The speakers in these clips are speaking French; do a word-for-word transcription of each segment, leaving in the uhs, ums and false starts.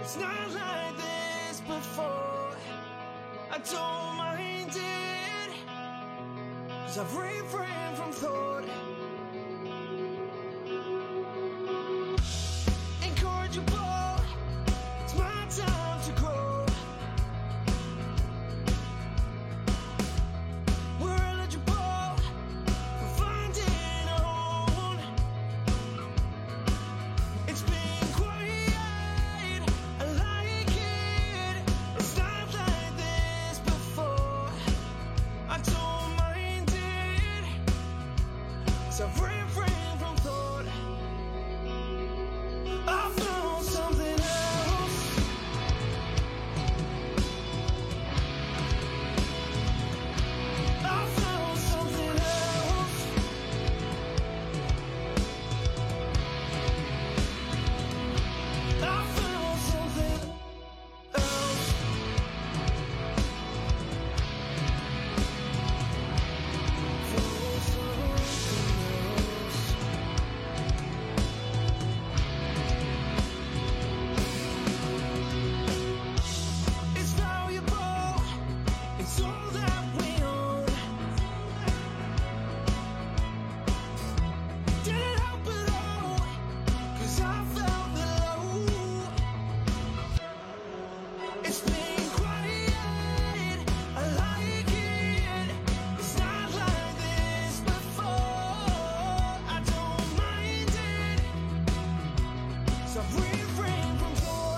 It's not like this before. I don't mind it, 'cause I've refrained from thought. Incorrigible, it's my time to grow. We're eligible for finding a home. It's been quiet, I like it. It's not like this before. I don't mind it, 'cause I've refrained from thought. I found something else. I found something else. I found something else. Found something else. It's valuable, it's all that we own. Didn't help at all, 'cause I felt the low. It's been quiet, I like it. It's not like this before. I don't mind it, so I've refrained from thought.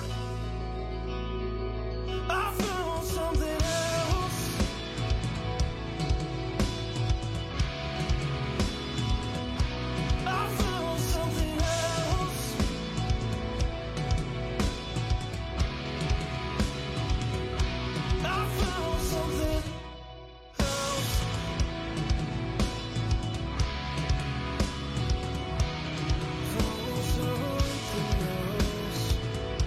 I found something else. I found something else. I found something else. Found something else.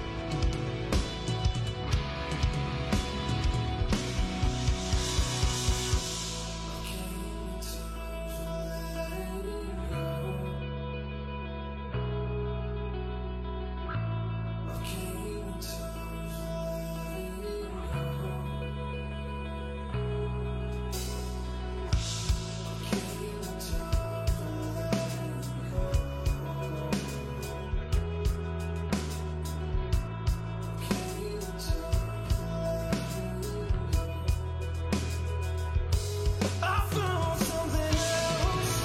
I found something else.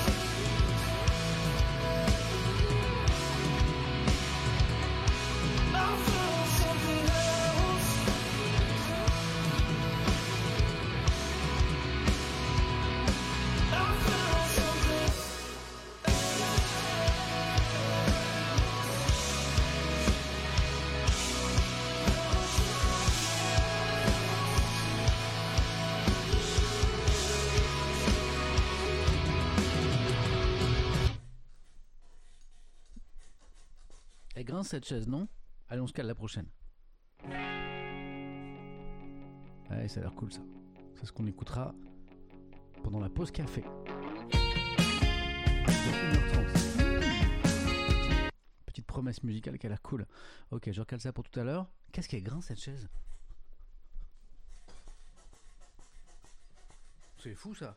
I found something else. I found something. Elle grince cette chaise, non? Allez, on se cale la prochaine. Ouais, ça a l'air cool ça. C'est ce qu'on écoutera pendant la pause café. une heure trente. Petite promesse musicale qui a l'air cool. Ok, je recale ça pour tout à l'heure. Qu'est-ce qu'elle grince cette chaise? C'est fou ça.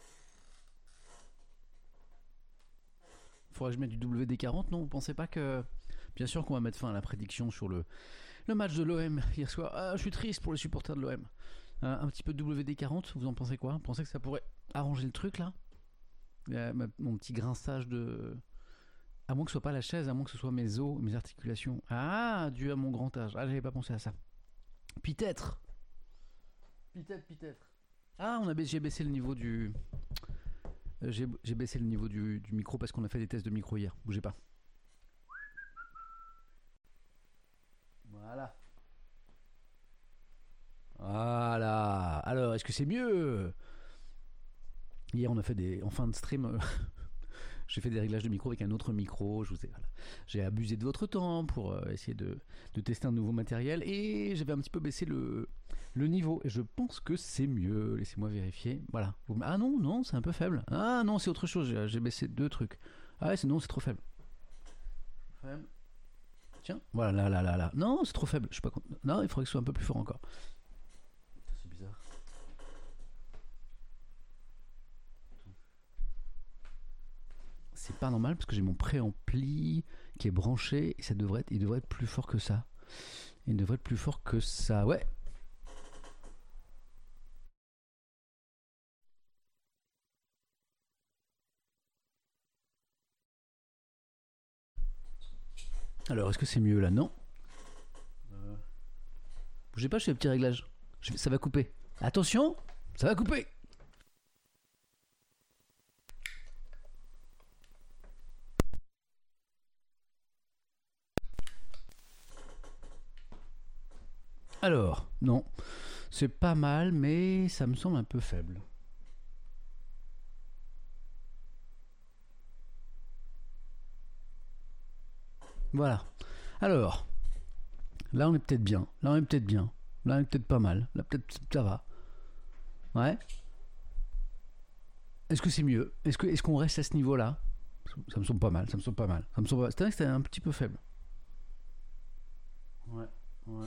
Faudrait que je mette du W D quarante, non? Vous pensez pas que... Bien sûr qu'on va mettre fin à la prédiction sur le, le match de l'O M hier soir. Ah, je suis triste pour les supporters de l'O M. Euh, un petit peu de W D quarante, vous en pensez quoi? Vous pensez que ça pourrait arranger le truc là? euh, ma, Mon petit grinçage de... À moins que ce soit pas la chaise, à moins que ce soit mes os, mes articulations. Ah, dû à mon grand âge. Ah, j'avais pas pensé à ça. Peut-être. Peut-être, peut-être. Ah, on a baissé, j'ai baissé le niveau du... Euh, j'ai, j'ai baissé le niveau du, du micro parce qu'on a fait des tests de micro hier. Bougez pas. Voilà. Voilà. Alors, est-ce que c'est mieux? Hier, on a fait des... En fin de stream, euh, j'ai fait des réglages de micro avec un autre micro. Je vous ai... Voilà. J'ai abusé de votre temps pour euh, essayer de, de tester un nouveau matériel. Et j'avais un petit peu baissé le, le niveau. Et je pense que c'est mieux. Laissez-moi vérifier. Voilà. Ah non, non, c'est un peu faible. Ah non, c'est autre chose. J'ai, j'ai baissé deux trucs. Ah ouais, c'est, non, c'est trop faible. Faible. Tiens, voilà, là, là, là, là. Non, c'est trop faible. Je suis pas content. Non, il faudrait que ce soit un peu plus fort encore. C'est bizarre. C'est pas normal parce que j'ai mon préampli qui est branché et ça devrait être, il devrait être plus fort que ça. Il devrait être plus fort que ça. Ouais. Alors, est-ce que c'est mieux là? Non. Euh... Bougez pas, je fais un petit réglage. Je... Ça va couper. Attention, ça va couper. Alors, non. C'est pas mal, mais ça me semble un peu faible. Voilà. Alors, là on est peut-être bien. Là on est peut-être bien. Là on est peut-être pas mal. Là peut-être ça va. Ouais. Est-ce que c'est mieux? Est-ce que est-ce qu'on reste à ce niveau-là? Ça me semble pas mal. Ça me semble pas mal. Ça me semble. C'est vrai que c'était un petit peu faible. Ouais. Ouais.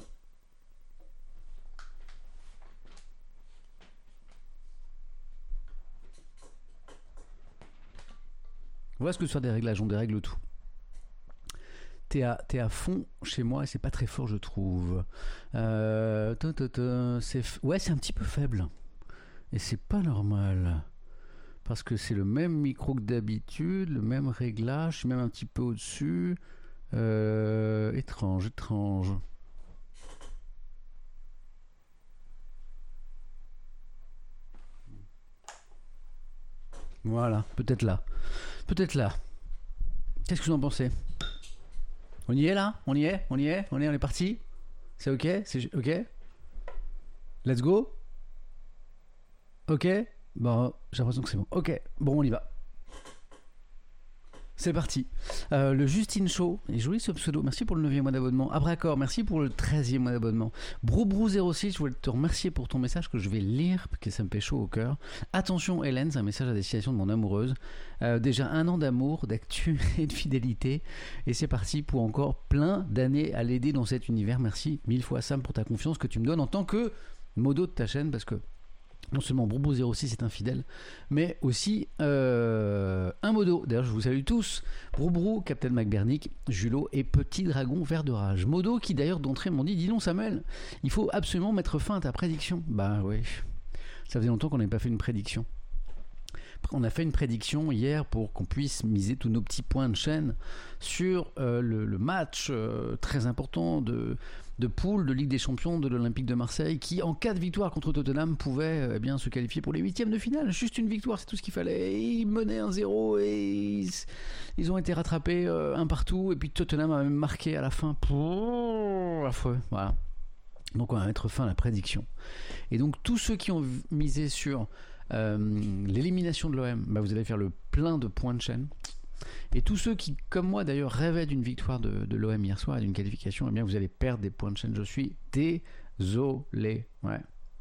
Voilà ce que ce soit des réglages. On dérègle tout. T'es à, t'es à fond chez moi et c'est pas très fort, je trouve. Euh, ta, ta, ta, c'est, ouais, c'est un petit peu faible. Et c'est pas normal. Parce que c'est le même micro que d'habitude, le même réglage, je suis même un petit peu au-dessus. Euh, étrange, étrange. Voilà, peut-être là. Peut-être là. Qu'est-ce que vous en pensez? On y est là? On y est? On y est? On est, on est parti? C'est ok? C'est ok? Let's go? Ok? Bon, j'ai l'impression que c'est bon. Ok, bon, on y va. C'est parti. Euh, le Justine Show, et joli ce pseudo, merci pour le neuvième mois d'abonnement. Abracor, merci pour le treizième mois d'abonnement. Broubrou zéro six, je voulais te remercier pour ton message que je vais lire, parce que ça me fait chaud au cœur. Attention Hélène, c'est un message à destination de mon amoureuse. Euh, déjà un an d'amour, d'actu et de fidélité, et c'est parti pour encore plein d'années à l'aider dans cet univers. Merci mille fois Sam pour ta confiance que tu me donnes en tant que modo de ta chaîne, parce que non seulement Broubrou zéro six est infidèle, mais aussi euh, un modo. D'ailleurs, je vous salue tous. Broubrou, Captain McBernick, Julot et Petit Dragon Vert de Rage. Modo qui d'ailleurs d'entrée m'ont dit, dis donc Samuel, il faut absolument mettre fin à ta prédiction. Bah oui, ça faisait longtemps qu'on n'avait pas fait une prédiction. On a fait une prédiction hier pour qu'on puisse miser tous nos petits points de chaîne sur euh, le, le match euh, très important de, de poule de Ligue des Champions de l'Olympique de Marseille qui, en cas de victoire contre Tottenham, pouvait eh bien, se qualifier pour les huitièmes de finale. Juste une victoire, c'est tout ce qu'il fallait. Et ils menaient un zéro et ils, ils ont été rattrapés euh, un partout. Et puis Tottenham a même marqué à la fin. Pour affreux. Voilà. Donc on va mettre fin à la prédiction. Et donc tous ceux qui ont misé sur Euh, l'élimination de l'O M, bah vous allez faire le plein de points de chaîne. Et tous ceux qui, comme moi d'ailleurs, rêvaient d'une victoire de, de l'O M hier soir et d'une qualification, eh bien vous allez perdre des points de chaîne. Je suis désolé. Ouais.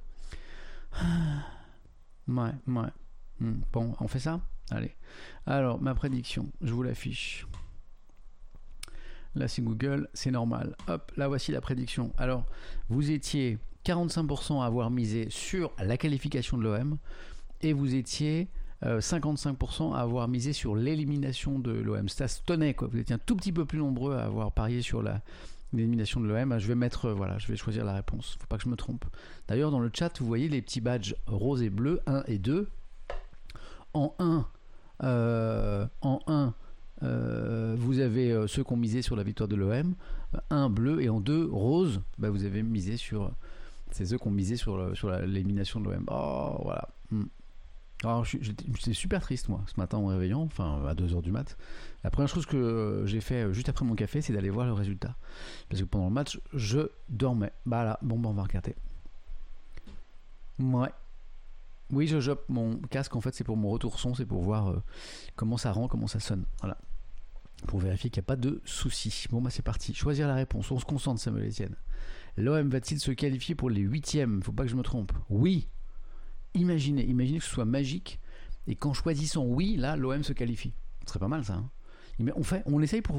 Ouais, ouais. Bon, on fait ça? Allez. Alors, ma prédiction, je vous l'affiche. Là, c'est Google, c'est normal. Hop, là voici la prédiction. Alors, vous étiez quarante-cinq pour cent à avoir misé sur la qualification de l'O M et vous étiez euh, cinquante-cinq pour cent à avoir misé sur l'élimination de l'O M. Ça se tenait, quoi. Vous étiez un tout petit peu plus nombreux à avoir parié sur la, l'élimination de l'O M. Je vais mettre, euh, voilà, je vais choisir la réponse. Faut pas que je me trompe. D'ailleurs, dans le chat, vous voyez les petits badges rose et bleu, un et deux. En un, euh, en un euh, vous avez euh, ceux qui ont misé sur la victoire de l'O M. un bleu et en deux rose, bah, vous avez misé sur... C'est ceux qui ont misé sur, le, sur la, l'élimination de l'O M. Oh, voilà. Hmm. Alors, j'étais, j'étais super triste, moi, ce matin en me réveillant, enfin, à deux heures du mat. La première chose que j'ai fait juste après mon café, c'est d'aller voir le résultat. Parce que pendant le match, je dormais. Bah là, bon, bah, on va regarder. Ouais. Oui, je joppe mon casque, en fait, c'est pour mon retour son, c'est pour voir euh, comment ça rend, comment ça sonne. Voilà. Pour vérifier qu'il n'y a pas de soucis. Bon, bah, c'est parti. Choisir la réponse. On se concentre, Samuel Etienne. L'O M va-t-il se qualifier pour les huitièmes? Faut pas que je me trompe. Oui. Imaginez, imaginez que ce soit magique et qu'en choisissant oui, là, l'O M se qualifie. Ce serait pas mal ça. Hein. On fait, on essaye pour voir.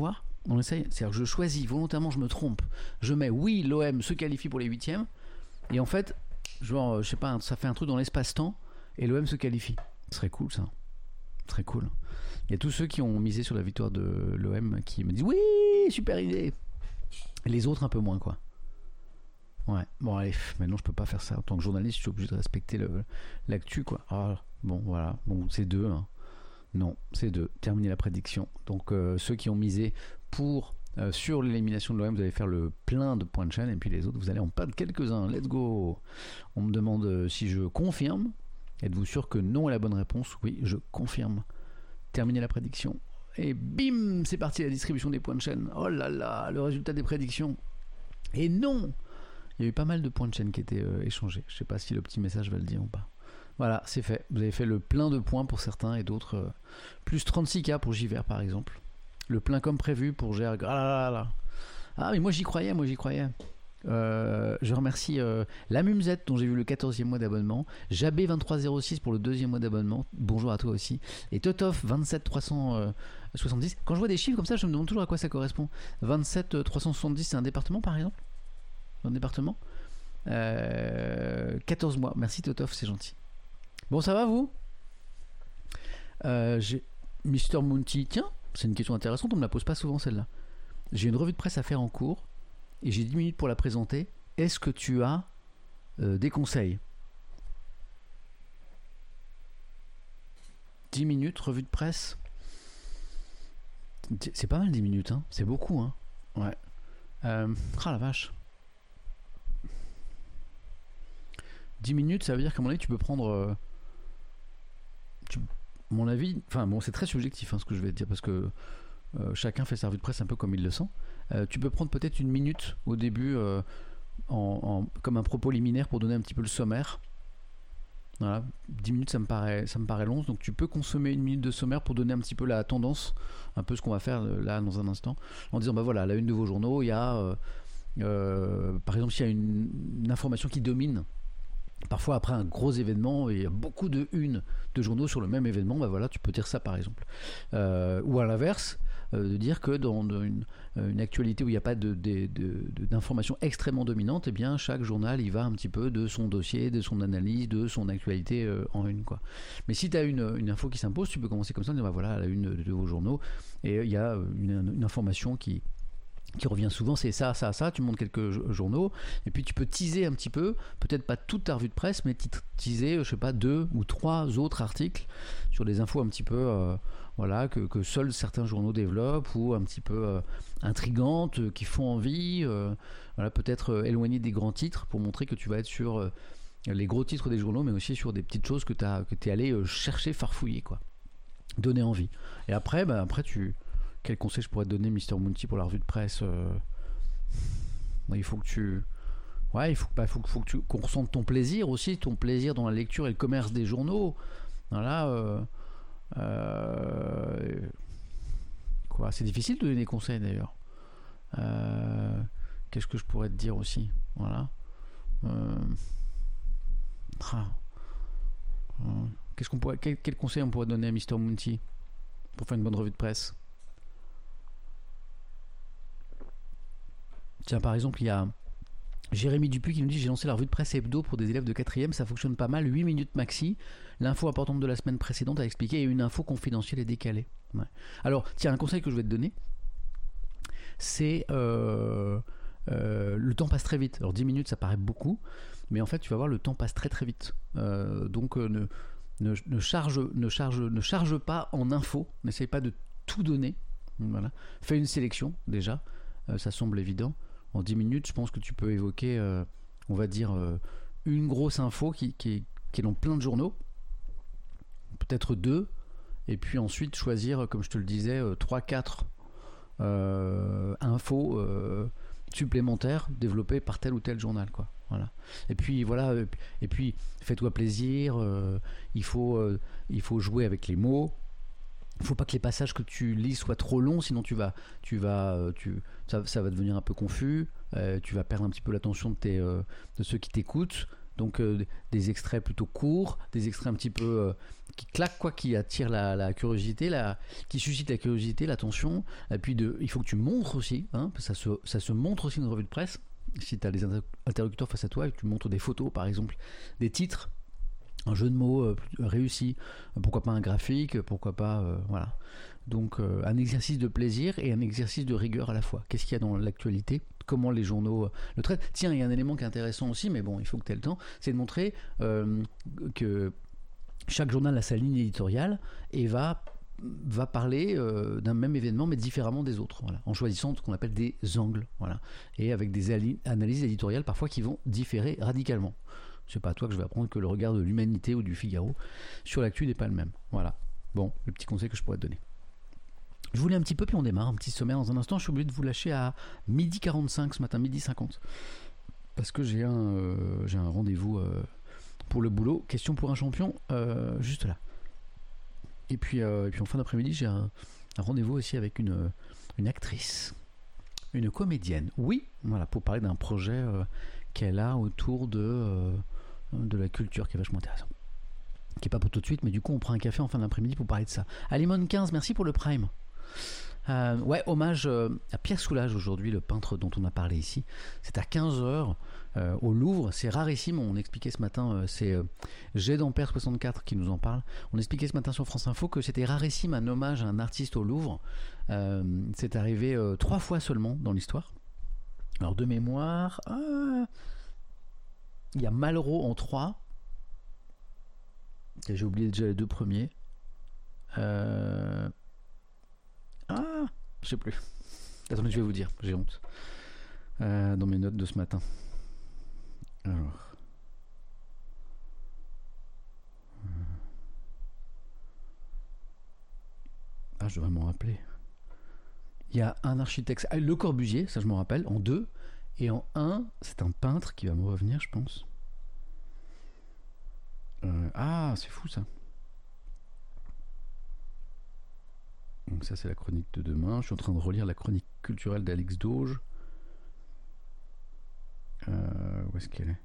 On essaye, c'est-à-dire que je choisis volontairement, je me trompe. Je mets oui, l'O M se qualifie pour les huitièmes, et en fait, genre, je sais pas, ça fait un truc dans l'espace-temps, et l'O M se qualifie. Ce serait cool ça. Ce serait cool. Il y a tous ceux qui ont misé sur la victoire de l'O M qui me disent oui, super idée. Et les autres un peu moins quoi. Ouais, bon allez, maintenant je peux pas faire ça. En tant que journaliste, je suis obligé de respecter le, l'actu quoi. Ah, bon voilà, bon c'est deux. Hein. Non, c'est deux. Terminer la prédiction. Donc euh, ceux qui ont misé pour euh, sur l'élimination de l'O M, vous allez faire le plein de points de chaîne, et puis les autres, vous allez en perdre quelques-uns. Let's go. On me demande euh, si je confirme. Êtes-vous sûr que non est la bonne réponse? Oui, je confirme. Terminer la prédiction. Et bim, c'est parti la distribution des points de chaîne. Oh là là, le résultat des prédictions. Et non, il y a eu pas mal de points de chaîne qui étaient euh, échangés. Je sais pas si le petit message va le dire ou pas. Voilà, c'est fait. Vous avez fait le plein de points pour certains et d'autres. Euh, plus trente-six K pour J V R par exemple. Le plein comme prévu pour G R. Ah là là là. Ah mais moi j'y croyais, moi j'y croyais. Euh, je remercie euh, la Mumzette dont j'ai vu le quatorzième mois d'abonnement, Jabé vingt-trois zéro six pour le deuxième mois d'abonnement, bonjour à toi aussi, et Totof vingt-sept trois cent soixante-dix. Quand je vois des chiffres comme ça, je me demande toujours à quoi ça correspond. vingt-sept trois cent soixante-dix, c'est un département par exemple? Un département euh, quatorze mois, merci Totof, c'est gentil. Bon, ça va vous? euh, J'ai Mister Mounty, tiens, c'est une question intéressante, on me la pose pas souvent celle-là. J'ai une revue de presse à faire en cours et j'ai dix minutes pour la présenter. Est-ce que tu as euh, des conseils? dix minutes, revue de presse. C'est pas mal dix minutes, hein. C'est beaucoup. Hein. Ouais. Euh, ah la vache. dix minutes, ça veut dire qu'à mon avis, tu peux prendre... Euh, tu, mon avis... Enfin, bon, c'est très subjectif hein, ce que je vais te dire, parce que euh, chacun fait sa revue de presse un peu comme il le sent. Euh, tu peux prendre peut-être une minute au début euh, en, en, comme un propos liminaire pour donner un petit peu le sommaire. Voilà, dix minutes ça me paraît, ça me paraît long, donc tu peux consommer une minute de sommaire pour donner un petit peu la tendance, un peu ce qu'on va faire là dans un instant, en disant bah voilà, la une de vos journaux, il y a euh, euh, par exemple s'il y a une, une information qui domine. Parfois après un gros événement, il y a beaucoup de une de journaux sur le même événement, bah voilà, tu peux dire ça par exemple. Euh, ou à l'inverse, euh, de dire que dans une, une actualité où il n'y a pas de, de, de, de, d'informations extrêmement dominantes, eh bien chaque journal il va un petit peu de son dossier, de son analyse, de son actualité euh, en une quoi. Mais si tu as une, une info qui s'impose, tu peux commencer comme ça, dire bah voilà, la une de, de vos journaux, et il y a une, une information qui qui revient souvent, c'est ça, ça, ça, tu montes quelques journaux, et puis tu peux teaser un petit peu, peut-être pas toute ta revue de presse, mais teaser, je sais pas, deux ou trois autres articles sur des infos un petit peu, euh, voilà, que, que seuls certains journaux développent, ou un petit peu euh, intrigantes, euh, qui font envie, euh, voilà, peut-être euh, éloigner des grands titres, pour montrer que tu vas être sur euh, les gros titres des journaux, mais aussi sur des petites choses que tu es allé euh, chercher, farfouiller, quoi. Donner envie. Et après, bah, après tu... Quel conseil je pourrais te donner, Mister Mounty, pour la revue de presse euh... Il faut que tu... Ouais, il faut, bah, faut, faut que tu, qu'on ressente ton plaisir aussi, ton plaisir dans la lecture et le commerce des journaux. Voilà. Euh... Euh... Quoi, c'est difficile de donner des conseils, d'ailleurs. Euh... Qu'est-ce que je pourrais te dire aussi? Voilà. Euh... Ah. Qu'est-ce qu'on pourrait... quel, quel conseil on pourrait donner à Mister Mounty pour faire une bonne revue de presse? Tiens, par exemple, il y a Jérémy Dupuis qui nous dit: j'ai lancé la revue de presse hebdo pour des élèves de quatrième, ça fonctionne pas mal, huit minutes maxi. L'info importante de la semaine précédente à expliquer et une info confidentielle et décalée. Ouais. Alors, tiens, un conseil que je vais te donner, c'est euh, euh, le temps passe très vite. Alors, dix minutes, ça paraît beaucoup, mais en fait, tu vas voir, le temps passe très très vite. Euh, donc, euh, ne, ne, ne, charge, ne, charge, ne charge pas en info, n'essaye pas de tout donner. Voilà. Fais une sélection, déjà, euh, ça semble évident. En dix minutes, je pense que tu peux évoquer, euh, on va dire, euh, une grosse info qui, qui, est, qui est dans plein de journaux, peut-être deux, et puis ensuite choisir, comme je te le disais, euh, trois quatre euh, infos euh, supplémentaires développées par tel ou tel journal, quoi. Voilà. Et puis voilà, et puis fais-toi plaisir, euh, il, faut, euh, il faut jouer avec les mots. Il ne faut pas que les passages que tu lis soient trop longs, sinon tu vas, tu vas, tu, ça, ça va devenir un peu confus. Euh, tu vas perdre un petit peu l'attention de, tes, euh, de ceux qui t'écoutent. Donc euh, des extraits plutôt courts, des extraits un petit peu euh, qui claquent, quoi, qui attirent la, la curiosité, la, qui suscitent la curiosité, l'attention. Et puis de, il faut que tu montres aussi, hein, ça, se, ça se montre aussi dans une revue de presse. Si tu as des inter- interlocuteurs face à toi et que tu montres des photos, par exemple, des titres, un jeu de mots euh, réussi, pourquoi pas un graphique, pourquoi pas, euh, voilà. Donc euh, un exercice de plaisir et un exercice de rigueur à la fois. Qu'est-ce qu'il y a dans l'actualité ? Comment les journaux euh, le traitent ? Tiens, il y a un élément qui est intéressant aussi, mais bon, il faut que tu aies le temps, c'est de montrer euh, que chaque journal a sa ligne éditoriale et va, va parler euh, d'un même événement, mais différemment des autres, voilà, en choisissant ce qu'on appelle des angles, voilà, et avec des ali- analyses éditoriales parfois qui vont différer radicalement. C'est pas à toi que je vais apprendre que le regard de l'Humanité ou du Figaro sur l'actu n'est pas le même. Voilà. Bon, le petit conseil que je pourrais te donner. Je voulais un petit peu, puis on démarre, un petit sommaire dans un instant. Je suis obligé de vous lâcher à midi quarante-cinq ce matin, midi cinquante. Parce que j'ai un, euh, j'ai un rendez-vous euh, pour le boulot. Question pour un champion, euh, juste là. Et puis, euh, et puis en fin d'après-midi, j'ai un, un rendez-vous aussi avec une, une actrice, une comédienne. Oui, voilà, pour parler d'un projet euh, qu'elle a autour de, euh, de la culture, qui est vachement intéressant. Qui n'est pas pour tout de suite, mais du coup, on prend un café en fin d'après-midi pour parler de ça. Alimone quinze, merci pour le Prime. Euh, ouais, hommage euh, à Pierre Soulages aujourd'hui, le peintre dont on a parlé ici. C'est à quinze heures euh, au Louvre. C'est rarissime. On expliquait ce matin, euh, c'est euh, G d'Ampère soixante-quatre qui nous en parle. On expliquait ce matin sur France Info que c'était rarissime un hommage à un artiste au Louvre. Euh, c'est arrivé euh, trois fois seulement dans l'histoire. Alors de mémoire, ah, il y a Malraux en trois. J'ai oublié déjà les deux premiers. Euh... Ah, je sais plus. Attendez, je vais vous dire, j'ai honte. Euh, dans mes notes de ce matin. Alors. Ah, je devrais m'en rappeler. Il y a un architecte, ah, Le Corbusier, ça je m'en rappelle, en deux. Et en un, c'est un peintre qui va me revenir, je pense. Euh, ah, c'est fou ça. Donc ça c'est la chronique de demain. Je suis en train de relire la chronique culturelle d'Alix Dauge. Euh, où est-ce qu'elle est ?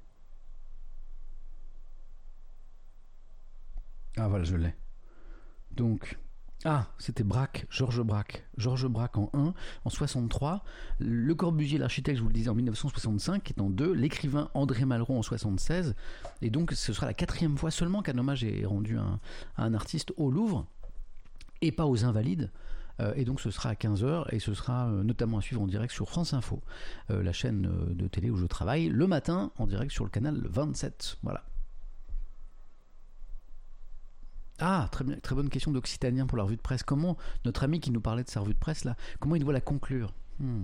Ah voilà, je l'ai. Donc, ah, c'était Braque, Georges Braque. Georges Braque en un, en soixante-trois. Le Corbusier, l'architecte, je vous le disais, en mille neuf cent soixante-cinq, qui est en deux. L'écrivain André Malraux en soixante-seize. Et donc, ce sera la quatrième fois seulement qu'un hommage est rendu à un, à un artiste au Louvre. Et pas aux Invalides, euh, et donc ce sera à quinze heures, et ce sera euh, notamment à suivre en direct sur France Info, euh, la chaîne euh, de télé où je travaille, le matin en direct sur le canal vingt-sept, voilà. Ah, très, bien, très bonne question d'Occitanien pour la revue de presse. Comment, notre ami qui nous parlait de sa revue de presse là, comment il doit la conclure ? hmm.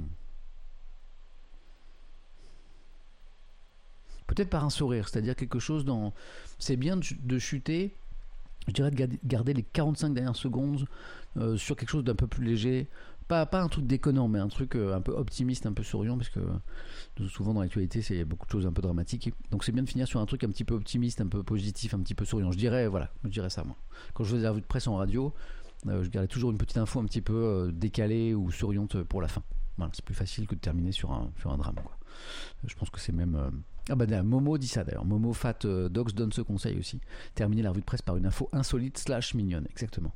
Peut-être par un sourire, c'est-à-dire quelque chose dans... C'est bien de, de chuter... Je dirais de garder les quarante-cinq dernières secondes euh, sur quelque chose d'un peu plus léger. Pas, pas un truc déconnant, mais un truc euh, un peu optimiste, un peu souriant, parce que euh, souvent dans l'actualité, c'est beaucoup de choses un peu dramatiques. Donc c'est bien de finir sur un truc un petit peu optimiste, un peu positif, un petit peu souriant. Je dirais, voilà, je dirais ça, moi. Quand je faisais la revue de presse en radio, euh, je gardais toujours une petite info un petit peu euh, décalée ou souriante pour la fin. Voilà, c'est plus facile que de terminer sur un, sur un drame, quoi. Je pense que c'est même... Euh... Ah bah Momo dit ça d'ailleurs. Momo Fat euh, Dogs donne ce conseil aussi. Terminer la revue de presse par une info insolite slash mignonne. Exactement.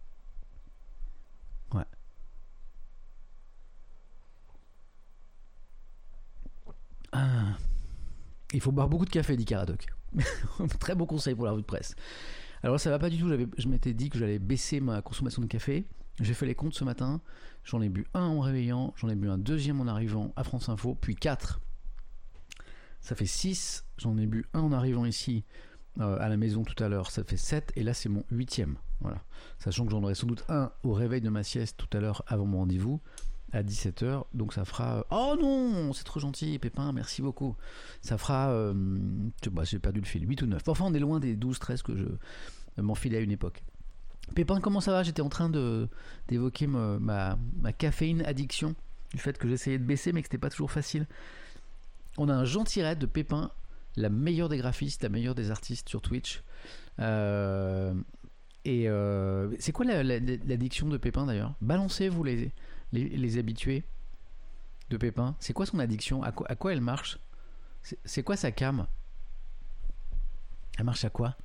Ouais. Ah. Il faut boire beaucoup de café, dit Caradoc. Très bon conseil pour la revue de presse. Alors ça va pas du tout. J'avais, je m'étais dit que j'allais baisser ma consommation de café. J'ai fait les comptes ce matin. J'en ai bu un en réveillant. J'en ai bu un deuxième en arrivant à France Info. Puis quatre. Ça fait six, j'en ai bu un en arrivant ici euh, à la maison tout à l'heure, ça fait sept, et là c'est mon huitième. Voilà. Sachant que j'en aurai sans doute un au réveil de ma sieste tout à l'heure avant mon rendez-vous à dix-sept heures, donc ça fera... Oh non, c'est trop gentil Pépin, merci beaucoup. Ça fera... Euh... Bah, j'ai perdu le fil, huit ou neuf. Enfin on est loin des douze treize que je m'enfilais à une époque. Pépin, comment ça va ? J'étais en train de, d'évoquer ma, ma, ma caféine addiction, du fait que j'essayais de baisser mais que c'était pas toujours facile. On a un gentil raid de Pépin, la meilleure des graphistes, la meilleure des artistes sur Twitch. Euh, et euh, c'est quoi la, la, l'addiction de Pépin d'ailleurs ? Balancez-vous les, les, les habitués de Pépin. C'est quoi son addiction ? À quoi, à quoi elle marche ? c'est, c'est quoi sa cam ? Elle marche à quoi?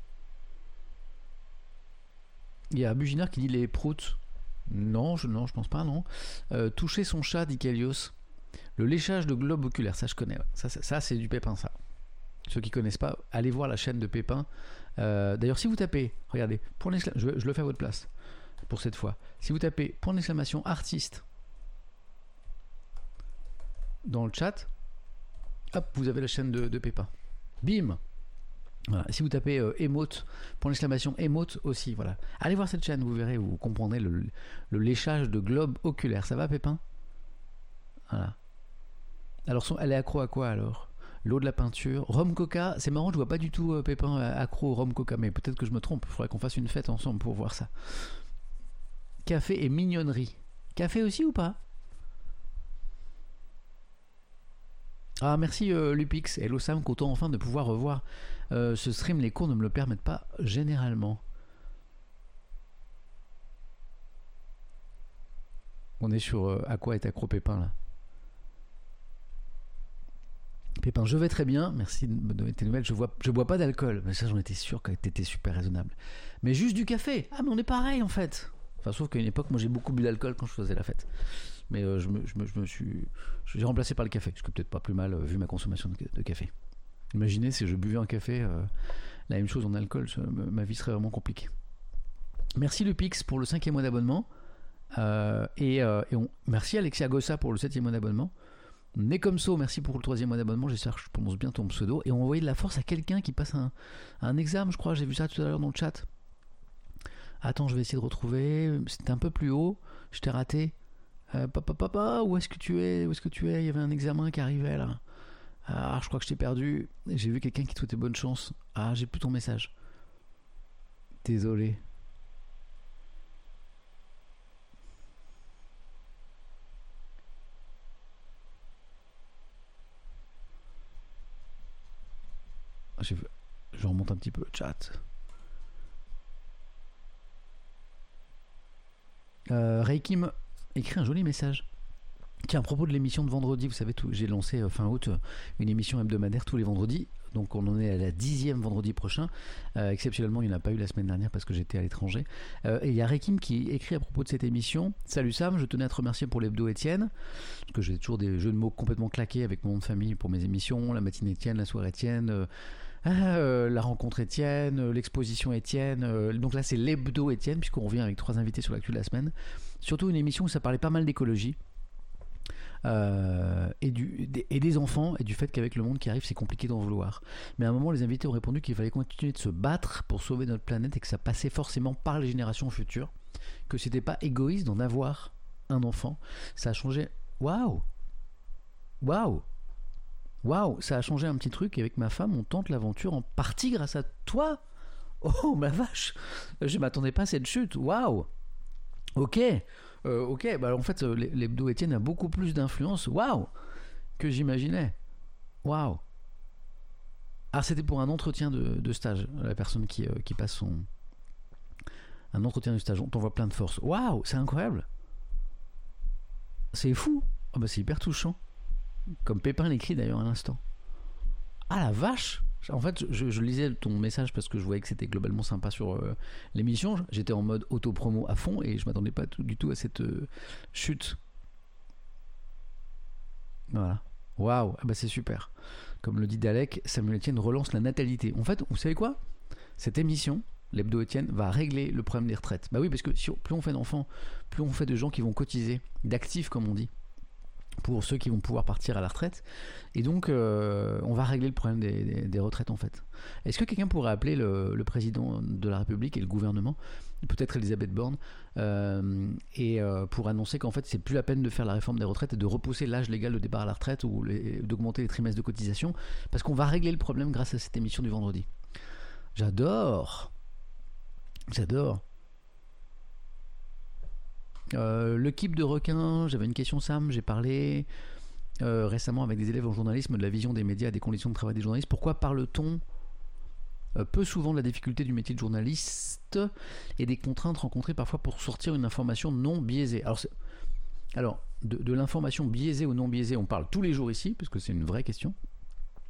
Il y a Buginard qui dit les proutes. Non, je, non, je pense pas, non. Euh, toucher son chat, dit Kalios. Le léchage de globe oculaire, ça je connais. Ouais. Ça, ça, ça, c'est du Pépin, ça. Ceux qui connaissent pas, allez voir la chaîne de Pépin. Euh, d'ailleurs, si vous tapez, regardez, point d'exclamation, je, je le fais à votre place pour cette fois. Si vous tapez point d'exclamation artiste dans le chat, hop, vous avez la chaîne de, de Pépin. Bim. Voilà. Si vous tapez euh, émote, point d'exclamation émote aussi, voilà. Allez voir cette chaîne, vous verrez, vous comprendrez le, le léchage de globe oculaire. Ça va, Pépin? Voilà. Alors, son, elle est accro à quoi alors? L'eau de la peinture, rhum coca. C'est marrant, je vois pas du tout euh, Pépin accro au rhum coca, mais peut-être que je me trompe. Il faudrait qu'on fasse une fête ensemble pour voir ça. Café et mignonnerie. Café aussi ou pas? Ah, merci euh, Lupix. Hello Sam, content enfin de pouvoir revoir euh, ce stream. Les cours ne me le permettent pas généralement. On est sur euh, à quoi est accro Pépin là? Pépin, je vais très bien. Merci de me donner tes nouvelles. Je vois, je bois pas d'alcool. Mais ça, j'en étais sûr que t'étais super raisonnable. Mais juste du café. Ah, mais on est pareil en fait. Enfin, sauf qu'à une époque, moi j'ai beaucoup bu d'alcool quand je faisais la fête. Mais euh, je, me, je, me, je me suis. Je l'ai remplacé par le café. Ce qui est peut-être pas plus mal euh, vu ma consommation de, de café. Imaginez si je buvais un café, euh, la même chose en alcool, ça, ma vie serait vraiment compliquée. Merci Lupix pour le cinquième mois d'abonnement. Euh, et euh, et on, merci Alexia Gossa pour le septième mois d'abonnement. Nekomso, merci pour le troisième mois d'abonnement. J'espère que je prononce bien ton pseudo. Et on va envoyer de la force à quelqu'un qui passe un, un examen, je crois. J'ai vu ça tout à l'heure dans le chat. Attends, je vais essayer de retrouver. C'était un peu plus haut. Je t'ai raté. Euh, papa, papa, où est-ce que tu es? Où est-ce que tu es? Il y avait un examen qui arrivait là. Ah, je crois que je t'ai perdu. J'ai vu quelqu'un qui te souhaitait bonne chance. Ah, j'ai plus ton message. Désolé. Je, je remonte un petit peu le chat. Euh, Reikim écrit un joli message. Tiens, à propos de l'émission de vendredi, vous savez, tout, j'ai lancé euh, fin août euh, une émission hebdomadaire tous les vendredis. Donc on en est à la dixième vendredi prochain. Euh, exceptionnellement, il n'y en a pas eu la semaine dernière parce que j'étais à l'étranger. Euh, et il y a Reikim qui écrit à propos de cette émission. Salut Sam, je tenais à te remercier pour l'hebdo Étienne. Parce que j'ai toujours des jeux de mots complètement claqués avec mon nom de famille pour mes émissions. La matinée Étienne, la soirée Étienne... Euh, Ah, euh, la rencontre Étienne, euh, l'exposition Étienne, euh, donc là c'est l'hebdo Étienne puisqu'on revient avec trois invités sur l'actu de la semaine. Surtout une émission où ça parlait pas mal d'écologie euh, et, du, des, et des enfants et du fait qu'avec le monde qui arrive c'est compliqué d'en vouloir. Mais à un moment les invités ont répondu qu'il fallait continuer de se battre pour sauver notre planète et que ça passait forcément par les générations futures, que c'était pas égoïste d'en avoir un enfant. Ça a changé. Waouh, waouh. Waouh, ça a changé un petit truc et avec ma femme on tente l'aventure en partie grâce à toi. Oh ma vache, je m'attendais pas à cette chute. Waouh. Ok, euh, ok. Bah en fait l'hebdo Étienne a beaucoup plus d'influence. Waouh, que j'imaginais. Waouh. Ah c'était pour un entretien de, de stage. La personne qui, euh, qui passe son un entretien de stage. On t'envoie plein de force. Waouh, c'est incroyable. C'est fou. Oh, bah c'est hyper touchant. Comme Pépin l'écrit d'ailleurs à l'instant. Ah la vache. En fait je, je lisais ton message parce que je voyais que c'était globalement sympa sur euh, l'émission. J'étais en mode auto-promo à fond et je m'attendais pas tout, du tout à cette euh, chute. Voilà. Waouh, ah bah c'est super. Comme le dit Dalek, Samuel Etienne relance la natalité. En fait, vous savez quoi? Cette émission, l'hebdo Etienne, va régler le problème des retraites. Bah oui, parce que si, plus on fait d'enfants, plus on fait de gens qui vont cotiser, d'actifs comme on dit, pour ceux qui vont pouvoir partir à la retraite. Et donc, euh, on va régler le problème des, des, des retraites, en fait. Est-ce que quelqu'un pourrait appeler le, le président de la République et le gouvernement, peut-être Elisabeth Borne, euh, et euh, pour annoncer qu'en fait, c'est plus la peine de faire la réforme des retraites et de repousser l'âge légal de départ à la retraite ou les, d'augmenter les trimestres de cotisation, parce qu'on va régler le problème grâce à cette émission du vendredi. J'adore. J'adore. Euh, le Keep de requin, j'avais une question Sam, j'ai parlé euh, récemment avec des élèves en journalisme de la vision des médias et des conditions de travail des journalistes. Pourquoi parle-t-on euh, peu souvent de la difficulté du métier de journaliste et des contraintes rencontrées parfois pour sortir une information non biaisée? Alors, c'est... Alors de, de l'information biaisée ou non biaisée, on parle tous les jours ici, parce que c'est une vraie question.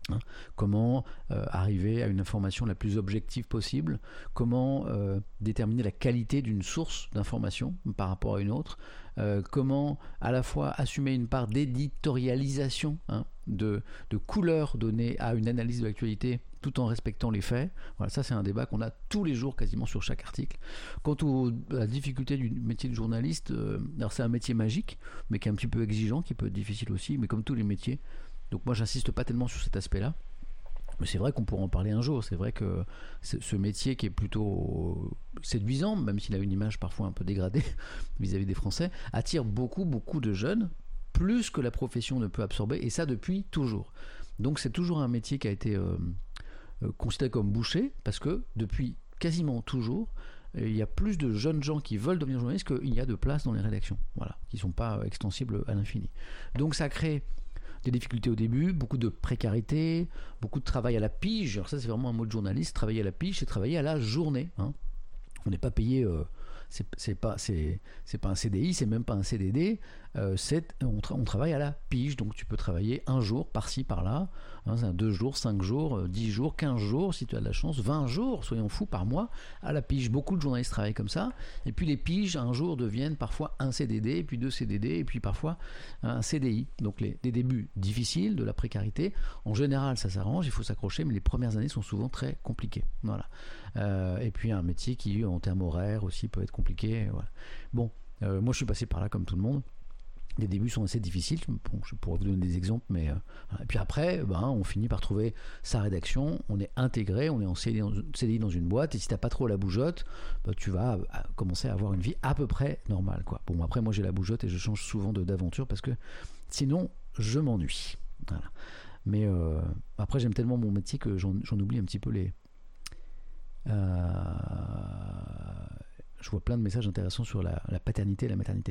Hein, comment euh, arriver à une information la plus objective possible, comment euh, déterminer la qualité d'une source d'information par rapport à une autre, euh, comment à la fois assumer une part d'éditorialisation, hein, de, de couleur donnée à une analyse de l'actualité tout en respectant les faits. Voilà, ça c'est un débat qu'on a tous les jours quasiment sur chaque article. Quant au, à la difficulté du métier de journaliste, euh, alors c'est un métier magique, mais qui est un petit peu exigeant, qui peut être difficile aussi, mais comme tous les métiers. Donc moi j'insiste pas tellement sur cet aspect-là, mais c'est vrai qu'on pourra en parler un jour. C'est vrai que ce métier qui est plutôt séduisant, même s'il a une image parfois un peu dégradée vis-à-vis des Français, attire beaucoup beaucoup de jeunes, plus que la profession ne peut absorber, et ça depuis toujours. Donc c'est toujours un métier qui a été euh, euh, considéré comme bouché, parce que depuis quasiment toujours, il y a plus de jeunes gens qui veulent devenir journalistes qu'il y a de place dans les rédactions, voilà, qui ne sont pas extensibles à l'infini. Donc ça crée des difficultés au début, beaucoup de précarité, beaucoup de travail à la pige. Alors ça c'est vraiment un mot de journaliste, travailler à la pige, c'est travailler à la journée, hein. On n'est pas payé, euh, c'est, c'est, pas, c'est, c'est pas un C D I, c'est même pas un C D D, euh, c'est, on, tra- on travaille à la pige, donc tu peux travailler un jour par-ci par-là, hein, deux jours, cinq jours, dix jours, quinze jours si tu as de la chance, vingt jours, soyons fous, par mois à la pige. Beaucoup de journalistes travaillent comme ça, et puis les piges un jour deviennent parfois un C D D, et puis deux C D D, et puis parfois un C D I. Donc les, les débuts difficiles, de la précarité, en général ça s'arrange, il faut s'accrocher, mais les premières années sont souvent très compliquées. Voilà. Euh, et puis un métier qui en termes horaires aussi peut être compliqué. Voilà. Bon, euh, moi je suis passé par là comme tout le monde. Les débuts sont assez difficiles, bon, je pourrais vous donner des exemples, mais euh, et puis après, ben, on finit par trouver sa rédaction, on est intégré, on est en C D I dans une boîte, et si t'as pas trop la bougeotte, ben, tu vas commencer à avoir une vie à peu près normale, quoi. Bon, après moi j'ai la bougeotte et je change souvent de, d'aventure parce que sinon je m'ennuie. Voilà. Mais euh, après j'aime tellement mon métier que j'en, j'en oublie un petit peu les... Euh, je vois plein de messages intéressants sur la, la paternité et la maternité.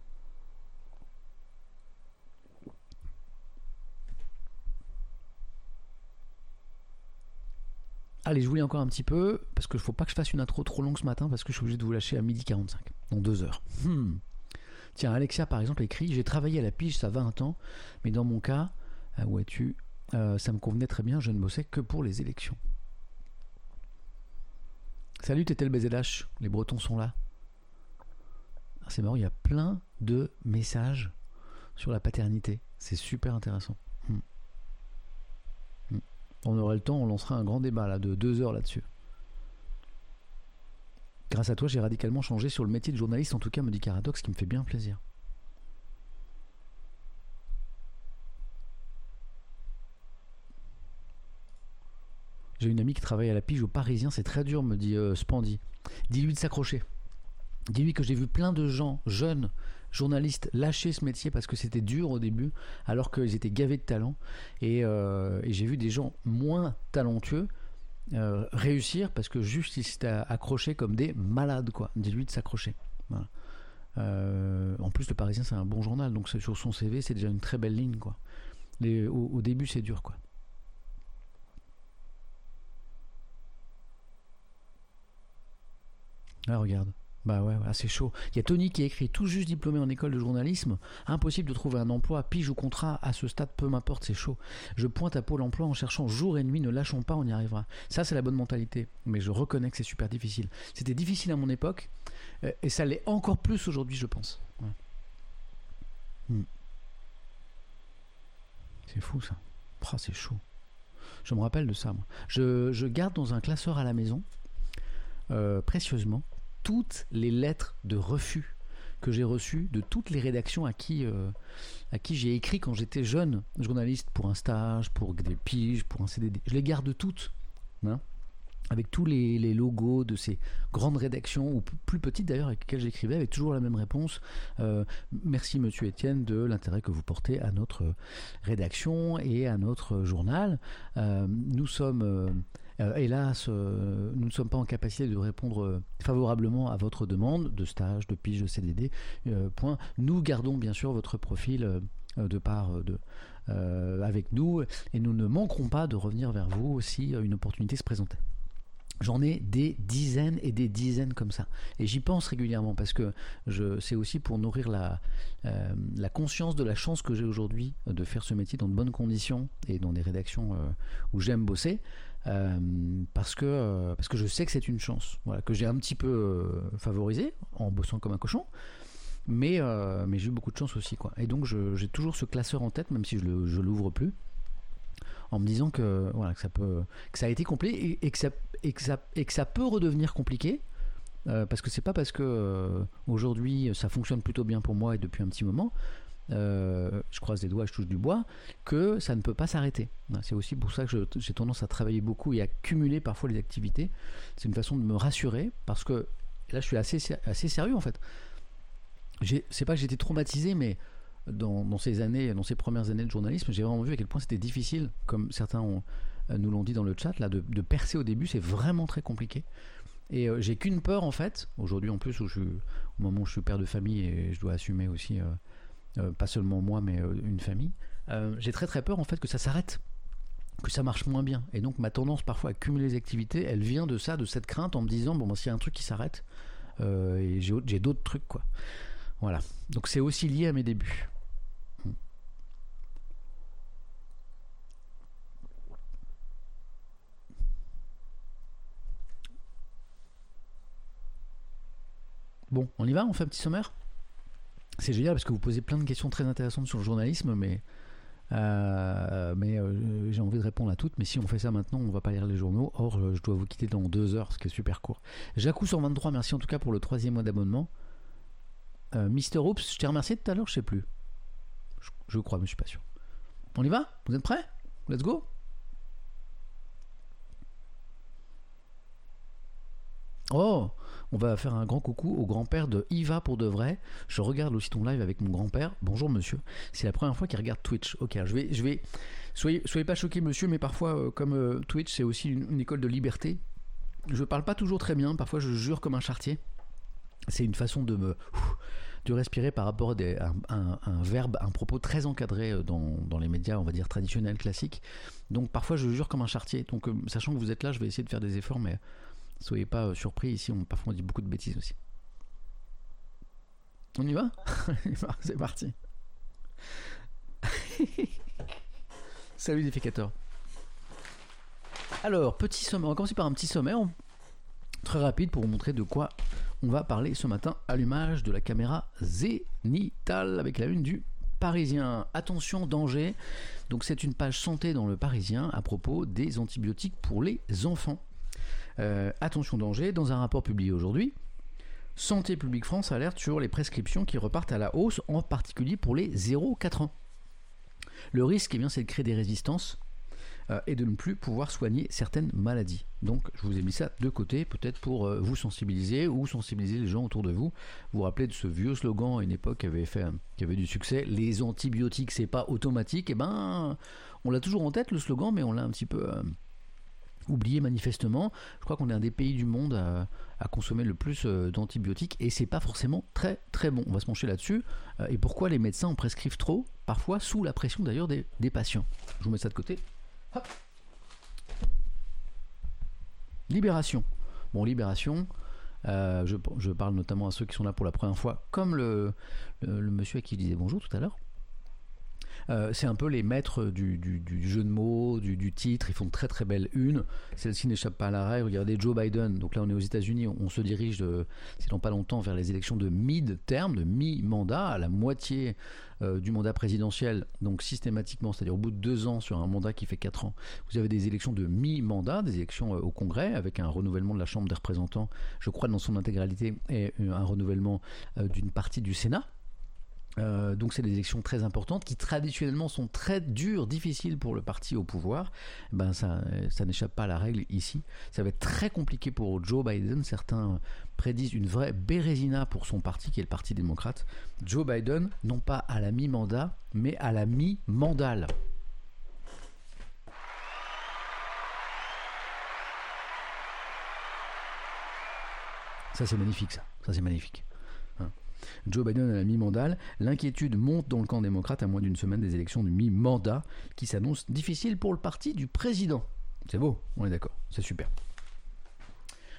Allez, je voulais encore un petit peu, parce qu'il ne faut pas que je fasse une intro trop longue ce matin, parce que je suis obligé de vous lâcher à midi quarante-cinq, dans deux heures. Hmm. Tiens, Alexia, par exemple, écrit « J'ai travaillé à la pige, ça a vingt ans, mais dans mon cas, euh, où es-tu euh, ça me convenait très bien, je ne bossais que pour les élections. » Salut, t'étais le B Z H, les Bretons sont là. Alors, c'est marrant, il y a plein de messages sur la paternité. C'est super intéressant. Hmm. Hmm. On aura le temps, on lancera un grand débat là, de deux heures là-dessus. Grâce à toi, j'ai radicalement changé sur le métier de journaliste, en tout cas, me dit Caradox, ce qui me fait bien plaisir. J'ai une amie qui travaille à la pige au Parisien, c'est très dur, me dit euh, Spandy. Dis-lui de s'accrocher. Dis-lui que j'ai vu plein de gens, jeunes, journalistes, lâcher ce métier parce que c'était dur au début, alors qu'ils étaient gavés de talent. Et, euh, et j'ai vu des gens moins talentueux euh, réussir parce que juste ils s'étaient accrochés comme des malades, quoi. Dis-lui de s'accrocher. Voilà. Euh, en plus, le Parisien, c'est un bon journal, donc sur son C V, c'est déjà une très belle ligne, quoi. Les, au, au début, c'est dur, quoi. Ah, regarde. Bah ouais, ouais, c'est chaud. Il y a Tony qui a écrit tout juste diplômé en école de journalisme. Impossible de trouver un emploi, pige ou contrat à ce stade, peu m'importe, c'est chaud. Je pointe à Pôle emploi en cherchant jour et nuit, ne lâchons pas, on y arrivera. Ça, c'est la bonne mentalité. Mais je reconnais que c'est super difficile. C'était difficile à mon époque euh, et ça l'est encore plus aujourd'hui, je pense. Ouais. Hmm. C'est fou ça. Oh, c'est chaud. Je me rappelle de ça, moi. Je, je garde dans un classeur à la maison, euh, précieusement, toutes les lettres de refus que j'ai reçues de toutes les rédactions à qui, euh, à qui j'ai écrit quand j'étais jeune journaliste pour un stage, pour des piges, pour un C D D. Je les garde toutes, hein, avec tous les, les logos de ces grandes rédactions, ou plus petites d'ailleurs, avec lesquelles j'écrivais, avec toujours la même réponse. Euh, merci monsieur Étienne de l'intérêt que vous portez à notre rédaction et à notre journal. Euh, nous sommes... Euh, Euh, hélas, euh, nous ne sommes pas en capacité de répondre euh, favorablement à votre demande de stage, de pige, de C D D. Euh, point. Nous gardons bien sûr votre profil euh, de part de, euh, avec nous et nous ne manquerons pas de revenir vers vous si euh, une opportunité se présentait. J'en ai des dizaines et des dizaines comme ça. Et j'y pense régulièrement parce que je, c'est aussi pour nourrir la, euh, la conscience de la chance que j'ai aujourd'hui de faire ce métier dans de bonnes conditions et dans des rédactions euh, où j'aime bosser. Euh, parce, que, euh, parce que je sais que c'est une chance, voilà, que j'ai un petit peu euh, favorisé en bossant comme un cochon. Mais, euh, mais j'ai eu beaucoup de chance aussi, quoi. Et donc je, j'ai toujours ce classeur en tête, même si je ne le, l'ouvre plus, en me disant que, voilà, que, ça, peut, que ça a été complet et, et, que, ça, et, que, ça, et que ça peut redevenir compliqué. Euh, parce que c'est pas parce que euh, aujourd'hui ça fonctionne plutôt bien pour moi et depuis un petit moment, euh, je croise les doigts, je touche du bois, que ça ne peut pas s'arrêter. C'est aussi pour ça que je, j'ai tendance à travailler beaucoup et à cumuler parfois les activités. C'est une façon de me rassurer parce que là je suis assez, assez sérieux en fait. J'ai, c'est pas que j'étais traumatisé, mais dans, dans ces années, dans ces premières années de journalisme, j'ai vraiment vu à quel point c'était difficile, comme certains ont, euh, nous l'ont dit dans le chat, là, de, de percer au début, c'est vraiment très compliqué. Et euh, j'ai qu'une peur en fait, aujourd'hui en plus, où je, au moment où je suis père de famille et je dois assumer aussi, euh, euh, pas seulement moi, mais euh, une famille, euh, j'ai très très peur en fait que ça s'arrête, que ça marche moins bien. Et donc ma tendance parfois à cumuler les activités, elle vient de ça, de cette crainte, en me disant, bon, ben, s'il y a un truc qui s'arrête, euh, et j'ai, j'ai d'autres trucs, quoi. Voilà, donc c'est aussi lié à mes débuts. Bon, on y va, on fait un petit sommaire. C'est génial parce que vous posez plein de questions très intéressantes sur le journalisme, mais, euh, mais euh, j'ai envie de répondre à toutes. Mais si on fait ça maintenant, on va pas lire les journaux. Or, euh, je dois vous quitter dans deux heures, ce qui est super court. Jacou cent vingt-trois, merci en tout cas pour le troisième mois d'abonnement. Euh, Mister Oops, je t'ai remercié tout à l'heure, je sais plus. Je, je crois, mais je suis pas sûr. On y va? Vous êtes prêts? Let's go! Oh, on va faire un grand coucou au grand-père de Iva pour de vrai. Je regarde aussi ton live avec mon grand-père. Bonjour monsieur. C'est la première fois qu'il regarde Twitch. Ok, je vais, je vais. Soyez, soyez pas choqués monsieur, mais parfois, euh, comme euh, Twitch, c'est aussi une, une école de liberté. Je parle pas toujours très bien. Parfois, je jure comme un charretier. C'est une façon de me de respirer par rapport à des, un, un, un verbe, un propos très encadré dans, dans les médias, on va dire traditionnels, classiques. Donc parfois je jure comme un charretier. Donc euh, sachant que vous êtes là, je vais essayer de faire des efforts, mais soyez pas euh, surpris. Ici, on, parfois on dit beaucoup de bêtises aussi. On y va? C'est parti. Salut Défécateur. Alors, petit sommaire. On va commencer par un petit sommaire très rapide pour vous montrer de quoi on va parler ce matin. Allumage de la caméra zénithale avec la une du Parisien. Attention, danger. Donc c'est une page santé dans le Parisien à propos des antibiotiques pour les enfants. Euh, attention, danger. Dans un rapport publié aujourd'hui, Santé publique France alerte sur les prescriptions qui repartent à la hausse, en particulier pour les zéro à quatre ans. Le risque, eh bien, c'est de créer des résistances euh, et de ne plus pouvoir soigner certaines maladies. Donc je vous ai mis ça de côté, peut-être pour euh, vous sensibiliser ou sensibiliser les gens autour de vous. Vous vous rappelez de ce vieux slogan à une époque qui avait, fait, qui avait du succès, les antibiotiques c'est pas automatique. Et eh ben on l'a toujours en tête le slogan, mais on l'a un petit peu euh, oublié manifestement. Je crois qu'on est un des pays du monde à, à consommer le plus euh, d'antibiotiques et c'est pas forcément très très bon. On va se pencher là-dessus. Euh, et pourquoi les médecins en prescrivent trop, parfois sous la pression d'ailleurs des, des patients. Je vous mets ça de côté. Hop. Libération. Bon, Libération, euh, je, je parle notamment à ceux qui sont là pour la première fois, comme le, le, le monsieur à qui je disais bonjour tout à l'heure. Euh, c'est un peu les maîtres du, du, du jeu de mots, du, du titre. Ils font de très très belles unes. Celle-ci n'échappe pas à la règle. Regardez Joe Biden. Donc là, on est aux États-Unis. On, on se dirige, de, c'est dans pas longtemps, vers les élections de mid-term, de mi-mandat, à la moitié euh, du mandat présidentiel. Donc systématiquement, c'est-à-dire au bout de deux ans sur un mandat qui fait quatre ans, vous avez des élections de mi-mandat, des élections euh, au Congrès, avec un renouvellement de la Chambre des représentants, je crois, dans son intégralité, et un renouvellement euh, d'une partie du Sénat. Euh, donc c'est des élections très importantes qui traditionnellement sont très dures, difficiles pour le parti au pouvoir. Ben ça, ça n'échappe pas à la règle ici. Ça va être très compliqué pour Joe Biden. Certains prédisent une vraie bérésina pour son parti qui est le Parti démocrate. Joe Biden, non pas à la mi-mandat, mais à la mi-mandale. Ça c'est magnifique ça. Ça c'est magnifique. Joe Biden à la mi-mandale, l'inquiétude monte dans le camp démocrate à moins d'une semaine des élections du mi-mandat qui s'annoncent difficiles pour le parti du président. C'est beau, on est d'accord, c'est super.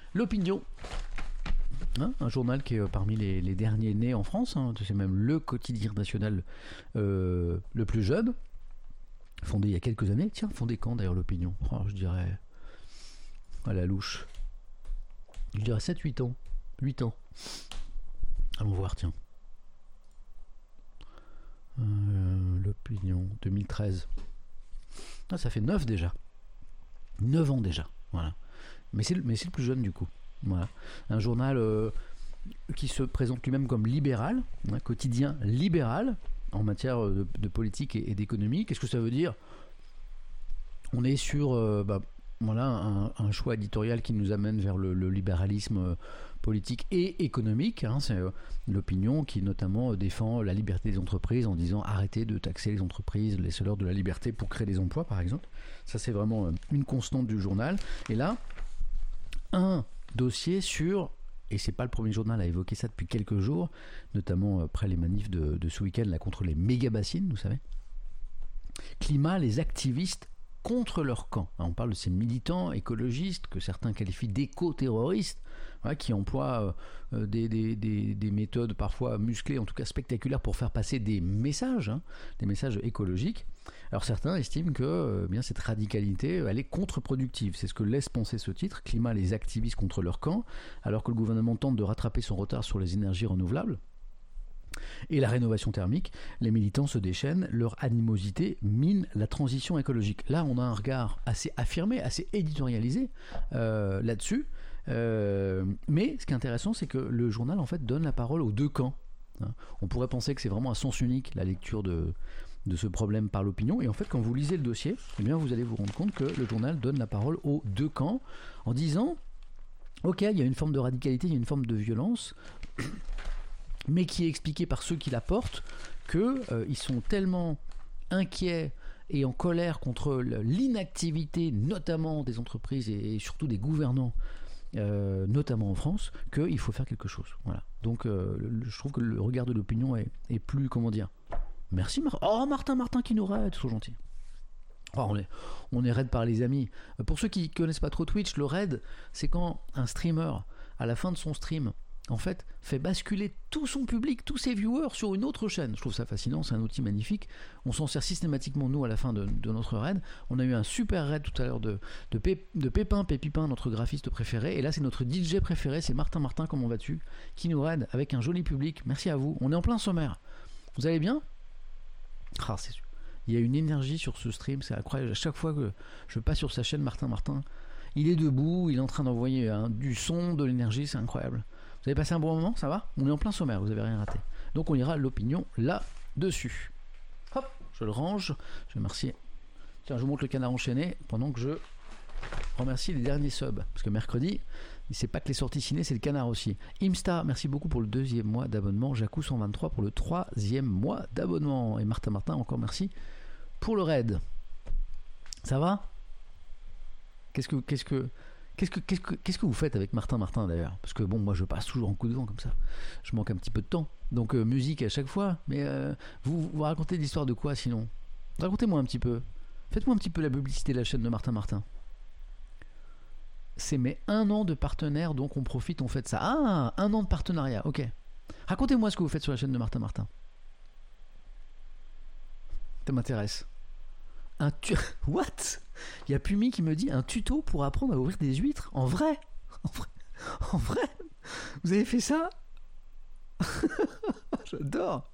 L'Opinion. Hein, un journal qui est parmi les, les derniers nés en France, hein, c'est même le quotidien national euh, le plus jeune, fondé il y a quelques années. Tiens, fondé quand d'ailleurs l'Opinion? Oh, je dirais à la louche. Je dirais sept huit ans. huit ans. Allons voir, tiens. Euh, L'Opinion, deux mille treize. Ah, ça fait neuf déjà. neuf ans déjà. Voilà. Mais c'est, mais c'est le plus jeune du coup. Voilà. Un journal euh, qui se présente lui-même comme libéral, un quotidien libéral en matière de, de politique et, et d'économie. Qu'est-ce que ça veut dire? On est sur euh, bah, voilà, un, un choix éditorial qui nous amène vers le, le libéralisme euh, politique et économique. Hein. C'est euh, l'Opinion qui notamment euh, défend la liberté des entreprises en disant arrêtez de taxer les entreprises, laissez-leur de la liberté pour créer des emplois par exemple. Ça c'est vraiment euh, une constante du journal. Et là, un dossier sur, et c'est pas le premier journal à évoquer ça depuis quelques jours, notamment après les manifs de, de ce week-end là contre les méga-bassines, vous savez. Climat, les activistes contre leur camp. On parle de ces militants écologistes que certains qualifient d'éco-terroristes, voilà, qui emploient euh, des, des, des, des méthodes parfois musclées, en tout cas spectaculaires, pour faire passer des messages, hein, des messages écologiques. Alors certains estiment que euh, bien, cette radicalité, elle est contre-productive. C'est ce que laisse penser ce titre, Climat, les activistes contre leur camp, alors que le gouvernement tente de rattraper son retard sur les énergies renouvelables. Et la rénovation thermique, les militants se déchaînent, leur animosité mine la transition écologique. Là, on a un regard assez affirmé, assez éditorialisé euh, là-dessus. Euh, mais ce qui est intéressant, c'est que le journal en fait donne la parole aux deux camps. Hein. On pourrait penser que c'est vraiment un sens unique, la lecture de, de ce problème par l'Opinion. Et en fait, quand vous lisez le dossier, eh bien, vous allez vous rendre compte que le journal donne la parole aux deux camps en disant « Ok, il y a une forme de radicalité, il y a une forme de violence. » mais qui est expliqué par ceux qui la portent, qu'ils euh, sont tellement inquiets et en colère contre l'inactivité, notamment des entreprises et, et surtout des gouvernants, euh, notamment en France, qu'il faut faire quelque chose. Voilà. Donc euh, le, je trouve que le regard de l'Opinion est, est plus, comment dire, merci Martin. Oh Martin, Martin qui nous raide, trop gentil. Oh, on est, on est raid par les amis. Pour ceux qui ne connaissent pas trop Twitch, le raid, c'est quand un streamer, à la fin de son stream, en fait, fait basculer tout son public, tous ses viewers sur une autre chaîne. Je trouve ça fascinant, c'est un outil magnifique. On s'en sert systématiquement, nous, à la fin de, de notre raid. On a eu un super raid tout à l'heure de, de, Pé, de Pépin, Pépipin, notre graphiste préféré. Et là, c'est notre D J préféré, c'est Martin Martin, comment vas-tu, qui nous raid avec un joli public. Merci à vous. On est en plein sommaire. Vous allez bien? Ah, c'est sûr. Il y a une énergie sur ce stream, c'est incroyable. À chaque fois que je passe sur sa chaîne, Martin Martin, il est debout, il est en train d'envoyer un, du son, de l'énergie, c'est incroyable. Vous avez passé un bon moment, ça va? On est en plein sommaire, vous avez rien raté. Donc on ira à l'Opinion là-dessus. Hop, je le range. Je remercie. Tiens, je vous montre le canard enchaîné pendant que je remercie les derniers subs. Parce que mercredi, c'est pas que les sorties ciné, c'est le canard aussi. Imsta, merci beaucoup pour le deuxième mois d'abonnement. Jacou cent vingt-trois pour le troisième mois d'abonnement. Et Martin Martin, encore merci pour le raid. Ça va? Qu'est-ce que... Qu'est-ce que Qu'est-ce que, qu'est-ce, que, qu'est-ce que vous faites avec Martin Martin d'ailleurs? Parce que bon, moi je passe toujours en coup de vent comme ça. Je manque un petit peu de temps. Donc euh, musique à chaque fois. Mais euh, vous, vous racontez l'histoire de quoi sinon? Racontez-moi un petit peu. Faites-moi un petit peu la publicité de la chaîne de Martin Martin. C'est mes un an de partenaire, donc on profite, on fait de ça. Ah, un an de partenariat, ok. Racontez-moi ce que vous faites sur la chaîne de Martin Martin. Ça m'intéresse. Un tu... What? Il y a Pumi qui me dit un tuto pour apprendre à ouvrir des huîtres. En vrai? En vrai? En vrai? Vous avez fait ça? J'adore.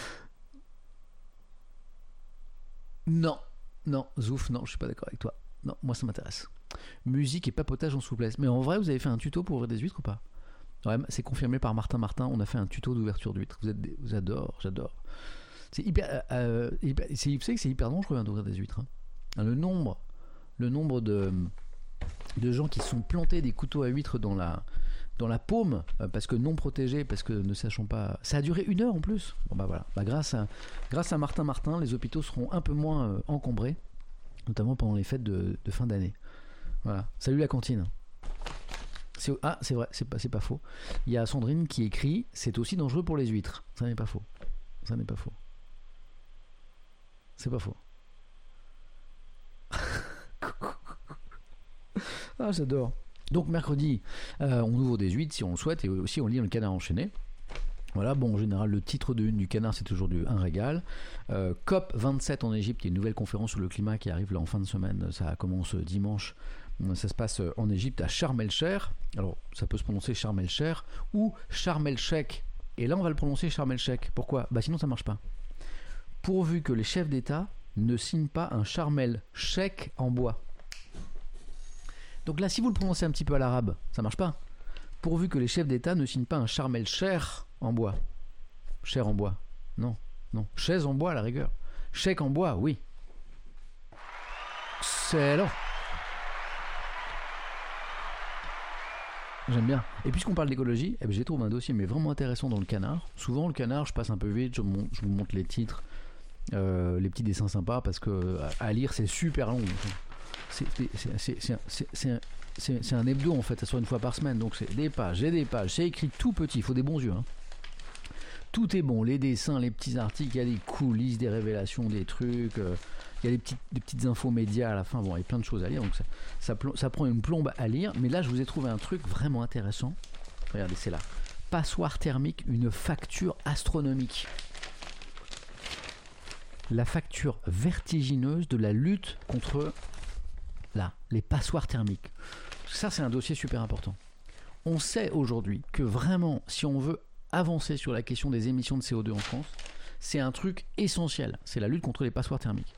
Non. Non, Zouf, non, je suis pas d'accord avec toi. Non, moi ça m'intéresse. Musique et papotage en souplesse. Mais en vrai, vous avez fait un tuto pour ouvrir des huîtres ou pas? Ouais, c'est confirmé par Martin Martin. On a fait un tuto d'ouverture d'huîtres. Vous êtes des... vous adore, j'adore. C'est hyper, euh, hyper c'est, vous savez que c'est hyper dangereux hein, d'ouvrir des huîtres. Hein. Le nombre, le nombre de, de gens qui se sont plantés des couteaux à huîtres dans la, dans la paume euh, parce que non protégés, parce que ne sachant pas. Ça a duré une heure en plus. Bon bah voilà. Bah, grâce à, grâce à Martin Martin, les hôpitaux seront un peu moins euh, encombrés, notamment pendant les fêtes de, de fin d'année. Voilà. Salut la cantine. C'est, ah, c'est vrai, c'est pas, c'est pas faux. Il y a Sandrine qui écrit c'est aussi dangereux pour les huîtres. Ça n'est pas faux. Ça n'est pas faux. C'est pas faux. Ah, j'adore. Donc mercredi, euh, on ouvre des huit si on le souhaite, et aussi on lit le Canard enchaîné. Voilà, bon, en général, le titre de une du Canard, c'est toujours du, un régal. Euh, COP vingt-sept en Égypte, il y a une nouvelle conférence sur le climat qui arrive là en fin de semaine. Ça commence dimanche. Ça se passe en Égypte, à Sharm el-Sheikh. Alors, ça peut se prononcer Sharm el-Sheikh ou Sharm el-Sheikh. Et là, on va le prononcer Sharm el-Sheikh. Pourquoi ? Bah, sinon, ça marche pas. Pourvu que les chefs d'État ne signent pas un Sharm el-Sheikh en bois. Donc là, si vous le prononcez un petit peu à l'arabe, ça marche pas. Pourvu que les chefs d'État ne signent pas un Sharm el-Sheikh en bois. Cher en bois. Non, non. Chaise en bois à la rigueur. Chèque en bois, oui. C'est long. J'aime bien. Et puisqu'on parle d'écologie, eh ben, j'ai trouvé un dossier mais vraiment intéressant dans le Canard. Souvent le Canard, je passe un peu vite, je, mon- je vous montre les titres, euh, les petits dessins sympas, parce que à, à lire c'est super long. C'est, c'est, c'est, c'est, c'est, un- c'est, c'est un, c'est- c'est un hebdo en fait, ça sort une fois par semaine, donc c'est des pages et des pages. C'est écrit tout petit, il faut des bons yeux. Hein. Tout est bon, les dessins, les petits articles, il y a des coulisses, des révélations, des trucs. euh, Il y a des petites, des petites infos médias à la fin. Bon, il y a plein de choses à lire, donc ça, ça, plom- ça prend une plombe à lire. Mais là, je vous ai trouvé un truc vraiment intéressant. Regardez, c'est là. Passoire thermique, une facture astronomique. La facture vertigineuse de la lutte contre là, les passoires thermiques. Ça, c'est un dossier super important. On sait aujourd'hui que vraiment, si on veut avancer sur la question des émissions de C O deux en France, c'est un truc essentiel. C'est la lutte contre les passoires thermiques.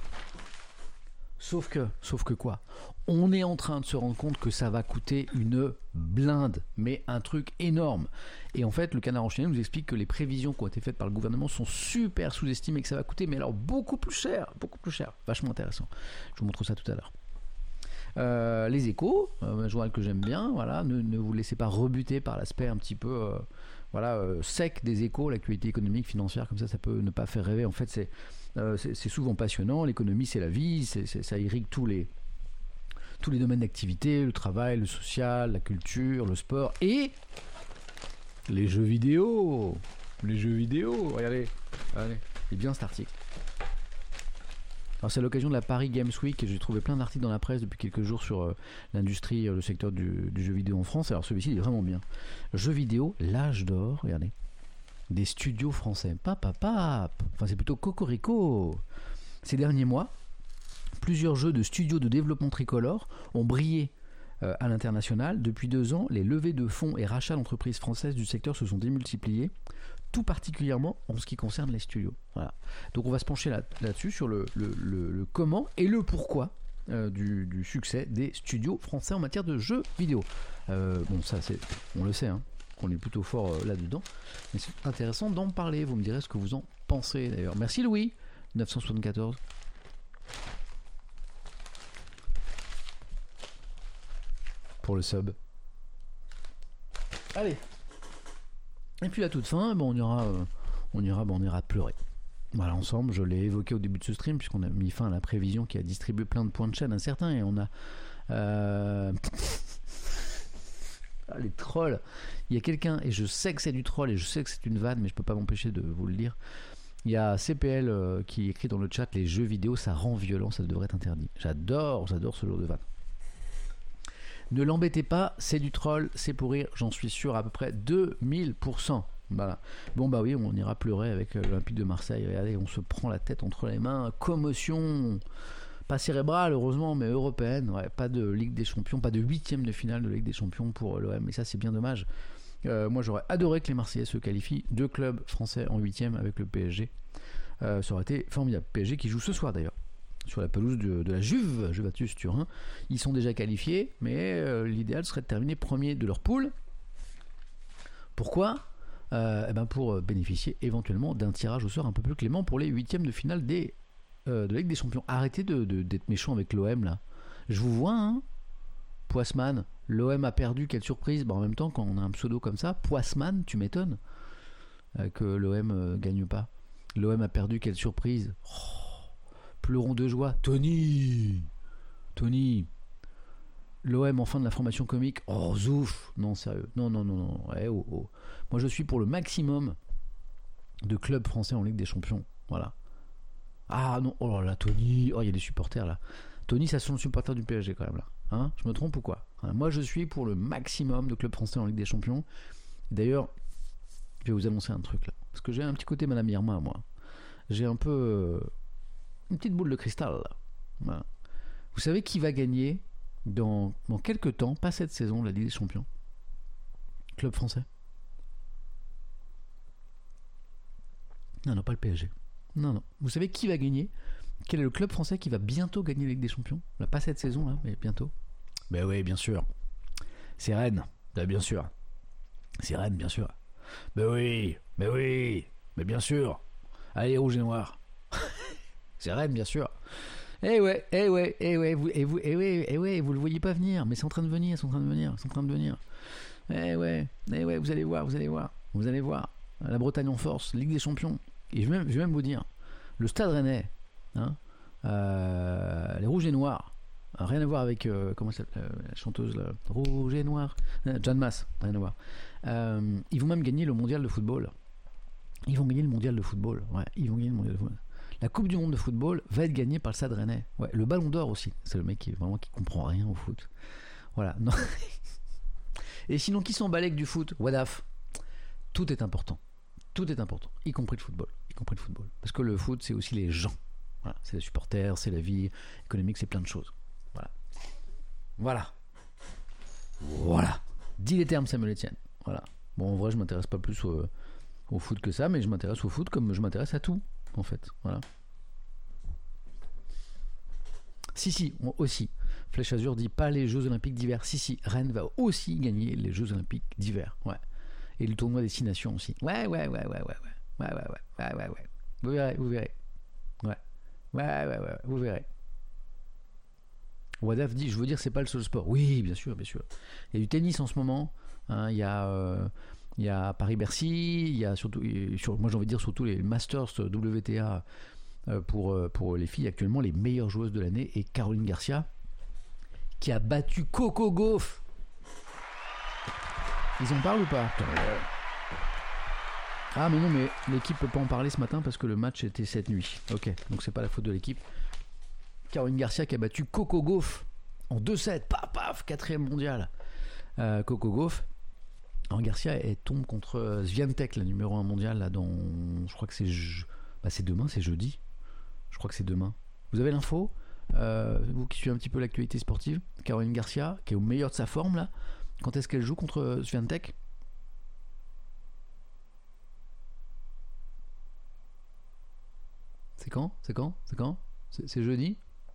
Sauf que, sauf que quoi ? On est en train de se rendre compte que ça va coûter une blinde, mais un truc énorme. Et en fait, le Canard enchaîné nous explique que les prévisions qui ont été faites par le gouvernement sont super sous-estimées, que ça va coûter, mais alors beaucoup plus cher, beaucoup plus cher. Vachement intéressant. Je vous montre ça tout à l'heure. Euh, les Échos, euh, un journal que j'aime bien, voilà, ne, ne vous laissez pas rebuter par l'aspect un petit peu euh, voilà, euh, sec des Échos, l'actualité économique, financière, comme ça, ça peut ne pas faire rêver. En fait, c'est, euh, c'est, c'est souvent passionnant. L'économie, c'est la vie, c'est, c'est, ça irrigue tous les, tous les domaines d'activité, le travail, le social, la culture, le sport et les jeux vidéo. Les jeux vidéo, regardez, allez, c'est bien cet article. Alors c'est à l'occasion de la Paris Games Week et j'ai trouvé plein d'articles dans la presse depuis quelques jours sur euh, l'industrie, euh, le secteur du, du jeu vidéo en France. Alors celui-ci il est vraiment bien. Jeux vidéo, l'âge d'or, regardez. Des studios français. Papa, papa. Enfin c'est plutôt cocorico. Ces derniers mois, plusieurs jeux de studios de développement tricolore ont brillé euh, à l'international. Depuis deux ans, les levées de fonds et rachats d'entreprises françaises du secteur se sont démultipliés, tout particulièrement en ce qui concerne les studios. Voilà. Donc on va se pencher là, là-dessus, sur le, le, le, le comment et le pourquoi euh, du, du succès des studios français en matière de jeux vidéo. Euh, bon, ça, c'est, on le sait, hein, qu'on est plutôt fort euh, là-dedans, mais c'est intéressant d'en parler. Vous me direz ce que vous en pensez d'ailleurs. Merci Louis, neuf cent soixante-quatorze. Pour le sub. Allez. Et puis à toute fin, bon, on ira, euh, on ira, bon, on ira pleurer. Voilà, ensemble, je l'ai évoqué au début de ce stream, puisqu'on a mis fin à la prévision qui a distribué plein de points de chaîne à certains, et on a... Euh... ah, les trolls. Il y a quelqu'un, et je sais que c'est du troll, et je sais que c'est une vanne, mais je peux pas m'empêcher de vous le dire. Il y a C P L euh, qui écrit dans le chat, les jeux vidéo, ça rend violent, ça devrait être interdit. J'adore, j'adore ce genre de vanne. Ne l'embêtez pas, c'est du troll, c'est pour rire, j'en suis sûr à peu près deux mille pour cent. Voilà. Bon bah oui, on ira pleurer avec l'Olympique de Marseille. Regardez, on se prend la tête entre les mains. Commotion, pas cérébrale heureusement, mais européenne. Ouais, pas de Ligue des Champions, pas de huitième de finale de Ligue des Champions pour l'O M. Et ça c'est bien dommage. Euh, moi j'aurais adoré que les Marseillais se qualifient. Deux clubs français en huitième avec le P S G. Euh, ça aurait été formidable. P S G qui joue ce soir d'ailleurs. Sur la pelouse de, de la Juve, Juventus Turin. Ils sont déjà qualifiés, mais euh, l'idéal serait de terminer premier de leur poule. Pourquoi ? euh, eh ben Pour bénéficier éventuellement d'un tirage au sort un peu plus clément pour les huitièmes de finale des, euh, de la Ligue des Champions. Arrêtez de, de, d'être méchant avec l'O M là. Je vous vois, hein Poisman, l'O M a perdu, quelle surprise. Bah, en même temps, quand on a un pseudo comme ça, Poisman, tu m'étonnes euh, que l'O M euh, gagne pas. L'O M a perdu, quelle surprise. Oh. Pleurons de joie. Tony Tony L'O M en fin de la formation comique. Oh zouf. Non sérieux. Non non non non. Eh, oh, oh. Moi je suis pour le maximum de clubs français en Ligue des Champions. Voilà. Ah non. Oh là là Tony. Oh il y a des supporters là. Tony, ça sont le supporter du P S G quand même là. Hein, je me trompe ou quoi? Hein, moi, je suis pour le maximum de clubs français en Ligue des Champions. D'ailleurs, je vais vous annoncer un truc là. Parce que j'ai un petit côté Madame Irma, moi. J'ai un peu... Euh, une petite boule de cristal là. Voilà. Vous savez qui va gagner dans, dans quelques temps, pas cette saison, la Ligue des Champions? Club français? Non, non, pas le P S G. Non, non. Vous savez qui va gagner? Quel est le club français qui va bientôt gagner la Ligue des Champions? Là, pas cette saison, là, mais bientôt. Ben oui, bien sûr. C'est Rennes. Ben, bien sûr. C'est Rennes, bien sûr. Ben oui, ben oui, mais bien sûr. Allez, rouge et noir. C'est Rennes, bien sûr. Eh ouais, eh ouais, eh ouais, vous, eh vous, eh ouais, eh ouais, vous le voyez pas venir, mais c'est en train de venir, c'est en train de venir, c'est en train de venir. Eh ouais, eh ouais, vous allez voir, vous allez voir, vous allez voir. La Bretagne en force, Ligue des Champions. Et je vais même, je vais même vous dire, le Stade Rennais, hein, euh, les Rouges et Noirs, rien à voir avec euh, comment ça s'appelle, euh, la chanteuse là, Rouge et Noir, euh, Jeanne Masse, rien à voir. Euh, ils vont même gagner le mondial de football. Ils vont gagner le mondial de football. Ouais, ils vont gagner le mondial de football. La Coupe du Monde de football va être gagnée par le Stade Rennais. Ouais, le Ballon d'Or aussi. C'est le mec qui vraiment qui comprend rien au foot. Voilà. Non. Et sinon, qui s'en bat avec du foot? Wadaf. Tout est important. Tout est important, y compris le football, y compris le football. Parce que le foot, c'est aussi les gens. Voilà, c'est les supporters, c'est la vie économique, c'est plein de choses. Voilà. Voilà. Voilà. Dis les termes, Samuel Etienne. Voilà. Bon, en vrai, je m'intéresse pas plus au, au foot que ça, mais je m'intéresse au foot comme je m'intéresse à tout, en fait. Voilà. Si, si, on, aussi. Flèche Azur dit pas les Jeux Olympiques d'hiver. Si, si, Rennes va aussi gagner les Jeux Olympiques d'hiver. Ouais. Et le tournoi des Six Nations aussi. Ouais, ouais, ouais, ouais, ouais, ouais. Ouais, ouais, ouais, ouais, ouais, ouais. Vous verrez, vous verrez. Ouais. Ouais, ouais, ouais, vous verrez. Wadaf dit, je veux dire, c'est pas le seul sport. Oui, bien sûr, bien sûr. Il y a du tennis en ce moment. Hein, il y a, euh, il y a Paris-Bercy. Il y a surtout, sur, moi j'ai envie de dire surtout les Masters W T A euh, pour, euh, pour les filles. Actuellement, les meilleures joueuses de l'année. Et Caroline Garcia, qui a battu Coco Gauff. Ils en parlent ou pas? Ah mais non, mais l'équipe peut pas en parler ce matin parce que le match était cette nuit. Ok, donc c'est pas la faute de l'équipe. Caroline Garcia qui a battu Coco Gauff en deux sept, paf paf, quatrième mondial. Euh, Coco Gauff. Alors Garcia, elle tombe contre Swiatek, la numéro un mondial, là, dans, je crois que c'est, je... bah, c'est demain, c'est jeudi. Je crois que c'est demain. Vous avez l'info? euh, Vous qui suivez un petit peu l'actualité sportive, Caroline Garcia, qui est au meilleur de sa forme là. Quand est-ce qu'elle joue contre Swiatek? C'est quand? C'est quand? C'est quand? C'est, c'est jeudi?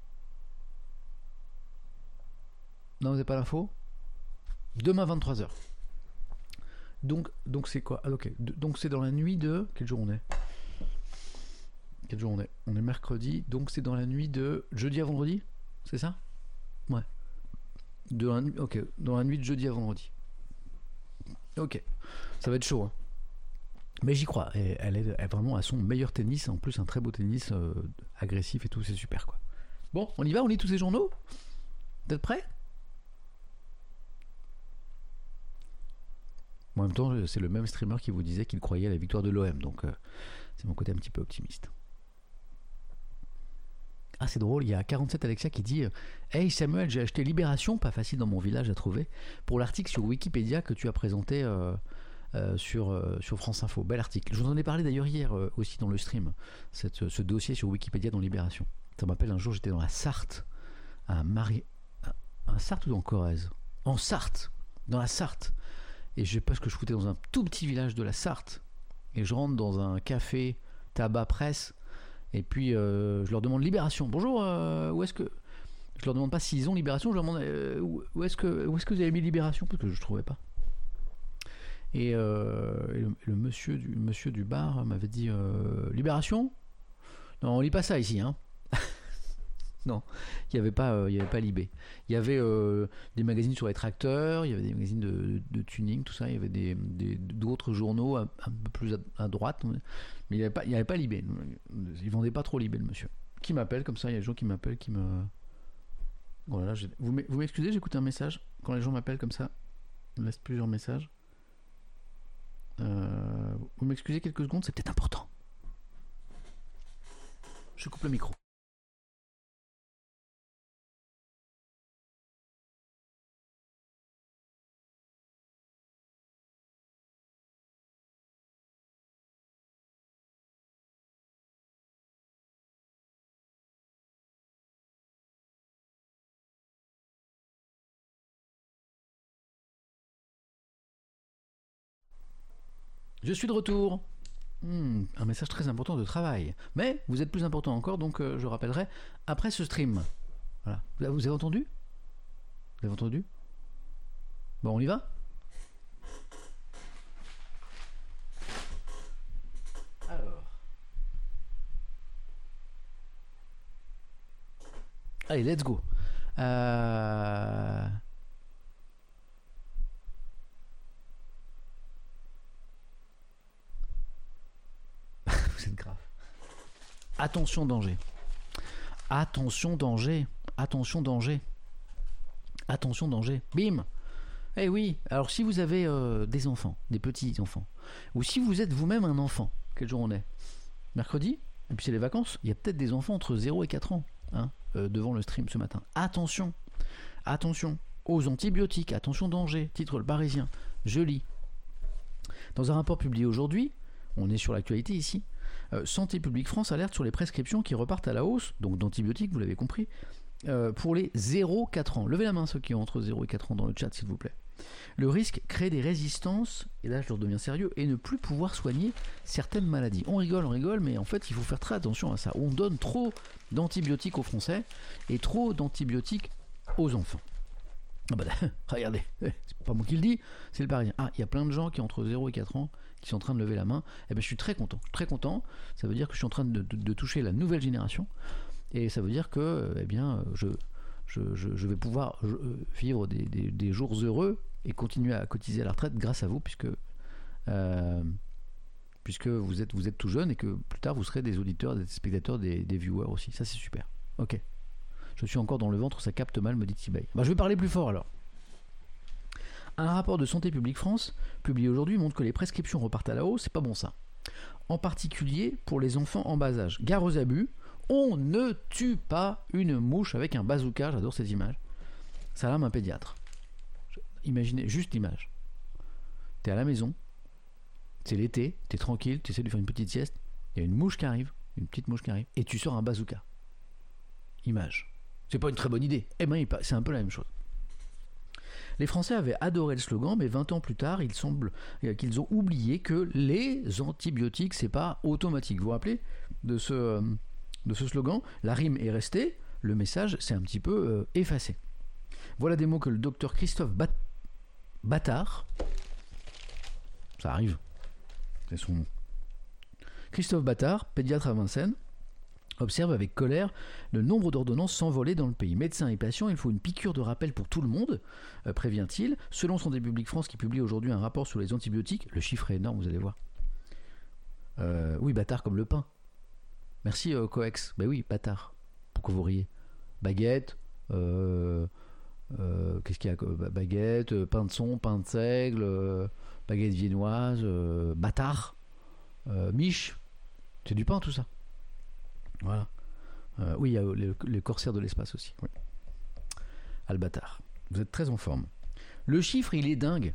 Non, vous n'avez pas l'info? Demain vingt-trois heures. Donc, donc c'est quoi? Ah, ok. Donc c'est dans la nuit de... Quel jour on est? Quel jour on est? On est mercredi, donc c'est dans la nuit de jeudi à vendredi? C'est ça? Ouais. De la... Ok, dans la nuit de jeudi à vendredi. Ok. Ça va être chaud, hein. Mais j'y crois. Et elle est, elle est vraiment à son meilleur tennis. En plus, un très beau tennis euh, agressif et tout. C'est super, quoi. Bon, on y va? On lit tous ces journaux? Vous êtes prêts? En même temps, c'est le même streamer qui vous disait qu'il croyait à la victoire de l'O M. Donc, euh, c'est mon côté un petit peu optimiste. Ah, c'est drôle. Il y a quarante-sept Alexia qui dit « Hey Samuel, j'ai acheté Libération, pas facile dans mon village à trouver, pour l'article sur Wikipédia que tu as présenté... Euh, Euh, sur, euh, sur France Info. Bel article. Je vous en ai parlé d'ailleurs hier euh, aussi dans le stream, cette, ce dossier sur Wikipédia dans Libération. Ça m'appelle un jour, j'étais dans la Sarthe, à Marie... Un Sarthe ou en Corrèze? En Sarthe, dans la Sarthe. Et je sais pas ce que je foutais dans un tout petit village de la Sarthe. Et je rentre dans un café, tabac, presse, et puis euh, je leur demande Libération. Bonjour, euh, où est-ce que... Je leur demande pas s'ils ont Libération, je leur demande euh, où, où, est-ce que, où est-ce que vous avez mis Libération? Parce que je trouvais pas. Et, euh, et le, le, monsieur du, monsieur du bar m'avait dit euh, Libération? Non, on lit pas ça ici, hein. Non, il n'y avait pas, euh, il y avait pas Libé. Il y avait euh, des magazines sur les tracteurs, il y avait des magazines de, de, de tuning, tout ça. Il y avait des, des, d'autres journaux un, un peu plus à, à droite, mais il n'y avait pas, il y avait pas Libé. Il vendait pas trop Libé, le monsieur. Qui m'appelle comme ça? Il y a des gens qui m'appellent, qui me. Voilà, j'ai... vous m'excusez, j'écoute un message quand les gens m'appellent comme ça. Il me laisse plusieurs messages. Euh, vous m'excusez quelques secondes, c'est peut-être important. Je coupe le micro. Je suis de retour. Hmm, un message très important de travail. Mais vous êtes plus important encore, donc euh, je rappellerai après ce stream. Voilà. Vous avez entendu ? Vous avez entendu ? Bon, on y va ? Alors. Allez, let's go. Euh... Vous êtes grave. Attention, danger. Attention, danger. Attention, danger. Attention, danger. Bim. Eh oui, alors si vous avez euh, des enfants, des petits enfants, ou si vous êtes vous-même un enfant, quel jour on est ? Mercredi ? Et puis c'est les vacances. Il y a peut-être des enfants entre zéro et quatre ans hein, euh, devant le stream ce matin. Attention, attention aux antibiotiques, attention danger. Titre Le Parisien, je lis. Dans un rapport publié aujourd'hui, on est sur l'actualité ici, euh, Santé publique France alerte sur les prescriptions qui repartent à la hausse, donc d'antibiotiques, vous l'avez compris, euh, pour les zéro à quatre ans. Levez la main ceux qui ont entre zéro et quatre ans dans le chat s'il vous plaît. Le risque crée des résistances, et là je redeviens sérieux, et ne plus pouvoir soigner certaines maladies. On rigole, on rigole, mais en fait il faut faire très attention à ça. On donne trop d'antibiotiques aux Français et trop d'antibiotiques aux enfants. Ah bah, regardez, c'est pas moi qui le dis, c'est Le Parisien. Ah, il y a plein de gens qui ont entre zéro et quatre ans qui sont en train de lever la main. Eh ben je suis très content, très content. Ça veut dire que je suis en train de, de, de toucher la nouvelle génération, et ça veut dire que eh bien je Je, je, je vais pouvoir je, vivre des, des, des jours heureux et continuer à cotiser à la retraite grâce à vous, puisque, euh, puisque vous, êtes, vous êtes tout jeune et que plus tard vous serez des auditeurs, des spectateurs, des, des viewers aussi. Ça c'est super. Ok. Je suis encore dans le ventre, ça capte mal, me dit Tibay. Bah, je vais parler plus fort alors. Un rapport de Santé publique France publié aujourd'hui montre que les prescriptions repartent à la hausse. C'est pas bon ça. En particulier pour les enfants en bas âge. Gare aux abus. On ne tue pas une mouche avec un bazooka, j'adore cette image. Ça lame un pédiatre. Imaginez juste l'image. T'es à la maison, c'est l'été, t'es tranquille, tu essaies de faire une petite sieste, il y a une mouche qui arrive, une petite mouche qui arrive, et tu sors un bazooka. Image. C'est pas une très bonne idée. Eh ben, c'est un peu la même chose. Les Français avaient adoré le slogan, mais vingt ans plus tard, il semble qu'ils ont oublié que les antibiotiques, c'est pas automatique. Vous vous rappelez de ce... Euh, de ce slogan, la rime est restée, le message s'est un petit peu euh, effacé. Voilà des mots que le docteur Christophe Bat- Battard, ça arrive, c'est son nom, Christophe Battard, pédiatre à Vincennes, observe avec colère le nombre d'ordonnances s'envoler dans le pays. Médecins et patients, il faut une piqûre de rappel pour tout le monde, euh, prévient-il. Selon Santé publique France qui publie aujourd'hui un rapport sur les antibiotiques, le chiffre est énorme, vous allez voir. Euh, oui, bâtard comme le pain. Merci euh, Coex. Ben oui, bâtard. Pourquoi vous riez ? Baguette, euh, euh, qu'est-ce qu'il y a ? Baguette, euh, pain de son, pain de seigle, euh, baguette viennoise, euh, bâtard, euh, miche. C'est du pain tout ça. Voilà. Euh, oui, il y a les, les corsaires de l'espace aussi. Oui. Albatar. Vous êtes très en forme. Le chiffre, il est dingue.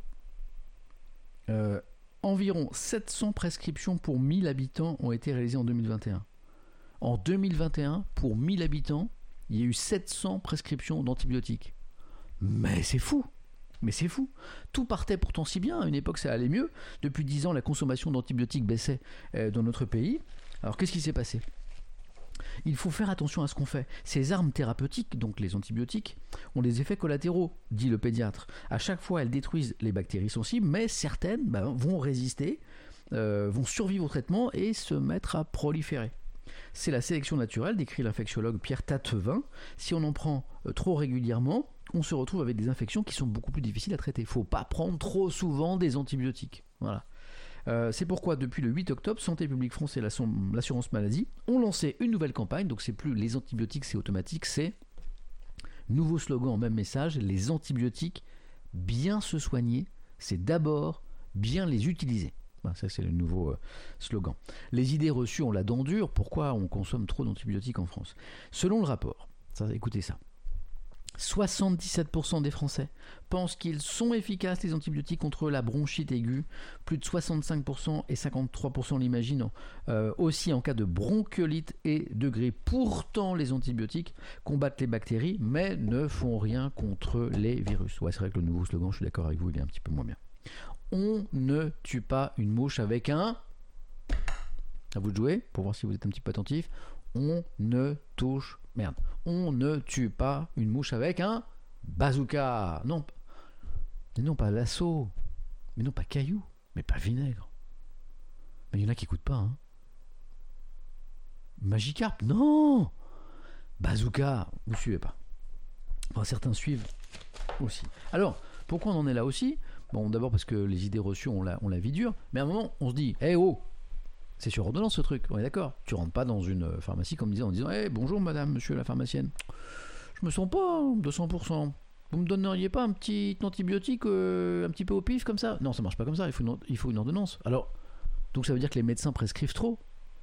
Euh, environ sept cents prescriptions pour mille habitants ont été réalisées en deux mille vingt et un. En deux mille vingt et un, pour mille habitants, il y a eu sept cents prescriptions d'antibiotiques. Mais c'est fou. Mais c'est fou. Tout partait pourtant si bien. À une époque, ça allait mieux. Depuis dix ans, la consommation d'antibiotiques baissait euh, dans notre pays. Alors, qu'est-ce qui s'est passé ? Il faut faire attention à ce qu'on fait. Ces armes thérapeutiques, donc les antibiotiques, ont des effets collatéraux, dit le pédiatre. À chaque fois, elles détruisent les bactéries sensibles, mais certaines ben, vont résister, euh, vont survivre au traitement et se mettre à proliférer. C'est la sélection naturelle, décrit l'infectiologue Pierre Tatevin. Si on en prend euh, trop régulièrement, on se retrouve avec des infections qui sont beaucoup plus difficiles à traiter. Il ne faut pas prendre trop souvent des antibiotiques. Voilà. Euh, c'est pourquoi depuis le huit octobre, Santé publique France et l'assurance maladie ont lancé une nouvelle campagne. Donc c'est plus les antibiotiques, c'est automatique, c'est nouveau slogan, même message, les antibiotiques, bien se soigner, c'est d'abord bien les utiliser. Ben, ça c'est le nouveau euh, slogan. Les idées reçues ont la dent dure. Pourquoi on consomme trop d'antibiotiques en France ? Selon le rapport, ça, écoutez ça, soixante-dix-sept pour cent des Français pensent qu'ils sont efficaces les antibiotiques contre la bronchite aiguë. Plus de soixante-cinq pour cent et cinquante-trois pour cent l'imaginent euh, aussi en cas de bronchiolite et de grippe. Pourtant, les antibiotiques combattent les bactéries mais ne font rien contre les virus. Ouais, c'est vrai que le nouveau slogan, je suis d'accord avec vous, il est un petit peu moins bien. On ne tue pas une mouche avec un... À vous de jouer, pour voir si vous êtes un petit peu attentif. On ne touche... Merde. On ne tue pas une mouche avec un bazooka. Non. Mais non, pas lasso. Mais non, pas caillou. Mais pas vinaigre. Mais il y en a qui n'écoutent pas, hein. Magikarp, non. Bazooka, vous ne suivez pas. Enfin, certains suivent aussi. Alors, pourquoi on en est là aussi? Bon, d'abord parce que les idées reçues, on la, on la vie dure. Mais à un moment, on se dit, hé hey, oh, c'est sur ordonnance ce truc. On est d'accord. Tu rentres pas dans une pharmacie comme disant, en disant, hé hey, bonjour madame, monsieur la pharmacienne. Je me sens pas de cent pour cent. Vous me donneriez pas un petit antibiotique euh, un petit peu au pif comme ça? Non, ça marche pas comme ça. Il faut une, il faut une ordonnance. Alors, donc ça veut dire que les médecins prescrivent trop.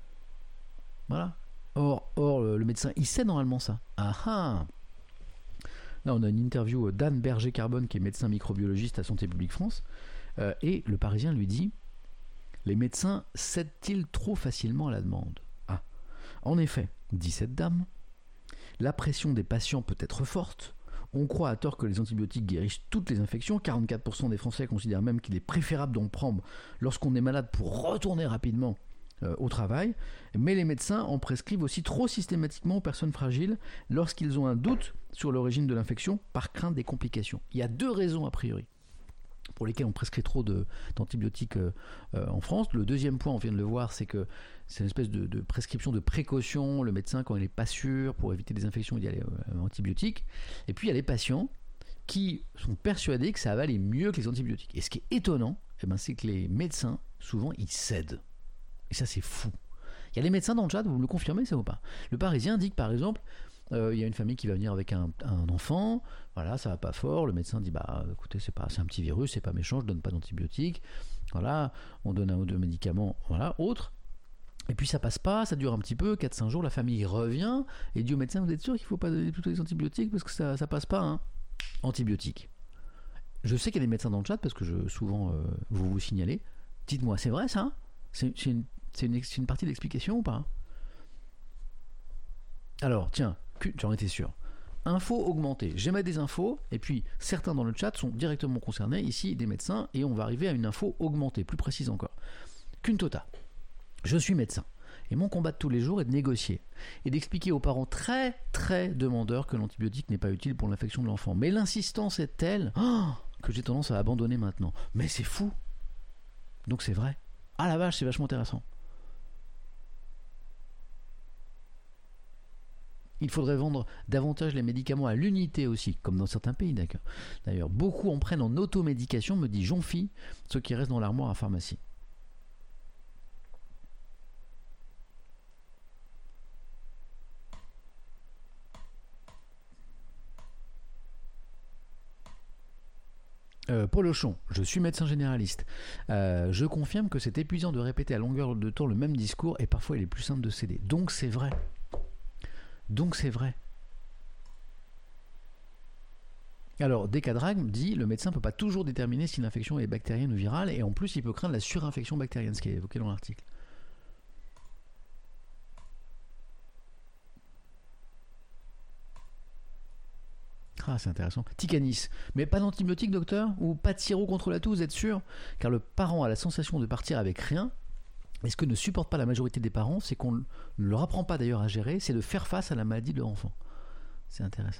Voilà. Or, or le, le médecin, il sait normalement ça. Ah ah. Là, on a une interview d'Anne Berger-Carbone, qui est médecin microbiologiste à Santé publique France, euh, et le Parisien lui dit: les médecins cèdent-ils trop facilement à la demande? Ah. En effet, dit cette dame, la pression des patients peut être forte. On croit à tort que les antibiotiques guérissent toutes les infections. quarante-quatre pour cent des Français considèrent même qu'il est préférable d'en prendre lorsqu'on est malade pour retourner rapidement Euh, au travail, mais les médecins en prescrivent aussi trop systématiquement aux personnes fragiles lorsqu'ils ont un doute sur l'origine de l'infection par crainte des complications. Il y a deux raisons a priori pour lesquelles on prescrit trop de, d'antibiotiques euh, euh, en France. Le deuxième point, on vient de le voir, c'est que c'est une espèce de, de prescription de précaution. Le médecin, quand il n'est pas sûr, pour éviter des infections, il y a les euh, antibiotiques. Et puis il y a les patients qui sont persuadés que ça va aller mieux que les antibiotiques. Et ce qui est étonnant, eh ben, c'est que les médecins, souvent, ils cèdent. Et ça, c'est fou. Il y a les médecins dans le chat, vous me le confirmez, ça ou pas? Le Parisien dit que, par exemple, euh, il y a une famille qui va venir avec un, un enfant, voilà, ça va pas fort, le médecin dit, bah écoutez, c'est, pas, c'est un petit virus, c'est pas méchant, je donne pas d'antibiotiques, voilà, on donne un ou deux médicaments, voilà, autres, et puis ça passe pas, ça dure un petit peu, quatre à cinq jours, la famille revient, et dit au médecin, vous êtes sûr qu'il faut pas donner tous les antibiotiques, parce que ça, ça passe pas, hein? Antibiotiques. Je sais qu'il y a des médecins dans le chat, parce que je, souvent, euh, vous vous signalez, dites-moi, c'est vrai ça? C'est, c'est une C'est une, c'est une partie de l'explication ou pas? Alors, tiens, j'en étais sûr. Infos augmentées. J'émets des infos, et puis certains dans le chat sont directement concernés, ici des médecins, et on va arriver à une info augmentée, plus précise encore. Kuntota. Je suis médecin, et mon combat de tous les jours est de négocier, et d'expliquer aux parents très très demandeurs que l'antibiotique n'est pas utile pour l'infection de l'enfant. Mais l'insistance est telle oh, que j'ai tendance à abandonner maintenant. Mais c'est fou. Donc c'est vrai. Ah la vache, c'est vachement intéressant. Il faudrait vendre davantage les médicaments à l'unité aussi, comme dans certains pays d'accord. D'ailleurs. Beaucoup en prennent en automédication, me dit Jean-Phi, ce qui reste dans l'armoire à pharmacie. Euh, Paul Auchon, je suis médecin généraliste. Euh, je confirme que c'est épuisant de répéter à longueur de temps le même discours et parfois il est plus simple de céder. Donc c'est vrai. Donc c'est vrai. Alors, Decadrag dit le médecin ne peut pas toujours déterminer si l'infection est bactérienne ou virale et en plus il peut craindre la surinfection bactérienne, ce qui est évoqué dans l'article. Ah, c'est intéressant. Ticanis. Mais pas d'antibiotique, docteur? Ou pas de sirop contre la toux, vous êtes sûr? Car le parent a la sensation de partir avec rien. Et ce que ne supporte pas la majorité des parents, c'est qu'on ne leur apprend pas d'ailleurs à gérer, c'est de faire face à la maladie de leur enfant. C'est intéressant.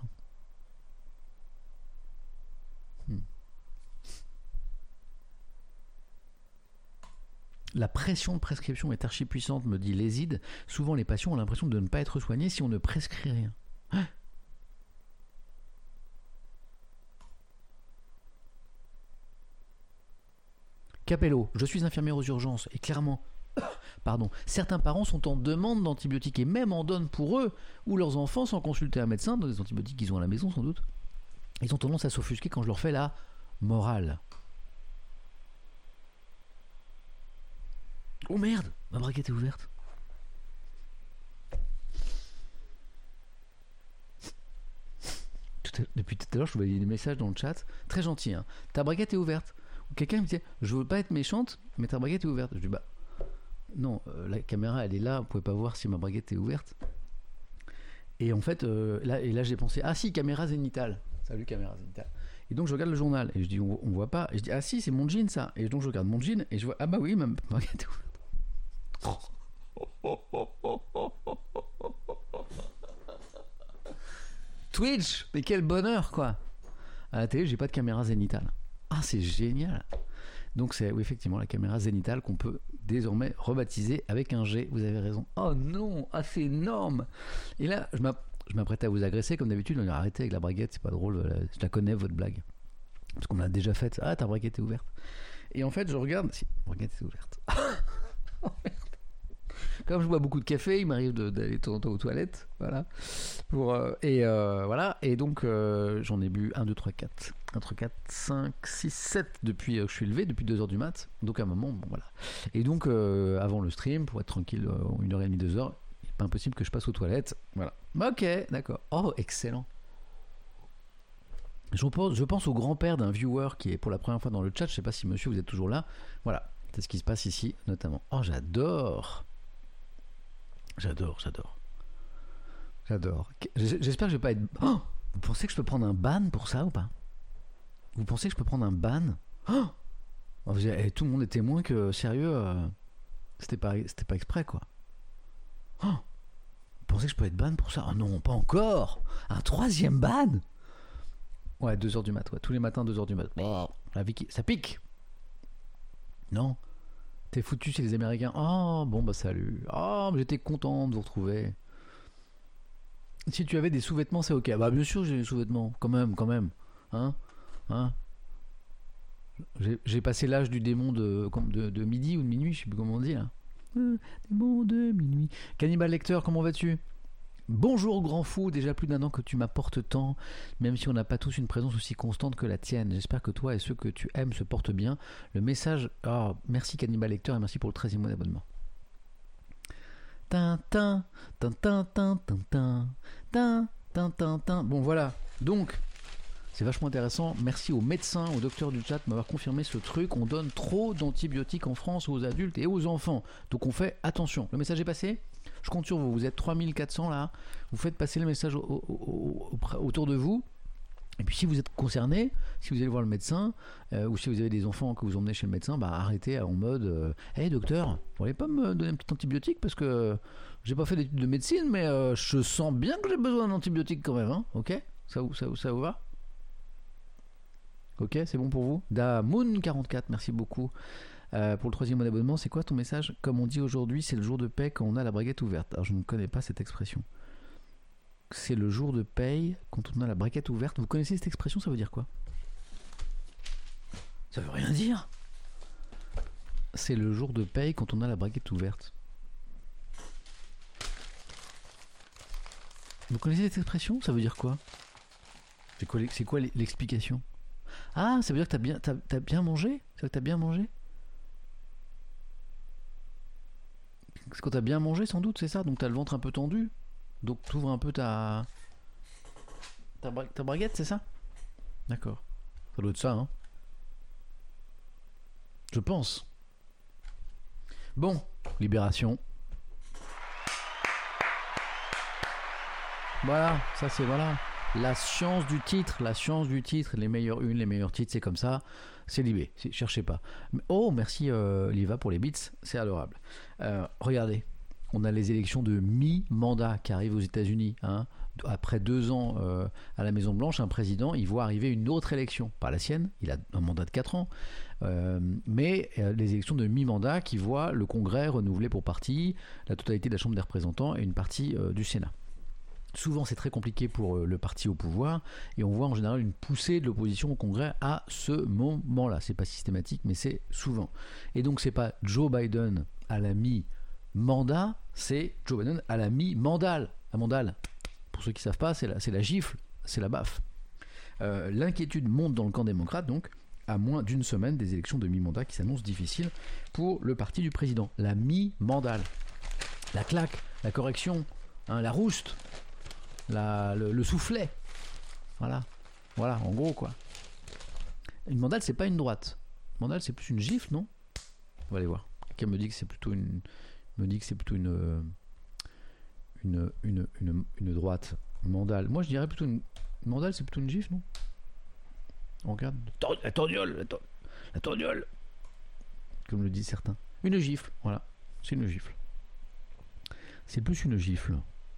Hmm. La pression de prescription est archi puissante, me dit Léside. Souvent, les patients ont l'impression de ne pas être soignés si on ne prescrit rien. Ah. Capello, je suis infirmière aux urgences et clairement, pardon, certains parents sont en demande d'antibiotiques et même en donnent pour eux ou leurs enfants sans consulter un médecin, dans des antibiotiques qu'ils ont à la maison sans doute. Ils ont tendance à s'offusquer quand je leur fais la morale. Oh merde, ma braguette est ouverte. Tout à, depuis tout à l'heure, je voyais des messages dans le chat, très gentils. Hein. Ta braguette est ouverte. Quelqu'un me disait, je veux pas être méchante, mais ta braguette est ouverte. Je dis, bah, non, euh, la caméra, elle est là, vous pouvez pas voir si ma braguette est ouverte. Et en fait, euh, là, et là, j'ai pensé, ah si, caméra zénitale. Salut, caméra zénitale. Et donc je regarde le journal et je dis on, on voit pas. Et je dis ah si c'est mon jean ça. Et donc je regarde mon jean et je vois ah bah oui ma braguette est ouverte. Twitch, mais quel bonheur quoi. À la télé j'ai pas de caméra zénithale. Ah c'est génial. Donc c'est oui, effectivement la caméra zénithale qu'on peut désormais rebaptiser avec un G. Vous avez raison. Oh non, ah c'est énorme. Et là je m'app- je m'apprêtais à vous agresser comme d'habitude. On a arrêté avec la braguette, c'est pas drôle. Je la connais votre blague parce qu'on l'a déjà faite. Ah ta braguette est ouverte. Et en fait je regarde. Si, la braguette est ouverte. Oh, merde. Comme je bois beaucoup de café, il m'arrive de, d'aller de temps en temps aux toilettes, voilà. Pour, euh, et euh, voilà. Et donc euh, j'en ai bu un, deux, trois, quatre, un, trois, quatre, cinq, six, sept depuis euh, que je suis levé, depuis deux heures du mat. Donc à un moment, bon voilà. Et donc euh, avant le stream, pour être tranquille, euh, une heure et demie, deux heures, il n'est pas impossible que je passe aux toilettes. Voilà. Ok, d'accord. Oh, excellent. Je pense, je pense au grand-père d'un viewer qui est pour la première fois dans le chat. Je sais pas si monsieur vous êtes toujours là. Voilà, c'est ce qui se passe ici notamment. Oh, j'adore. J'adore, j'adore. J'adore. J'espère que je vais pas être... Oh, vous pensez que je peux prendre un ban pour ça ou pas? Vous pensez que je peux prendre un ban? Oh, et tout le monde est témoin que, sérieux, euh, c'était pas, c'était pas exprès, quoi. Oh, vous pensez que je peux être ban pour ça? Oh non, pas encore. Un troisième ban? Ouais, deux heures du mat, ouais. Tous les matins, deux heures du mat. Oh, la vie qui... Ça pique. Non. T'es foutu chez les Américains. Oh, bon, bah salut. Oh, j'étais content de vous retrouver. Si tu avais des sous-vêtements, c'est ok. Bah, bien sûr, j'ai des sous-vêtements. Quand même, quand même. Hein Hein j'ai, j'ai passé l'âge du démon de, de, de midi ou de minuit, je sais plus comment on dit là. Euh, démon de minuit. Cannibal Lecteur, comment vas-tu? Bonjour grand fou, déjà plus d'un an que tu m'apportes tant, même si on n'a pas tous une présence aussi constante que la tienne. J'espère que toi et ceux que tu aimes se portent bien. Le message... Oh, merci Cannibal Lecteur et merci pour le treizième mois d'abonnement. Tintin, tintin, tintin, tintin, tintin, tintin, tintin. Bon voilà, donc... C'est vachement intéressant. Merci aux médecins, aux docteurs du chat de m'avoir confirmé ce truc. On donne trop d'antibiotiques en France aux adultes et aux enfants. Donc on fait attention. Le message est passé ? Je compte sur vous. Vous êtes trois mille quatre cents là. Vous faites passer le message au, au, au, au, autour de vous. Et puis si vous êtes concerné, si vous allez voir le médecin, euh, ou si vous avez des enfants que vous emmenez chez le médecin, bah arrêtez en mode euh, hey docteur, vous pourriez pas me donner un petit antibiotique parce que j'ai pas fait d'études de médecine, mais euh, je sens bien que j'ai besoin d'un antibiotique quand même. Hein, ok ? Ça, ça, ça vous va ? Ok, c'est bon pour vous? Da Moon quarante-quatre, merci beaucoup. Euh, pour le troisième mois d'abonnement, c'est quoi ton message? Comme on dit aujourd'hui, c'est le jour de paix quand on a la braguette ouverte. Alors je ne connais pas cette expression. C'est le jour de paye quand on a la braguette ouverte. Vous connaissez cette expression? Ça veut dire quoi? Ça veut rien dire. C'est le jour de paye quand on a la braguette ouverte. Vous connaissez cette expression? Ça veut dire quoi? C'est quoi, c'est quoi l'explication? Ah, ça veut dire que t'as bien, t'as, t'as bien mangé? Ça veut dire que t'as bien mangé? C'est quand t'as bien mangé sans doute, c'est ça? Donc t'as le ventre un peu tendu? Donc t'ouvres un peu ta... Ta, bra... ta braguette, c'est ça? D'accord. Ça doit être ça, hein? Je pense. Bon, Libération. Voilà, ça c'est voilà. La science du titre, la science du titre, les meilleures unes, les meilleurs titres, c'est comme ça, c'est Libé, c'est, cherchez pas. Oh, merci euh, Liva pour les bits, c'est adorable. Euh, regardez, on a les élections de mi-mandat qui arrivent aux États-Unis. Hein. Après deux ans euh, à la Maison-Blanche, un président, il voit arriver une autre élection, pas la sienne, il a un mandat de quatre ans, euh, mais euh, les élections de mi-mandat qui voient le Congrès renouvelé pour partie, la totalité de la Chambre des représentants et une partie euh, du Sénat. Souvent, c'est très compliqué pour le parti au pouvoir et on voit en général une poussée de l'opposition au Congrès à ce moment-là. C'est pas systématique, mais c'est souvent. Et donc, c'est pas Joe Biden à la mi-mandat, c'est Joe Biden à la mi-mandale. La mandale, pour ceux qui savent pas, c'est la, c'est la gifle, c'est la baffe. Euh, l'inquiétude monte dans le camp démocrate, donc à moins d'une semaine des élections de mi-mandat qui s'annoncent difficiles pour le parti du président. La mi-mandale, la claque, la correction, hein, la rouste. La, le, le soufflet, voilà, voilà, en gros quoi. Une mandale, c'est pas une droite. Une mandale, c'est plus une gifle, non? On va aller voir. Quelqu'un me dit que c'est plutôt une, me dit que c'est plutôt une, une, une, une, une droite. Une mandale. Moi, je dirais plutôt une, une mandale, c'est plutôt une gifle, non? On regarde la torgnole, la, tor- la torgnole, comme le disent certains. Une gifle, voilà, c'est une gifle. C'est plus une gifle.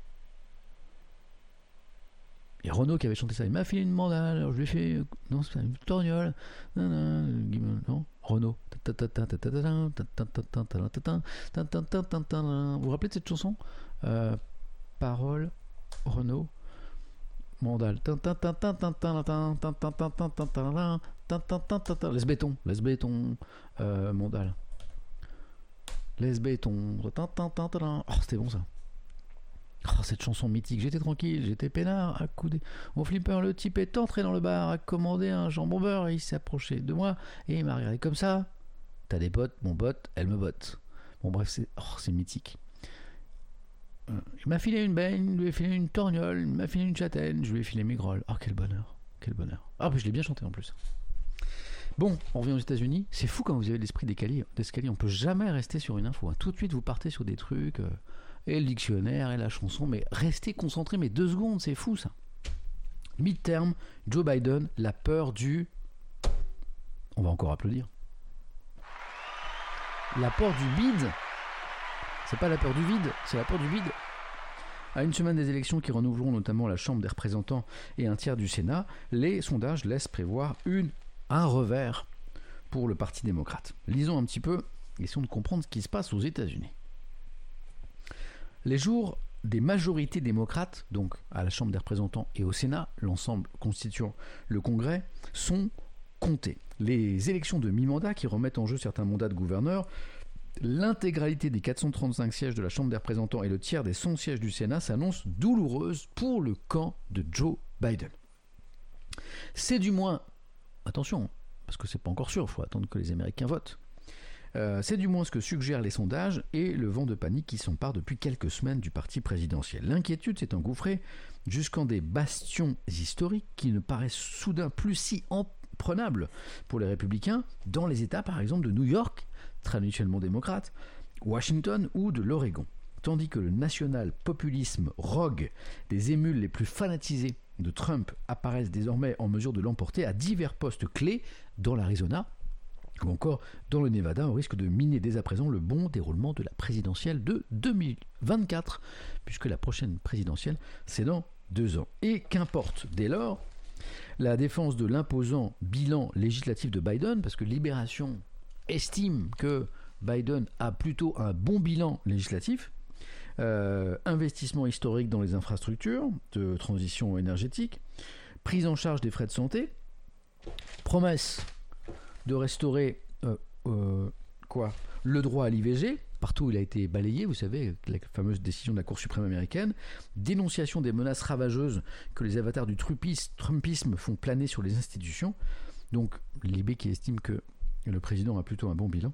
Il y a Renaud qui avait chanté ça. Il m'a filé une mandale, alors je lui ai fait. Non, c'est pas une torgnole. Non, non, non. Renaud. Vous vous rappelez de cette chanson euh, Parole, Renaud, mandale. Laisse béton, laisse béton, euh, mandale. Laisse béton. Oh, c'était bon ça. Oh, cette chanson mythique. J'étais tranquille, j'étais peinard, accoudé au flipper. Le type est entré dans le bar, a commandé un jambon beurre et il s'est approché de moi et il m'a regardé comme ça. T'as des bottes, mon botte, elle me botte. Bon, bref, c'est, oh, c'est mythique. Euh, il m'a filé une baigne, je lui ai filé une torgnole, il m'a filé une châtaigne, je lui ai filé mes grolles. Oh, quel bonheur, quel bonheur. Ah, puis je l'ai bien chanté en plus. Bon, on revient aux États-Unis. C'est fou quand vous avez l'esprit d'escalier. d'escalier. On peut jamais rester sur une info. Hein. Tout de suite, vous partez sur des trucs. Euh, et le dictionnaire et la chanson, mais restez concentrés, mais deux secondes, c'est fou ça. Mid-term, Joe Biden, la peur du... On va encore applaudir. La peur du vide. C'est pas la peur du vide, c'est la peur du vide. À une semaine des élections qui renouveleront notamment la Chambre des représentants et un tiers du Sénat, les sondages laissent prévoir une, un revers pour le Parti démocrate. Lisons un petit peu, essayons de comprendre ce qui se passe aux États-Unis. Les jours des majorités démocrates, donc à la Chambre des représentants et au Sénat, l'ensemble constituant le Congrès, sont comptés. Les élections de mi-mandat qui remettent en jeu certains mandats de gouverneurs, l'intégralité des quatre cent trente-cinq sièges de la Chambre des représentants et le tiers des cent sièges du Sénat s'annoncent douloureuses pour le camp de Joe Biden. C'est du moins, attention, parce que c'est pas encore sûr, il faut attendre que les Américains votent. Euh, c'est du moins ce que suggèrent les sondages et le vent de panique qui s'empare depuis quelques semaines du parti présidentiel. L'inquiétude s'est engouffrée jusqu'en des bastions historiques qui ne paraissent soudain plus si imprenables pour les républicains dans les États par exemple de New York, traditionnellement démocrate, Washington ou de l'Oregon. Tandis que le national-populisme rogue des émules les plus fanatisés de Trump apparaissent désormais en mesure de l'emporter à divers postes clés dans l'Arizona, ou encore dans le Nevada, au risque de miner dès à présent le bon déroulement de la présidentielle de deux mille vingt-quatre, puisque la prochaine présidentielle, c'est dans deux ans. Et qu'importe, dès lors, la défense de l'imposant bilan législatif de Biden, parce que Libération estime que Biden a plutôt un bon bilan législatif, euh, investissement historique dans les infrastructures de transition énergétique, prise en charge des frais de santé, promesse de restaurer euh, euh, quoi, le droit à l'I V G, partout où il a été balayé, vous savez, la fameuse décision de la Cour suprême américaine, dénonciation des menaces ravageuses que les avatars du Trumpisme, Trumpisme font planer sur les institutions, donc l'I B qui estime que le président a plutôt un bon bilan.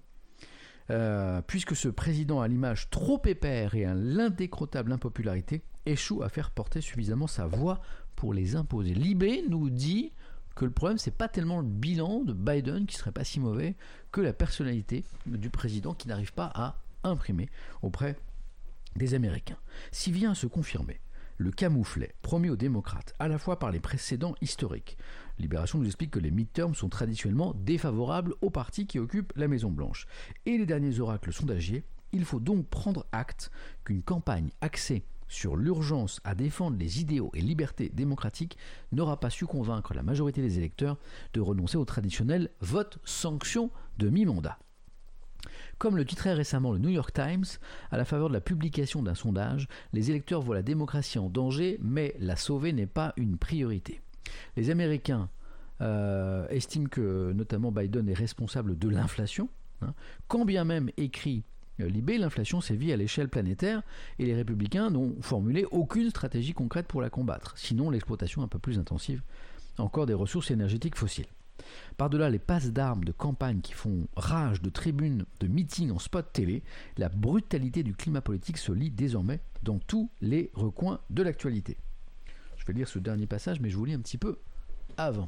Euh, puisque ce président a l'image trop épère et à l'indécrottable impopularité, échoue à faire porter suffisamment sa voix pour les imposer. L'I B nous dit que le problème, c'est pas tellement le bilan de Biden qui serait pas si mauvais que la personnalité du président qui n'arrive pas à imprimer auprès des Américains. Si vient à se confirmer le camouflet promis aux démocrates à la fois par les précédents historiques, Libération nous explique que les midterms sont traditionnellement défavorables aux partis qui occupent la Maison-Blanche. Et les derniers oracles sondagiers, il faut donc prendre acte qu'une campagne axée sur l'urgence à défendre les idéaux et libertés démocratiques n'aura pas su convaincre la majorité des électeurs de renoncer au traditionnel vote sanction de mi-mandat. Comme le titrait récemment le New York Times, à la faveur de la publication d'un sondage, les électeurs voient la démocratie en danger, mais la sauver n'est pas une priorité. Les Américains euh, estiment que notamment Biden est responsable de l'inflation, hein, quand bien même écrit l'I B, l'inflation sévit à l'échelle planétaire et les républicains n'ont formulé aucune stratégie concrète pour la combattre, sinon l'exploitation un peu plus intensive encore des ressources énergétiques fossiles. Par-delà les passes d'armes de campagne qui font rage de tribunes, de meetings en spot télé, la brutalité du climat politique se lit désormais dans tous les recoins de l'actualité. Je vais lire ce dernier passage, mais je vous lis un petit peu avant.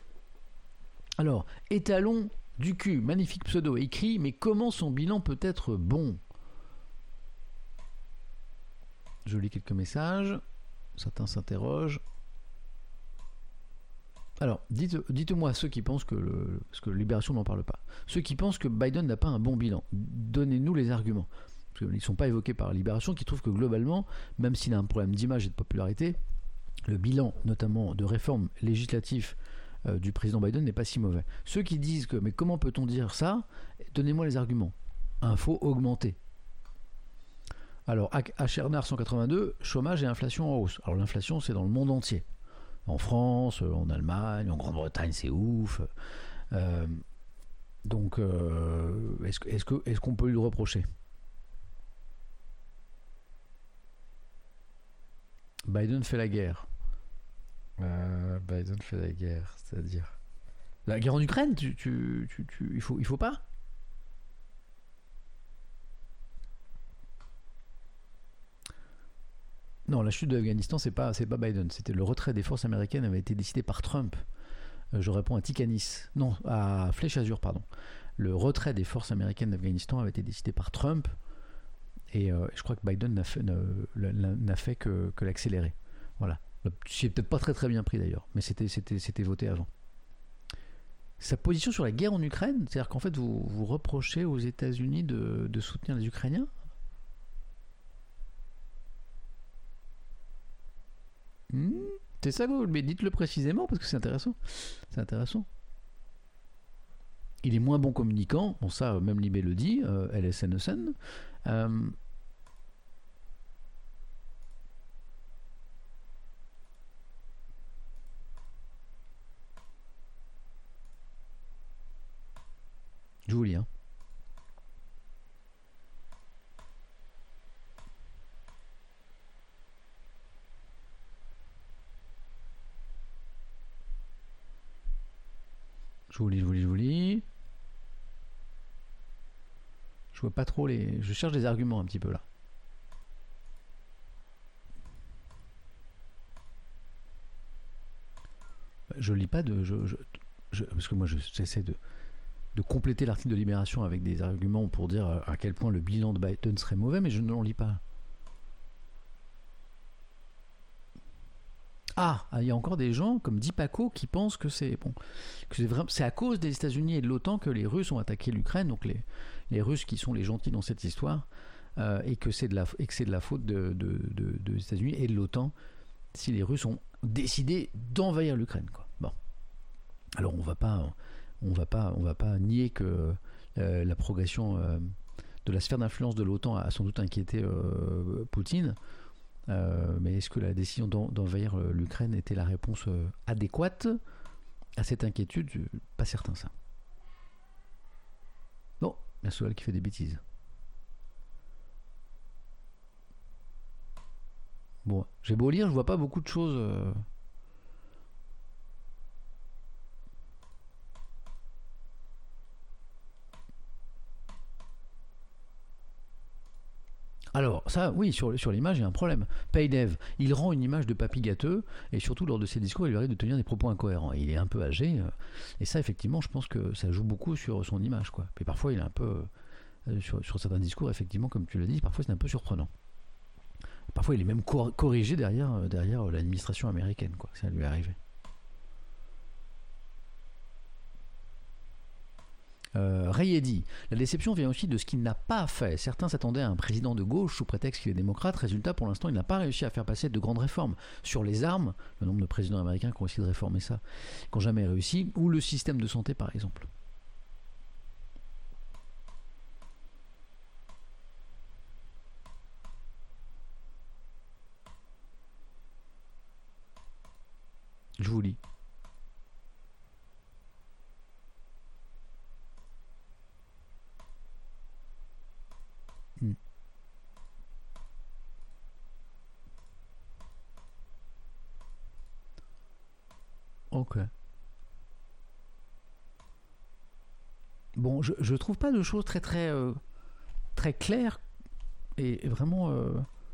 Alors, étalon du cul, magnifique pseudo écrit, mais comment son bilan peut être bon ? Je lis quelques messages, certains s'interrogent. Alors, dites, dites-moi ceux qui pensent que, le, parce que Libération n'en parle pas, ceux qui pensent que Biden n'a pas un bon bilan, donnez-nous les arguments. Parce qu'ils ne sont pas évoqués par Libération, qui trouve que globalement, même s'il a un problème d'image et de popularité, le bilan, notamment de réformes législatives euh, du président Biden, n'est pas si mauvais. Ceux qui disent que, mais comment peut-on dire ça? Donnez-moi les arguments. Info augmentée. Alors, H R N A R cent quatre-vingt-deux, chômage et inflation en hausse. Alors, l'inflation, c'est dans le monde entier. En France, en Allemagne, en Grande-Bretagne, c'est ouf. Euh, donc, euh, est-ce, est-ce, que, est-ce qu'on peut lui le reprocher? Biden fait la guerre. Euh, Biden fait la guerre, c'est-à-dire la guerre en Ukraine, tu, tu, tu, tu, il faut, il faut pas. Non, la chute de l'Afghanistan, c'est pas, c'est pas Biden. C'était le retrait des forces américaines avait été décidé par Trump. Euh, je réponds à Tikanis. Non, à Flèche Azur, pardon. Le retrait des forces américaines d'Afghanistan avait été décidé par Trump. Et euh, je crois que Biden n'a fait, n'a, n'a fait que, que l'accélérer. Voilà. C'est peut-être pas très très bien pris d'ailleurs, mais c'était, c'était, c'était voté avant. Sa position sur la guerre en Ukraine, c'est-à-dire qu'en fait vous, vous reprochez aux États-Unis de, de soutenir les Ukrainiens? Hmm, c'est ça, mais dites-le précisément parce que c'est intéressant. C'est intéressant. Il est moins bon communicant, bon ça même Libé le dit, euh, L S N S N. Euh, je vous lis. Hein. Je vous lis, je vous lis, je vous lis. Je vois pas trop les. Je cherche des arguments un petit peu là. Je lis pas de. Je, je, je, parce que moi je, j'essaie de, de compléter l'article de Libération avec des arguments pour dire à quel point le bilan de Biden serait mauvais, mais je ne l'en lis pas. Ah, il y a encore des gens comme Dipako qui pensent que c'est bon, que c'est vraiment, c'est à cause des États-Unis et de l'OTAN que les Russes ont attaqué l'Ukraine, donc les, les Russes qui sont les gentils dans cette histoire, euh, et que c'est de la et que c'est de la faute de, de, de, de, des États-Unis et de l'OTAN si les Russes ont décidé d'envahir l'Ukraine, quoi. Bon, alors on va pas, on va pas, on va pas nier que euh, la progression euh, de la sphère d'influence de l'OTAN a sans doute inquiété euh, Poutine. Euh, mais est-ce que la décision d'en, d'envahir euh, l'Ukraine était la réponse euh, adéquate à cette inquiétude? Je, pas certain ça. Bon, la Soal qui fait des bêtises. Bon, j'ai beau lire, je vois pas beaucoup de choses. Euh... Alors, ça, oui, sur, sur l'image, il y a un problème. Paydev, il rend une image de papy gâteux, et surtout lors de ses discours, il lui arrive de tenir des propos incohérents. Et il est un peu âgé, euh, et ça, effectivement, je pense que ça joue beaucoup sur son image, quoi. Et parfois, il est un peu, euh, sur, sur certains discours, effectivement, comme tu l'as dit, parfois c'est un peu surprenant. Parfois, il est même cor- corrigé derrière, euh, derrière l'administration américaine, quoi. Ça lui est arrivé. Euh, Rayedi, la déception vient aussi de ce qu'il n'a pas fait. Certains s'attendaient à un président de gauche sous prétexte qu'il est démocrate. Résultat, pour l'instant, il n'a pas réussi à faire passer de grandes réformes. Sur les armes, le nombre de présidents américains qui ont essayé de réformer ça, qui n'ont jamais réussi, ou le système de santé, par exemple. Je vous lis. Hmm. Ok. Bon, je, je trouve pas de choses très très euh, très claires et, et vraiment. Euh,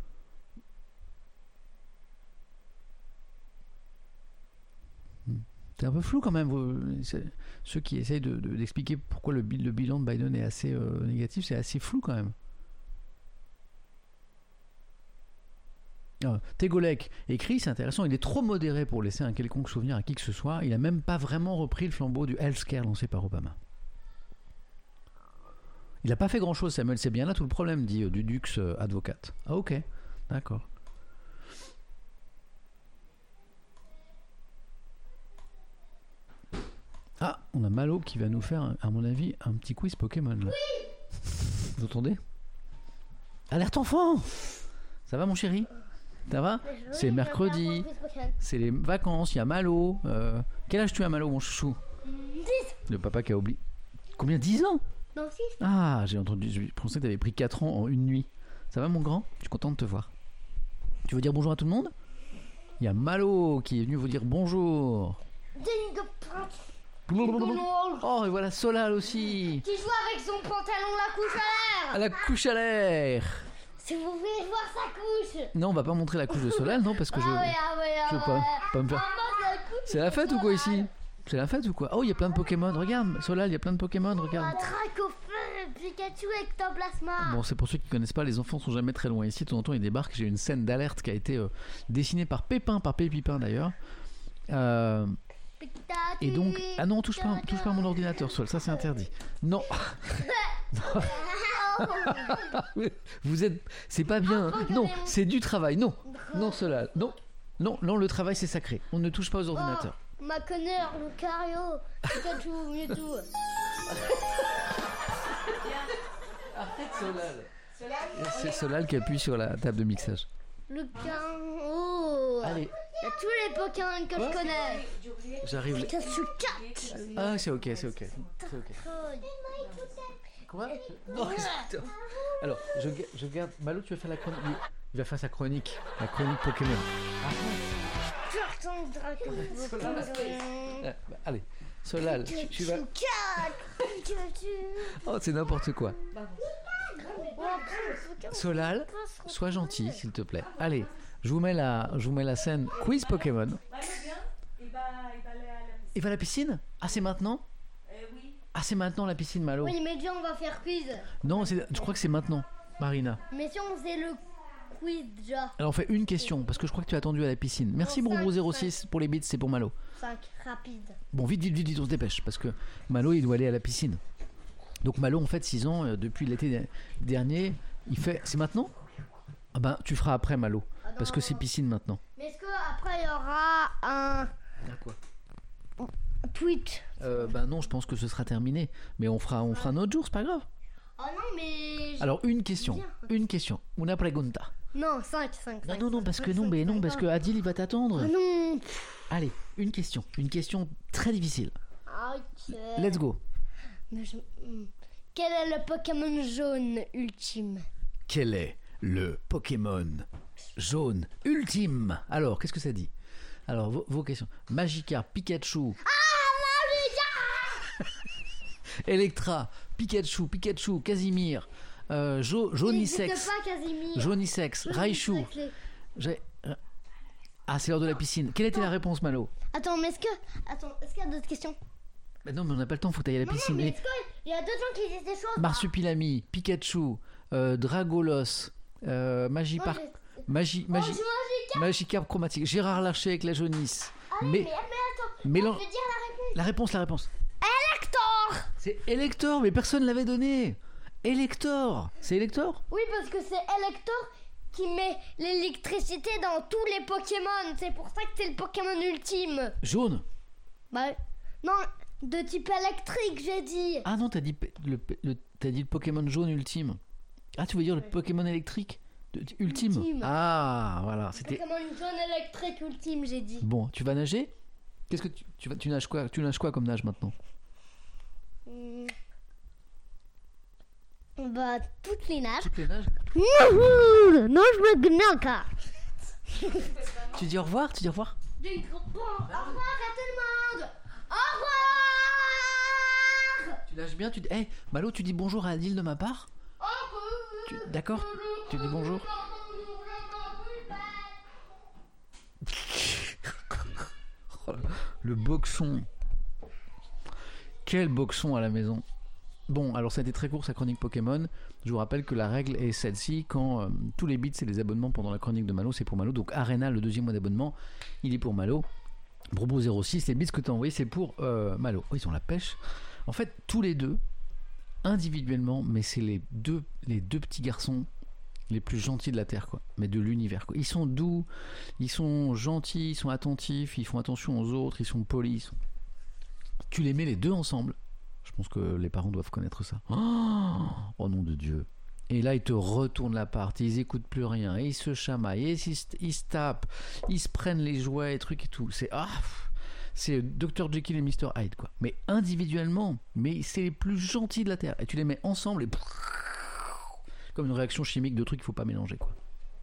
hmm. C'est un peu flou quand même. Vous, ceux qui essayent de, de, d'expliquer pourquoi le, le bilan de Biden est assez euh, négatif, c'est assez flou quand même. Euh, Tegolek écrit, c'est intéressant, il est trop modéré pour laisser un quelconque souvenir à qui que ce soit. Il a même pas vraiment repris le flambeau du healthcare lancé par Obama. Il n'a pas fait grand chose, Samuel, c'est bien là tout le problème, dit euh, Dudux euh, Advocate. Ah ok, d'accord. Ah, on a Malo qui va nous faire, à mon avis, un petit quiz Pokémon là. Oui. Vous entendez? Alerte enfant. Ça va mon chéri? Ça va? C'est mercredi, c'est les vacances, il y a Malo. Euh, quel âge tu as Malo mon chouchou? dix. Le papa qui a oublié. Combien? dix ans? Non, six. Ah, j'ai entendu, je pensais que tu avais pris quatre ans en une nuit. Ça va mon grand? Je suis content de te voir. Tu veux dire bonjour à tout le monde? Il y a Malo qui est venu vous dire bonjour. Oh et voilà Solal aussi. Qui joue avec son pantalon la couche à l'air. À la couche à l'air. Si vous voulez voir sa couche. Non, on va pas montrer la couche de Solal, non, parce que je... Ah ouais, ah ouais, ah je veux ouais. pas, pas me faire... Ah, moi, la couche C'est la fête de ou quoi Solal. ici? C'est la fête ou quoi? Oh, il y a plein de Pokémon, regarde, Solal, il y a plein de Pokémon, Un regarde. Dracofeu, Pikachu, Ectoplasma. Bon, c'est pour ceux qui connaissent pas, les enfants sont jamais très loin ici. De temps en temps, ils débarquent. J'ai une scène d'alerte qui a été euh, dessinée par Pépin, par Pépipin d'ailleurs. Euh, et donc, ah non, touche pas, touche pas à mon ordinateur, Sol, ça c'est interdit. Non. Vous êtes, c'est pas bien. hein. Non, c'est du travail. Non, non, Solal, non, non, non, le travail c'est sacré. On ne touche pas aux ordinateurs. Oh, ma conneur, Lucario, Pikachu, Mewtwo. Arrête, Solal. C'est Solal qui appuie sur la table de mixage. Lucario. Oh. Allez, Il y a tous les Pokémon que Quoi je connais. j'arrive. Pikachu quatre. Ah, c'est ok, c'est ok, c'est ok. Quoi? Non, attends. Alors, je, ga- je garde. Malo, tu vas faire la chronique. Il va faire sa chronique, la chronique Pokémon. Carton Dracofeu. Ah, bah, allez, Solal, tu, tu vas. Pikachu quatre. Pikachu. Oh, c'est n'importe quoi. Solal, Sois sois gentil, s'il te plaît. Allez, je vous mets la, je vous mets la scène quiz Pokémon. Il va, il va aller à la piscine. Il va à la piscine? Ah, c'est maintenant? Euh, oui. Ah, c'est maintenant la piscine, Malo. Oui, mais déjà on va faire quiz. Non, c'est- je crois que c'est maintenant, Marina. Mais si on faisait le quiz déjà. Alors, on fait une question, parce que je crois que tu as attendu à la piscine. Merci, Non, Broubro cinq, zéro six, pour les bits, c'est pour Malo. cinq, rapide. Bon, vite, vite, vite, vite, on se dépêche, parce que Malo, il doit aller à la piscine. Donc, Malo, en fait, six ans, euh, depuis l'été de- dernier, il fait. C'est maintenant? Ah ben, tu feras après, Malo, Ah non, parce que non, c'est non. piscine maintenant. Mais est-ce qu'après il y aura un Quoi? tweet? Euh, ben non, je pense que ce sera terminé. Mais on fera, on fera un autre jour, c'est pas grave. Oh non, mais. Alors, une question, Bien. une question, una pregunta. Non, cinq, cinq. Non, non, non, parce que non, mais non, parce que Adil, il va t'attendre. Ah non. Allez, une question, une question très difficile. Ok. Let's go. Mais je- hmm. Quel est le Pokémon jaune ultime? Quel est le Pokémon jaune ultime? Alors, qu'est-ce que ça dit? Alors, vos, vos questions. Magikarp, Pikachu. Ah, Magikarp Electra, Pikachu, Pikachu, Casimir, euh, jo, Il Jaunissex, n'existe pas, Casimir. Jaunissex, Raichu. Jaunissex. J'ai- euh, Ah, c'est l'heure de la piscine. Quelle était la réponse, Malo? Attends, mais est-ce que. Attends, est-ce qu'il y a d'autres questions? Bah non, mais on n'a pas le temps, faut aller à la Non, piscine. mais Et est-ce qu'il y a d'autres gens qui disent des choses? Marsupilami, Pikachu, euh, Dragolos, euh, Magikarp, Moi, Magi, j'ai- Magi, Oh, je Magikarp. Magikarp chromatique, Gérard Larcher avec la jaunisse. Ah oui, mais, mais, mais attends. mélan- Je veux dire la réponse. La réponse, la réponse. Elector. C'est Elector, mais personne l'avait donné. Elector, c'est Elector? Oui, parce que c'est Elector qui met l'électricité dans tous les Pokémon. C'est pour ça que c'est le Pokémon ultime. Jaune. Bah, non, de type électrique, j'ai dit. Ah non, t'as dit pe- le, pe- le- t'as dit le Pokémon jaune ultime. Ah, tu veux dire le Pokémon électrique de- de- ultime. Ultime. Ah, voilà, c'était. Pokémon jaune électrique ultime, j'ai dit. Bon, tu vas nager? Qu'est-ce que tu, tu vas, tu nages quoi? Tu nages quoi comme nage maintenant? Hmm. Bah, toutes les nages. Toutes les nages. Youhou, non, je me gnaka. Tu dis au revoir, tu dis au revoir. Bon, au revoir à tout le monde. Au revoir. Tu nages bien, tu dis. Hey, Malo, tu dis bonjour à Adil de ma part? Au revoir. Tu- D'accord? Tu dis bonjour? Oh là, le boxon. Quel boxon à la maison. Bon, alors ça a été très court sa chronique Pokémon. Je vous rappelle que la règle est celle-ci, quand euh, tous les bits c'est les abonnements pendant la chronique de Malo, c'est pour Malo. Donc Arena, le deuxième mois d'abonnement, il est pour Malo. Brobo zéro six, les bits que tu as envoyés c'est pour euh, Malo. Oh, ils ont la pêche. En fait, tous les deux, individuellement, mais c'est les deux, les deux petits garçons les plus gentils de la Terre, quoi. Mais de l'univers, quoi. Ils sont doux, ils sont gentils, ils sont attentifs, ils font attention aux autres, ils sont polis. Ils sont... Tu les mets les deux ensemble. Je pense que les parents doivent connaître ça. Oh, oh nom de Dieu. Et là, ils te retournent l'appart, ils écoutent plus rien, et ils se chamaillent, et ils, ils se tapent, ils se prennent les jouets, et trucs et tout. C'est ah, c'est docteur Jekyll et mister Hyde, quoi. Mais individuellement, mais c'est les plus gentils de la Terre. Et tu les mets ensemble, et comme une réaction chimique de trucs qu'il faut pas mélanger, quoi.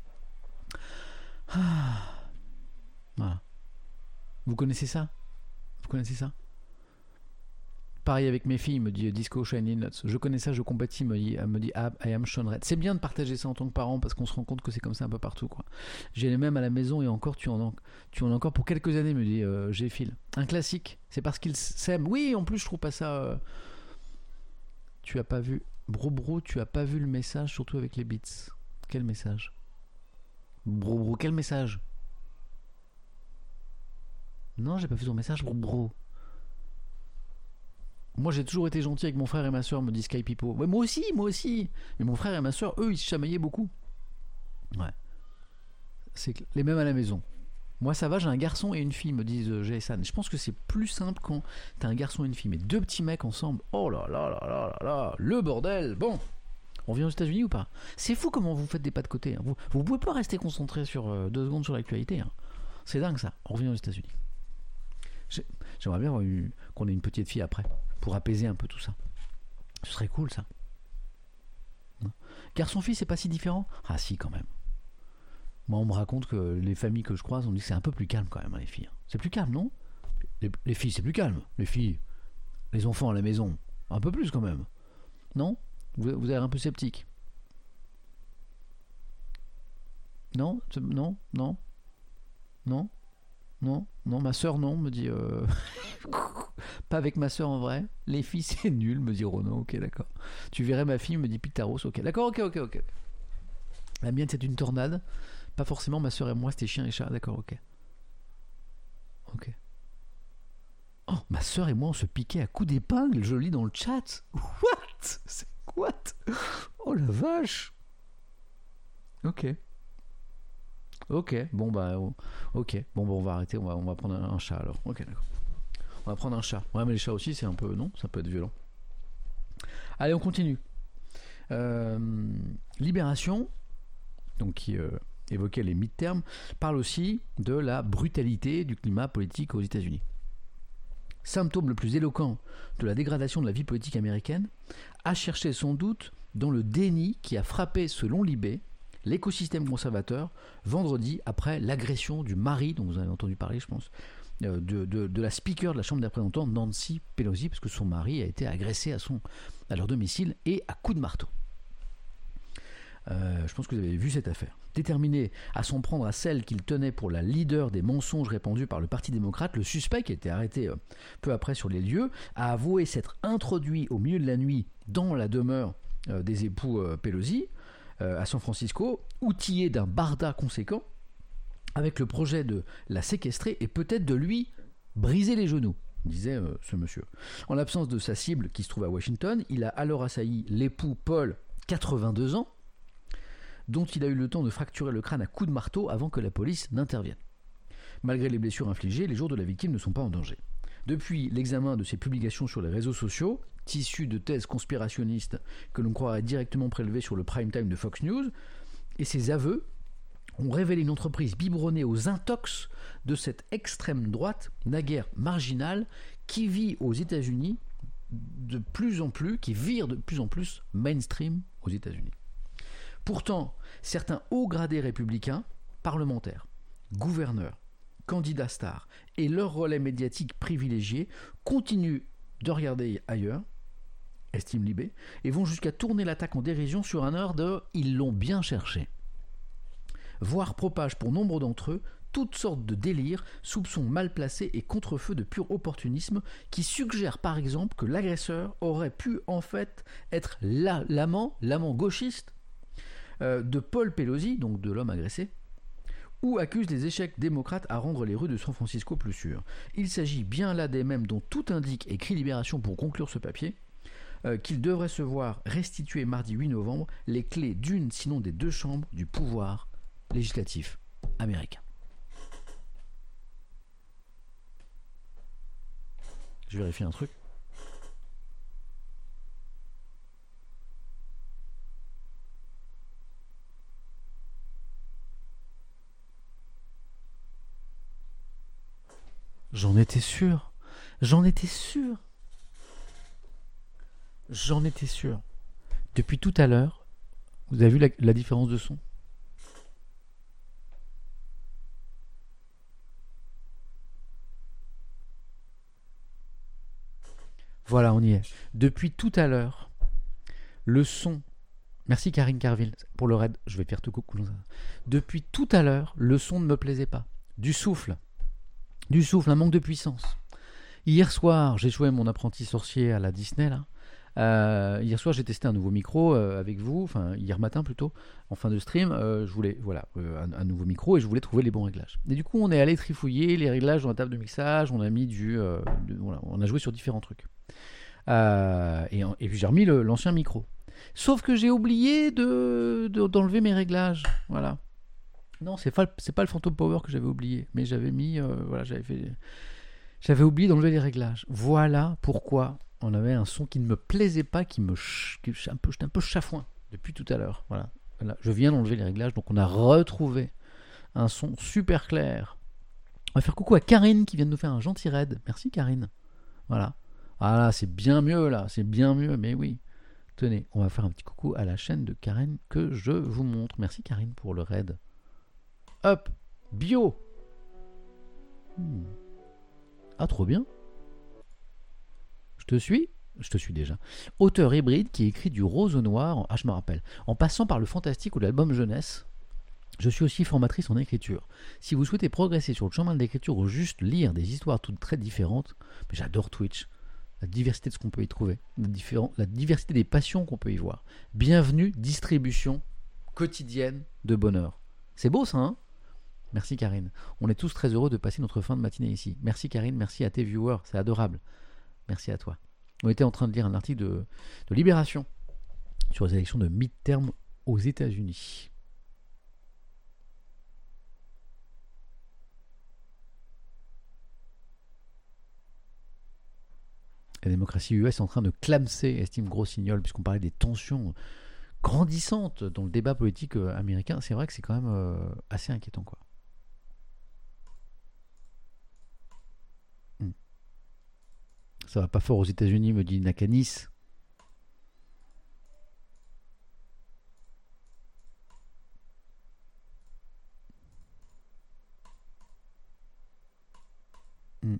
Ah. Voilà. Vous connaissez ça? Vous connaissez ça? Pareil avec mes filles, me dit Disco Shiny Nuts. Je connais ça, je compatis, me dit, me dit ah, I am Sean Red. C'est bien de partager ça en tant que parent parce qu'on se rend compte que c'est comme ça un peu partout, quoi. J'ai les mêmes à la maison et encore, tu en as, tu en as encore pour quelques années, me dit euh, G-Phil. Un classique, c'est parce qu'ils s'aiment. Oui, en plus, je trouve pas ça. Euh... Tu as pas vu, Bro Bro, tu as pas vu le message, surtout avec les beats. Quel message? Bro Bro, quel message? Non, j'ai pas vu ton message, Bro Bro. Moi j'ai toujours été gentil avec mon frère et ma soeur, me dit Sky Pipo. Ouais, moi aussi, moi aussi. Mais mon frère et ma soeur, eux, ils se chamaillaient beaucoup. Ouais. C'est les mêmes à la maison. Moi ça va, j'ai un garçon et une fille, me disent euh, Jason. Je pense que c'est plus simple quand t'as un garçon et une fille. Mais deux petits mecs ensemble, oh là là là là là là, le bordel. Bon, on vient aux États-Unis ou pas? C'est fou comment vous faites des pas de côté. Hein. Vous, vous pouvez pas rester concentré sur euh, deux secondes sur l'actualité. Hein. C'est dingue ça. On revient aux États-Unis. J'ai, j'aimerais bien eu, qu'on ait une petite fille après, pour apaiser un peu tout ça. Ce serait cool ça. Garçon-fille, c'est pas si différent? Ah si, quand même. Moi, on me raconte que les familles que je croise, on dit que c'est un peu plus calme quand même, hein, les filles. C'est plus calme, non? les, les filles, c'est plus calme. Les filles, les enfants à la maison, un peu plus quand même. Non? Vous, vous avez l'air un peu sceptique. Non? Non? Non? Non? Non, non, ma soeur non, me dit euh... pas avec ma soeur en vrai. Les filles c'est nul, me dit Renaud. Ok, d'accord. Tu verrais ma fille, me dit Pictaros. Ok, d'accord, ok, ok, ok. La mienne c'est une tornade. Pas forcément ma soeur et moi, c'était chien et chat. D'accord, ok. Ok. Oh, ma soeur et moi on se piquait à coups d'épingle. Je lis dans le chat. What? C'est what? Oh la vache. Ok. Ok, bon bah ok, bon bah on va arrêter, on va, on va prendre un, un chat alors. Ok, d'accord. On va prendre un chat. Ouais, mais les chats aussi c'est un peu, non, ça peut être violent. Allez, on continue. Euh, Libération, donc qui euh, évoquait les midterms, parle aussi de la brutalité du climat politique aux États-Unis. Symptôme le plus éloquent de la dégradation de la vie politique américaine, a cherché sans doute dans le déni qui a frappé, selon Libé, l'écosystème conservateur vendredi après l'agression du mari, dont vous avez entendu parler je pense, euh, de, de, de la speaker de la Chambre des représentants Nancy Pelosi, parce que son mari a été agressé à, son, à leur domicile et à coups de marteau. Euh, je pense que vous avez vu cette affaire. Déterminé à s'en prendre à celle qu'il tenait pour la leader des mensonges répandus par le Parti démocrate, le suspect, qui a été arrêté euh, peu après sur les lieux, a avoué s'être introduit au milieu de la nuit dans la demeure euh, des époux euh, Pelosi, à San Francisco, outillé d'un barda conséquent, avec le projet de la séquestrer et peut-être de lui briser les genoux, disait euh, ce monsieur. En l'absence de sa cible qui se trouve à Washington, il a alors assailli l'époux Paul, quatre-vingt-deux ans, dont il a eu le temps de fracturer le crâne à coups de marteau avant que la police n'intervienne. Malgré les blessures infligées, les jours de la victime ne sont pas en danger. Depuis l'examen de ses publications sur les réseaux sociaux, tissu de thèses conspirationnistes que l'on croirait directement prélevées sur le prime time de Fox News, et ses aveux ont révélé une entreprise biberonnée aux intox de cette extrême droite, naguère marginale, qui vit aux États-Unis de plus en plus, qui vire de plus en plus mainstream aux États-Unis. Pourtant, certains hauts gradés républicains, parlementaires, gouverneurs, candidats stars et leurs relais médiatiques privilégiés continuent de regarder ailleurs, estime Libé, et vont jusqu'à tourner l'attaque en dérision sur un air de « ils l'ont bien cherché », voire propagent pour nombre d'entre eux toutes sortes de délires, soupçons mal placés et contrefeux de pur opportunisme qui suggèrent par exemple que l'agresseur aurait pu en fait être la- l'amant, l'amant gauchiste euh, de Paul Pelosi, donc de l'homme agressé, ou accuse les échecs démocrates à rendre les rues de San Francisco plus sûres. Il s'agit bien là des mêmes dont tout indique, écrit Libération pour conclure ce papier, euh, qu'il devrait se voir restituer mardi huit novembre les clés d'une, sinon des deux chambres du pouvoir législatif américain. Je vérifie un truc. J'en étais sûr. J'en étais sûr. J'en étais sûr. Depuis tout à l'heure, vous avez vu la, la différence de son ? Voilà, on y est. Depuis tout à l'heure, le son... Merci Karine Carville pour le raid. Je vais faire tout coucou. Depuis tout à l'heure, le son ne me plaisait pas. Du souffle. Du souffle, un manque de puissance. Hier soir, j'ai joué mon apprenti sorcier à la Disney, là. Euh, hier soir, j'ai testé un nouveau micro euh, avec vous, enfin hier matin plutôt, en fin de stream. Euh, je voulais, voilà, euh, un, un nouveau micro et je voulais trouver les bons réglages. Et du coup, on est allé trifouiller les réglages dans la table de mixage. On a mis du, euh, de, voilà, on a joué sur différents trucs. Euh, et, et puis j'ai remis le, l'ancien micro. Sauf que j'ai oublié de, de, d'enlever mes réglages. Voilà. Non, c'est pas, c'est pas le Phantom Power que j'avais oublié, mais j'avais mis, euh, voilà, j'avais fait, j'avais oublié d'enlever les réglages. Voilà pourquoi on avait un son qui ne me plaisait pas, qui me, ch... qui un peu, j'étais un peu chafouin depuis tout à l'heure. Voilà. Voilà, je viens d'enlever les réglages, donc on a retrouvé un son super clair. On va faire coucou à Karine qui vient de nous faire un gentil raid. Merci Karine. Voilà. Ah là, c'est bien mieux là, c'est bien mieux, mais oui. Tenez, on va faire un petit coucou à la chaîne de Karine que je vous montre. Merci Karine pour le raid. Hop, bio. Hmm. Ah, trop bien. Je te suis Je te suis déjà. Auteur hybride qui écrit du rose au noir, ah je me rappelle, en passant par le fantastique ou l'album jeunesse. Je suis aussi formatrice en écriture. Si vous souhaitez progresser sur le chemin de l'écriture ou juste lire des histoires toutes très différentes, mais j'adore Twitch, la diversité de ce qu'on peut y trouver, la, différen- la diversité des passions qu'on peut y voir. Bienvenue, distribution quotidienne de bonheur. C'est beau ça, hein ? Merci Karine. On est tous très heureux de passer notre fin de matinée ici. Merci Karine, merci à tes viewers, c'est adorable. Merci à toi. On était en train de lire un article de, de Libération sur les élections de midterm aux États-Unis. La démocratie U S est en train de clamser, estime Grossignol, puisqu'on parlait des tensions grandissantes dans le débat politique américain. C'est vrai que c'est quand même euh, assez inquiétant, quoi. Hmm. Ça va pas fort aux États-Unis, me dit Nakanis. Hmm.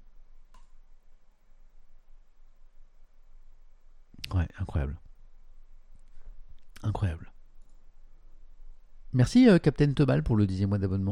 Ouais, incroyable. Incroyable. Merci, euh, Captain Tebal, pour le dixième mois d'abonnement.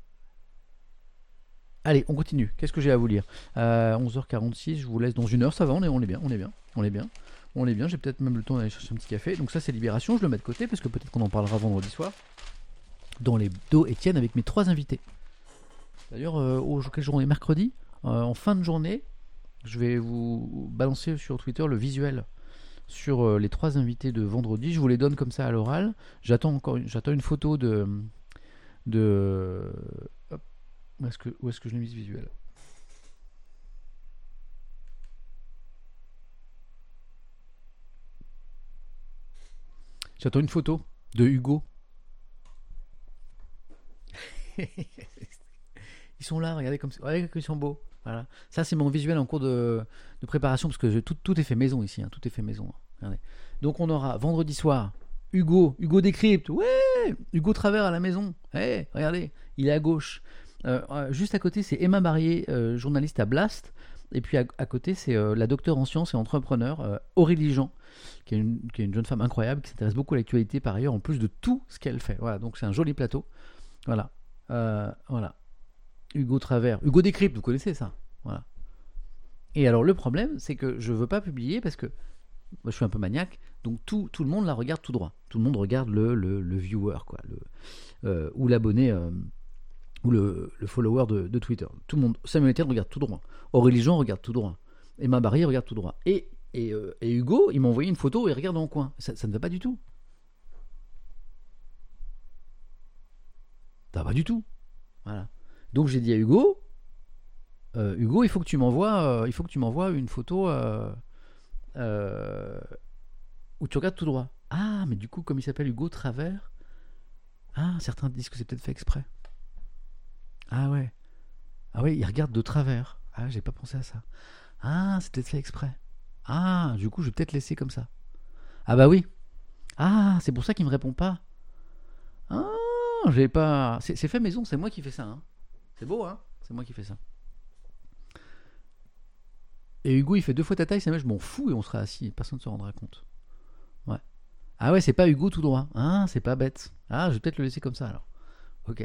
Allez, on continue. Qu'est-ce que j'ai à vous lire euh, onze heures quarante-six, je vous laisse dans une heure. Ça va, on est, on est bien, on est bien, on est bien. On est bien, j'ai peut-être même le temps d'aller chercher un petit café. Donc ça, c'est Libération, je le mets de côté, parce que peut-être qu'on en parlera vendredi soir. Dans les dos Étienne avec mes trois invités. D'ailleurs, euh, au, quelle journée ? Mercredi, euh, en fin de journée, je vais vous balancer sur Twitter le visuel sur euh, les trois invités de vendredi. Je vous les donne comme ça à l'oral. J'attends encore une, j'attends une photo de... de hop, où est-ce que, où est-ce que je l'ai mis ce visuel ? J'attends une photo de Hugo. Ils sont là, regardez comme regardez comme ils sont beaux. Voilà. Ça, c'est mon visuel en cours de, de préparation parce que je, tout, tout est fait maison ici. Hein, tout est fait maison. Regardez. Donc, on aura vendredi soir Hugo, Hugo décrypte. Ouais, Hugo Travers à la maison. Hey, regardez, il est à gauche. Euh, juste à côté, c'est Emma Barrier, euh, journaliste à Blast. Et puis à, à côté, c'est euh, la docteure en sciences et entrepreneur, euh, Aurélie Jean, qui est, une, qui est une jeune femme incroyable, qui s'intéresse beaucoup à l'actualité par ailleurs, en plus de tout ce qu'elle fait. Voilà, donc c'est un joli plateau. Voilà. Euh, voilà. Hugo Travers, Hugo Décrypte, vous connaissez ça, voilà. Et alors le problème, c'est que je veux pas publier parce que moi, je suis un peu maniaque, donc tout, tout le monde la regarde tout droit. Tout le monde regarde le, le, le viewer, quoi, le, euh, ou l'abonné, euh, ou le, le follower de, de Twitter. Tout le monde, Samuel Etienne regarde tout droit. Aurélie Jean regarde tout droit. Emma Barry regarde tout droit. Et, et, euh, et Hugo, il m'a envoyé une photo et il regarde dans le coin. Ça, ça ne va pas du tout. Ça va pas du tout. Voilà. Donc j'ai dit à Hugo, euh, Hugo, il faut que tu m'envoies, euh, il faut que tu m'envoies une photo euh, euh, où tu regardes tout droit. Ah, mais du coup, comme il s'appelle Hugo Travers, ah, certains disent que c'est peut-être fait exprès. Ah ouais, ah ouais, il regarde de travers. Ah, j'ai pas pensé à ça. Ah, c'est peut-être fait exprès. Ah, du coup, je vais peut-être laisser comme ça. Ah bah oui. Ah, c'est pour ça qu'il me répond pas. Ah, j'ai pas. C'est, c'est fait maison, c'est moi qui fais ça. Hein. C'est beau, hein. C'est moi qui fais ça. Et Hugo, il fait deux fois ta taille, ça, je m'en fous et on sera assis, personne ne se rendra compte. Ouais. Ah ouais, c'est pas Hugo tout droit. Ah, c'est pas bête. Ah, je vais peut-être le laisser comme ça alors. Ok.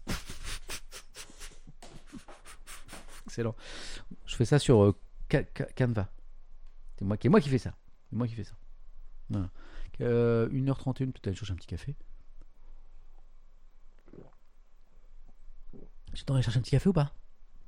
Excellent. Je fais ça sur euh, Ca- Ca- Canva. C'est moi qui, moi qui fais ça. C'est moi qui fais ça. Voilà. Euh, une heure trente et une, peut-être aller chercher un petit café. J'ai le temps d'aller chercher un petit café ou pas?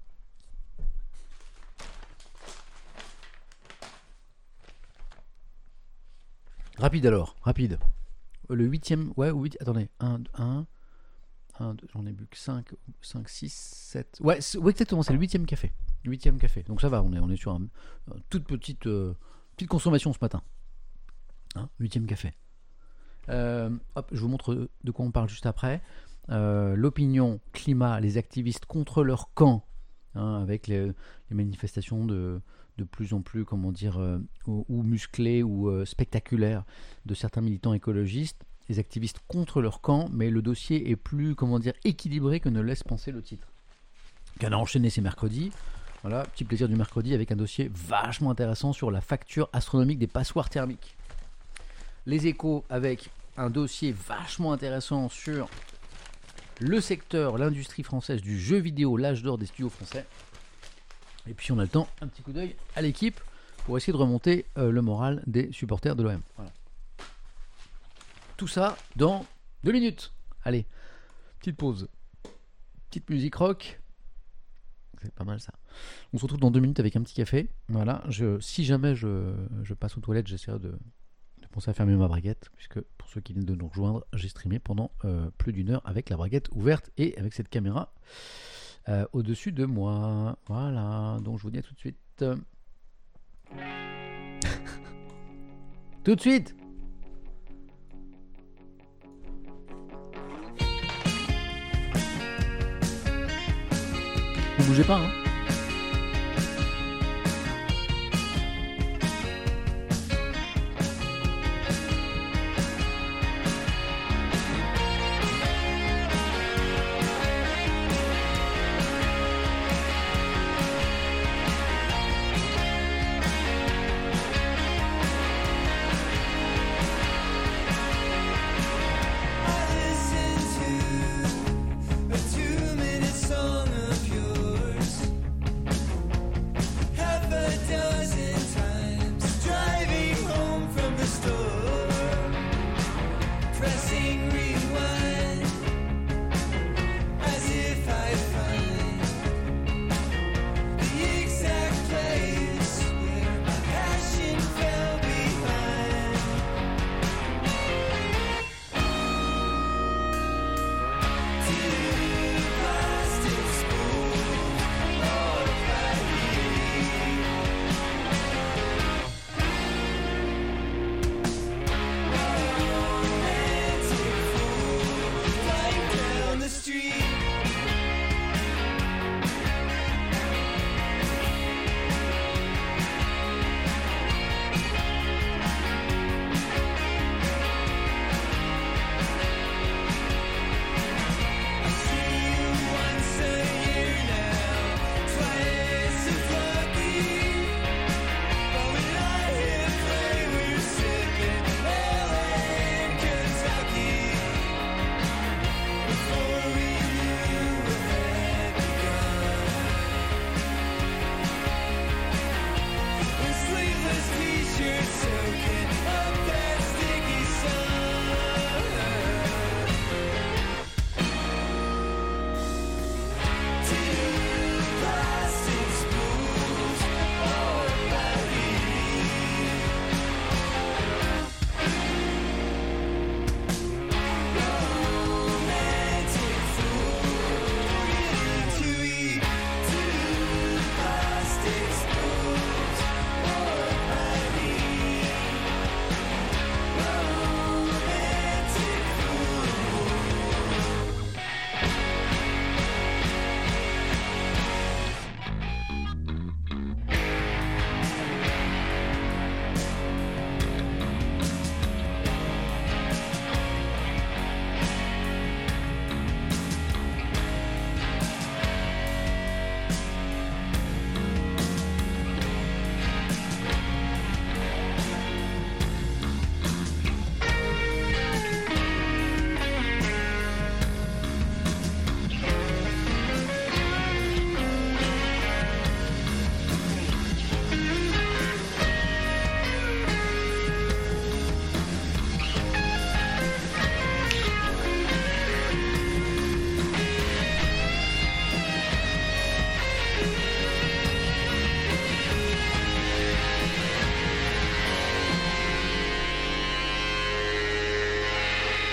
Rapide alors, rapide. Le huitième, ouais, huit, attendez, un, un, un, deux, j'en ai bu que cinq, cinq, six, sept. Ouais, c'est, ouais, exactement, c'est le huitième café. Huitième café. Donc ça va, on est, on est sur une toute petite, euh, petite consommation ce matin. Hein, huitième café. Euh, hop, je vous montre de quoi on parle juste après. Euh, l'opinion, climat, les activistes contre leur camp, hein, avec les, les manifestations de, de plus en plus, comment dire, euh, ou, ou musclées ou euh, spectaculaires de certains militants écologistes, les activistes contre leur camp, mais le dossier est plus, comment dire, équilibré que ne laisse penser le titre. Qu'on a enchaîné ces mercredis. Voilà, petit plaisir du mercredi avec un dossier vachement intéressant sur la facture astronomique des passoires thermiques. Les Échos avec un dossier vachement intéressant sur le secteur, l'industrie française du jeu vidéo, l'âge d'or des studios français. Et puis on a le temps, un petit coup d'œil à l'équipe pour essayer de remonter euh, le moral des supporters de l'O M. Voilà. Tout ça dans deux minutes. Allez, petite pause. Petite musique rock. C'est pas mal ça. On se retrouve dans deux minutes avec un petit café. Voilà. Je, si jamais je, je passe aux toilettes, j'essaierai de, de penser à fermer ma braguette, puisque pour ceux qui viennent de nous rejoindre, j'ai streamé pendant euh, plus d'une heure avec la braguette ouverte et avec cette caméra euh, au-dessus de moi. Voilà. Donc je vous dis à tout de suite. Tout de suite. Ne bougez pas, hein. I listen to a two-minute song of yours.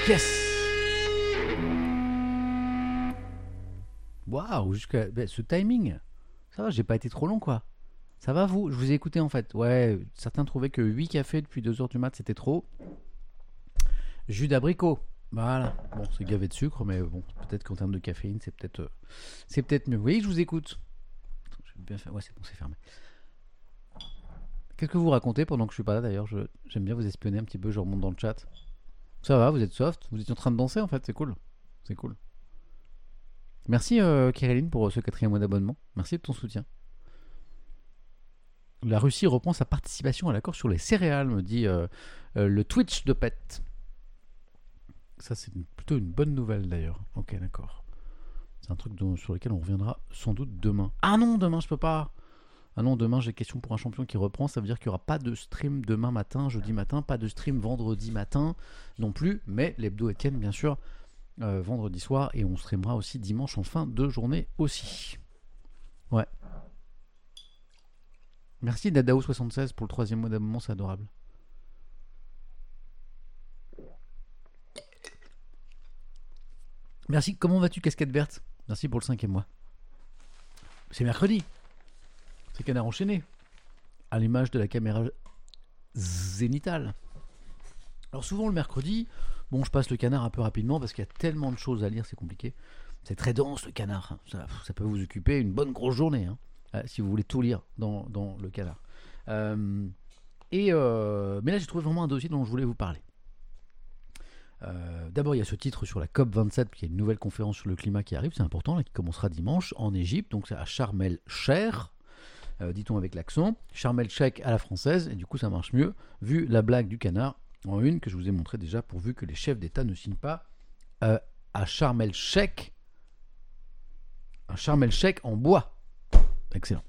Yes. Waouh, jusqu'à ben, ce timing. Ça va, j'ai pas été trop long quoi. Ça va vous? Je vous ai écouté en fait. Ouais, certains trouvaient que huit cafés depuis deux heures du mat c'était trop. Jus d'abricot. Voilà. Bon, c'est gavé de sucre, mais bon, peut-être qu'en termes de caféine, c'est peut-être euh, c'est peut-être mieux. Oui, je vous écoute. Attends, je vais bien faire. Ouais, c'est bon, c'est fermé. Qu'est-ce que vous racontez pendant que je suis pas là d'ailleurs? je... J'aime bien vous espionner un petit peu, je remonte dans le chat. Ça va, vous êtes soft? Vous étiez en train de danser en fait, c'est cool. C'est cool. Merci euh, Kéréline pour ce quatrième mois d'abonnement. Merci de ton soutien. La Russie reprend sa participation à l'accord sur les céréales, me dit euh, euh, le Twitch de Pet. Ça, c'est une- plutôt une bonne nouvelle d'ailleurs. Ok, d'accord. C'est un truc dont- sur lequel on reviendra sans doute demain. Ah non, demain, je peux pas. Ah non, demain, j'ai question pour un champion qui reprend. Ça veut dire qu'il n'y aura pas de stream demain matin, jeudi matin, pas de stream vendredi matin non plus. Mais l'hebdo Etienne, bien sûr, euh, vendredi soir. Et on streamera aussi dimanche en fin de journée aussi. Ouais. Merci Dadao soixante-seize pour le troisième mois d'abonnement, c'est adorable. Merci, comment vas-tu casquette verte? Merci pour le cinquième mois. C'est mercredi. C'est Canard enchaîné. À l'image de la caméra zénitale. Alors souvent le mercredi, bon je passe le Canard un peu rapidement parce qu'il y a tellement de choses à lire, c'est compliqué. C'est très dense le Canard. hein. Ça, ça peut vous occuper une bonne grosse journée. hein. Euh, si vous voulez tout lire dans, dans le Canard. Euh, et euh, mais là j'ai trouvé vraiment un dossier dont je voulais vous parler. Euh, D'abord il y a ce titre sur la COP vingt-sept, qui est une nouvelle conférence sur le climat qui arrive, c'est important, là, qui commencera dimanche en Égypte, donc c'est à Sharm el-Sheikh, euh, dit-on avec l'accent, Sharm el-Sheikh à la française, et du coup ça marche mieux, vu la blague du Canard en une que je vous ai montré déjà, pourvu que les chefs d'État ne signent pas euh, à Sharm el-Sheikh, un Sharm el-Sheikh en bois. Excellent.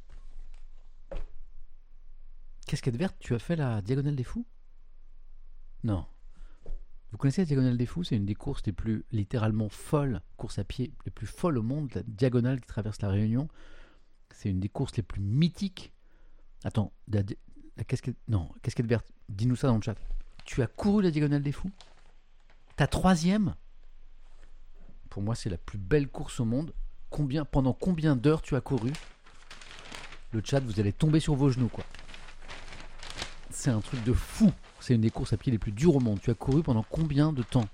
Casquette verte, tu as fait la Diagonale des Fous? Non. Vous connaissez la Diagonale des Fous? C'est une des courses les plus littéralement folles, courses à pied les plus folles au monde, la diagonale qui traverse la Réunion. C'est une des courses les plus mythiques. Attends, la, la casquette... Non, casquette verte, dis-nous ça dans le chat. Tu as couru la Diagonale des Fous? Ta troisième? Pour moi, c'est la plus belle course au monde. Combien, pendant combien d'heures tu as couru? Le chat, vous allez tomber sur vos genoux, quoi. C'est un truc de fou. C'est une des courses à pied les plus dures au monde. Tu as couru pendant combien de temps?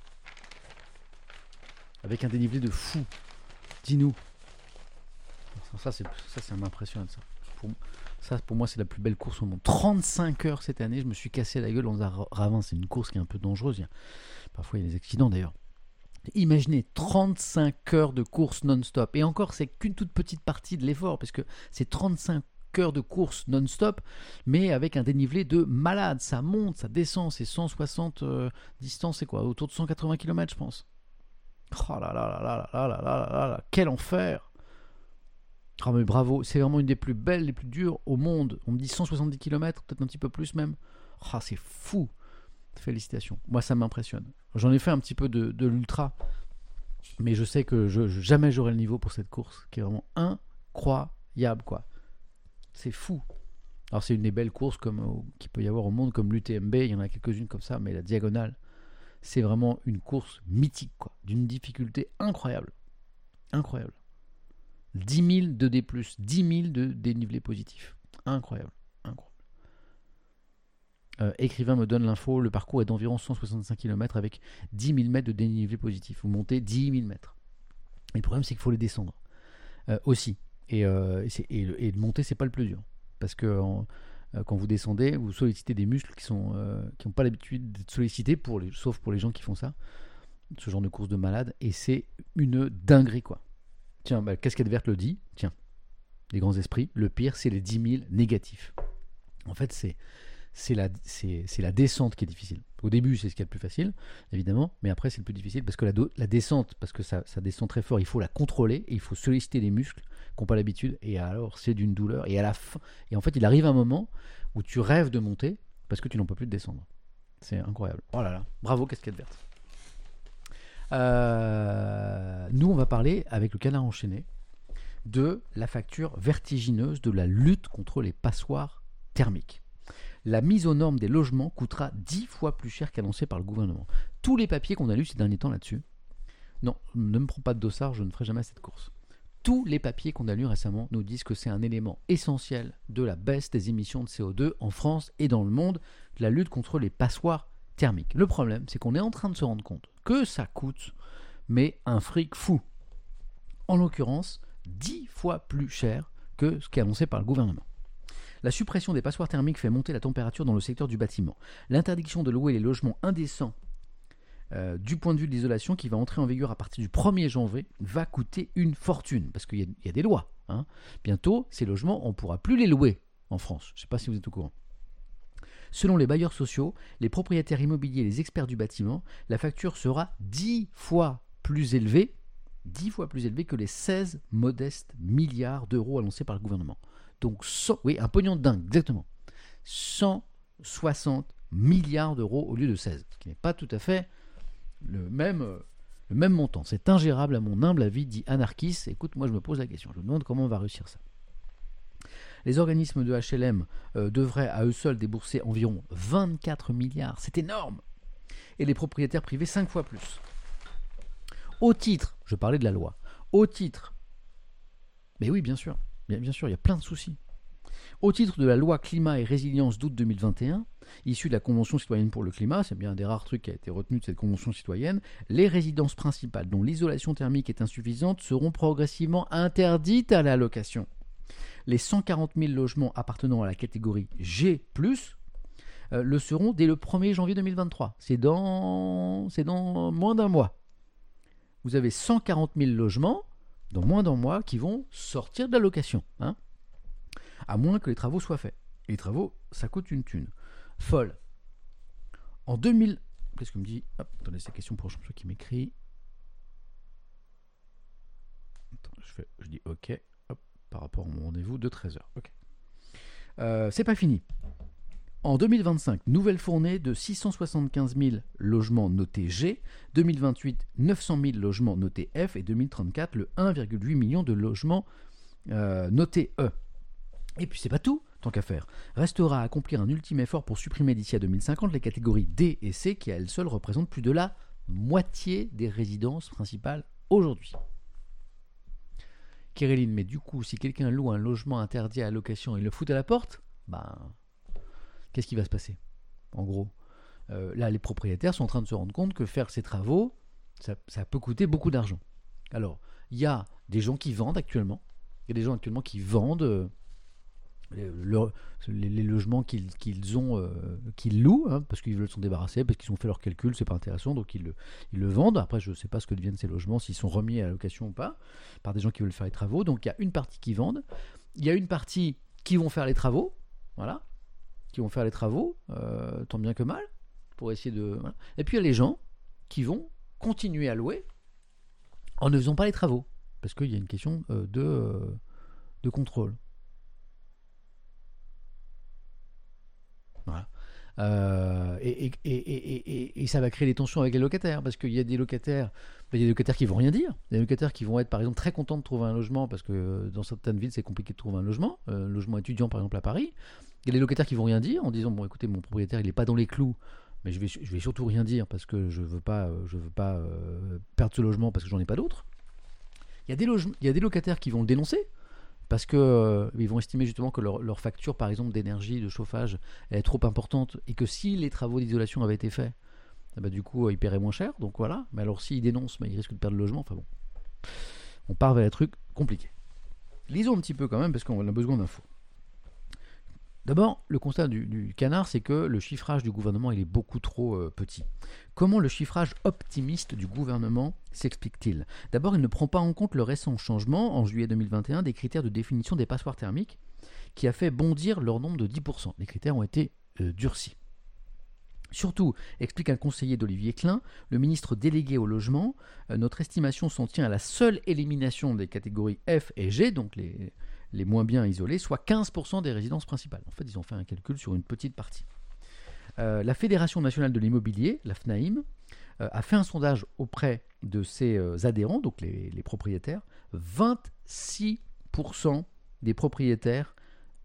Avec un dénivelé de fou. Dis-nous. Ça, c'est, ça, ça m'impressionne, ça. Pour, ça, pour moi, c'est la plus belle course au monde. trente-cinq heures cette année, je me suis cassé la gueule en ravin. C'est une course qui est un peu dangereuse. Il y a, parfois, il y a des accidents, d'ailleurs. Imaginez trente-cinq heures de course non-stop. Et encore, c'est qu'une toute petite partie de l'effort, parce que c'est trente-cinq heures de course non-stop, mais avec un dénivelé de malade. Ça monte, ça descend, c'est cent soixante euh, distance, c'est quoi? Autour de cent quatre-vingts kilomètres, je pense. Oh là là là là là là là là là, quel enfer! Ah mais bravo, c'est vraiment une des plus belles, les plus dures au monde. On me dit cent soixante-dix kilomètres, peut-être un petit peu plus même. Ah, c'est fou! Félicitations. Moi, ça m'impressionne. J'en ai fait un petit peu de, de l'ultra, mais je sais que je, je, jamais j'aurai le niveau pour cette course, qui est vraiment incroyable, quoi. C'est fou. Alors, c'est une des belles courses comme, euh, qu'il peut y avoir au monde, comme l'U T M B. Il y en a quelques-unes comme ça, mais la diagonale, c'est vraiment une course mythique, quoi, d'une difficulté incroyable. Incroyable. dix mille de D plus, dix mille de dénivelé positif. Incroyable. Incroyable. Euh, écrivain me donne l'info, le parcours est d'environ cent soixante-cinq kilomètres avec dix mille mètres de dénivelé positif. Vous montez dix mille mètres. Et le problème, c'est qu'il faut les descendre euh, aussi. Et, euh, et, c'est, et, et de monter, c'est pas le plus dur. Parce que en, euh, quand vous descendez, vous sollicitez des muscles qui sont euh, qui n'ont pas l'habitude d'être sollicités, pour les, sauf pour les gens qui font ça. Ce genre de course de malade. Et c'est une dinguerie, quoi. Tiens, bah, Casquette Verte le dit. Tiens, les grands esprits. Le pire, c'est les dix mille négatifs. En fait, c'est... C'est la, c'est, c'est la descente qui est difficile. Au début, c'est ce qui est le plus facile, évidemment, mais après, c'est le plus difficile parce que la, do- la descente, parce que ça, ça descend très fort, il faut la contrôler et il faut solliciter les muscles qui n'ont pas l'habitude, et alors c'est d'une douleur. Et à la fin, et en fait, il arrive un moment où tu rêves de monter parce que tu n'en peux plus de descendre. C'est incroyable. Oh là là, bravo, Casquette Verte. Euh, nous, on va parler avec le Canard enchaîné de la facture vertigineuse de la lutte contre les passoires thermiques. La mise aux normes des logements coûtera dix fois plus cher qu'annoncé par le gouvernement. Tous les papiers qu'on a lus ces derniers temps là-dessus, non, ne me prends pas de dossard, je ne ferai jamais cette course. Tous les papiers qu'on a lus récemment nous disent que c'est un élément essentiel de la baisse des émissions de C O deux en France et dans le monde, de la lutte contre les passoires thermiques. Le problème, c'est qu'on est en train de se rendre compte que ça coûte, mais un fric fou. En l'occurrence, dix fois plus cher que ce qui est annoncé par le gouvernement. La suppression des passoires thermiques fait monter la température dans le secteur du bâtiment. L'interdiction de louer les logements indécents euh, du point de vue de l'isolation qui va entrer en vigueur à partir du premier janvier va coûter une fortune, parce qu'il y a, il y a des lois. Hein. Bientôt, ces logements, on ne pourra plus les louer en France. Je ne sais pas si vous êtes au courant. Selon les bailleurs sociaux, les propriétaires immobiliers et les experts du bâtiment, la facture sera dix fois plus élevée, dix fois plus élevée que les seize modestes milliards d'euros annoncés par le gouvernement. Donc, cent, oui, un pognon de dingue, exactement. cent soixante milliards d'euros au lieu de seize, ce qui n'est pas tout à fait le même, le même montant. C'est ingérable à mon humble avis, dit Anarchis. Écoute, moi je me pose la question, je me demande comment on va réussir ça. Les organismes de H L M euh, devraient à eux seuls débourser environ vingt-quatre milliards, c'est énorme. Et les propriétaires privés cinq fois plus. Au titre, je parlais de la loi, au titre, mais oui bien sûr, bien, bien sûr, il y a plein de soucis. Au titre de la loi Climat et Résilience d'août deux mille vingt et un, issue de la Convention citoyenne pour le climat, c'est bien un des rares trucs qui a été retenu de cette Convention citoyenne, les résidences principales dont l'isolation thermique est insuffisante seront progressivement interdites à la location. Les cent quarante mille logements appartenant à la catégorie G plus, euh, le seront dès le premier janvier deux mille vingt-trois. C'est dans, c'est dans moins d'un mois. Vous avez cent quarante mille logements, dans moins d'un mois, qui vont sortir de la location. Hein, à moins que les travaux soient faits. Et les travaux, ça coûte une thune. Folle. En deux mille... Qu'est-ce que me dit... Hop, attendez, c'est question pour Jean-François qui m'écrit. Attends, je, fais, je dis OK. Hop, par rapport à mon rendez-vous de treize heures. OK. Euh, c'est pas fini. En deux mille vingt-cinq, nouvelle fournée de six cent soixante-quinze mille logements notés G, deux mille vingt-huit, neuf cent mille logements notés F et deux mille trente-quatre, le un virgule huit million de logements euh, notés E. Et puis c'est pas tout, tant qu'à faire. Restera à accomplir un ultime effort pour supprimer d'ici à deux mille cinquante les catégories D et C qui à elles seules représentent plus de la moitié des résidences principales aujourd'hui. Kéréline, mais du coup, si quelqu'un loue un logement interdit à la location et le fout à la porte, ben, qu'est-ce qui va se passer ? En gros, euh, là, les propriétaires sont en train de se rendre compte que faire ces travaux, ça, ça peut coûter beaucoup d'argent. Alors, il y a des gens qui vendent actuellement, il y a des gens actuellement qui vendent euh, les, le, les, les logements qu'ils, qu'ils ont, euh, qu'ils louent, hein, parce qu'ils veulent s'en débarrasser, parce qu'ils ont fait leurs calculs, c'est pas intéressant, donc ils le, ils le vendent. Après, je ne sais pas ce que deviennent ces logements, s'ils sont remis à la location ou pas, par des gens qui veulent faire les travaux. Donc, il y a une partie qui vendent, il y a une partie qui vont faire les travaux, voilà, qui vont faire les travaux, euh, tant bien que mal, pour essayer de... Voilà. Et puis, il y a les gens qui vont continuer à louer en ne faisant pas les travaux, parce qu'il y a une question euh, de, euh, de contrôle. Voilà. Euh, et, et, et, et, et, et ça va créer des tensions avec les locataires, parce qu'il y a des locataires, il y a des locataires qui vont rien dire, il y a des locataires qui vont être par exemple très contents de trouver un logement, parce que dans certaines villes c'est compliqué de trouver un logement, euh, un logement étudiant par exemple à Paris. Il y a des locataires qui vont rien dire en disant bon écoutez mon propriétaire il est pas dans les clous, mais je vais, je vais surtout rien dire parce que je veux pas, je veux pas euh, perdre ce logement parce que j'en ai pas d'autres. Il y a des loge- il y a des locataires qui vont le dénoncer. Parce qu'ils euh, vont estimer justement que leur, leur facture, par exemple, d'énergie, de chauffage, est trop importante et que si les travaux d'isolation avaient été faits, eh ben, du coup, ils paieraient moins cher. Donc voilà. Mais alors, s'ils dénoncent, ben, ils risquent de perdre le logement. Enfin bon, on part vers des trucs compliqués. Lisons un petit peu quand même, parce qu'on a besoin d'infos. D'abord, le constat du, du canard, c'est que le chiffrage du gouvernement il est beaucoup trop euh, petit. Comment le chiffrage optimiste du gouvernement s'explique-t-il ? D'abord, il ne prend pas en compte le récent changement, en juillet deux mille vingt et un, des critères de définition des passoires thermiques, qui a fait bondir leur nombre de dix pour cent. Les critères ont été euh, durcis. Surtout, explique un conseiller d'Olivier Klein, le ministre délégué au logement, euh, notre estimation s'en tient à la seule élimination des catégories F et G, donc les... les moins bien isolés, soit quinze pour cent des résidences principales. En fait, ils ont fait un calcul sur une petite partie. Euh, la Fédération nationale de l'immobilier, la FNAIM, euh, a fait un sondage auprès de ses euh, adhérents, donc les, les propriétaires. vingt-six pour cent des propriétaires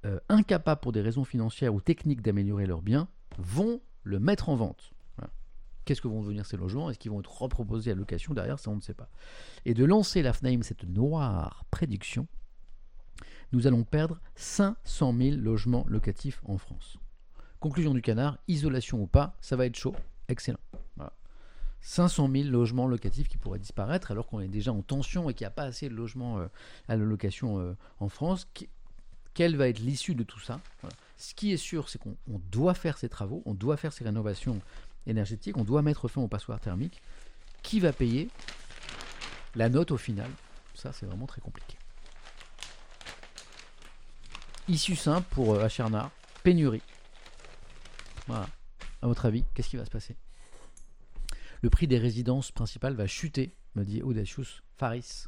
euh, incapables pour des raisons financières ou techniques d'améliorer leurs biens, vont le mettre en vente. Voilà. Qu'est-ce que vont devenir ces logements? Est-ce qu'ils vont être reproposés à location derrière? Ça, on ne sait pas. Et de lancer l'A F N A I M cette noire prédiction, nous allons perdre cinq cent mille logements locatifs en France. Conclusion du canard, isolation ou pas, ça va être chaud. Excellent. Voilà. cinq cent mille logements locatifs qui pourraient disparaître alors qu'on est déjà en tension et qu'il n'y a pas assez de logements euh, à la location euh, en France. Qui, quelle va être l'issue de tout ça? Voilà. Ce qui est sûr, c'est qu'on on doit faire ces travaux, on doit faire ces rénovations énergétiques, on doit mettre fin aux passoires thermiques. Qui va payer la note au final? Ça, c'est vraiment très compliqué. Issue simple pour euh, Achernard, pénurie. Voilà. À votre avis, qu'est-ce qui va se passer? Le prix des résidences principales va chuter, me dit Audacious Faris.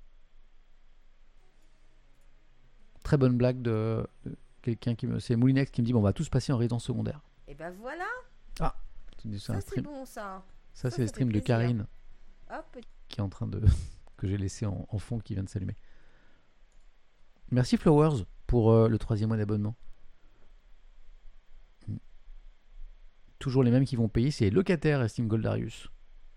Très bonne blague de, de quelqu'un qui me... C'est Moulinex qui me dit bon, on va tous passer en résidence secondaire. Et ben voilà. Ah, c'est Ça, un c'est stream. bon, ça. Ça, Ça, c'est le ça stream fait de plaisir. Karine Hop. qui est en train de... que j'ai laissé en, en fond qui vient de s'allumer. Merci Flowers pour euh, le troisième mois d'abonnement. Hmm. Toujours les mêmes qui vont payer, c'est les locataires, estime Goldarius.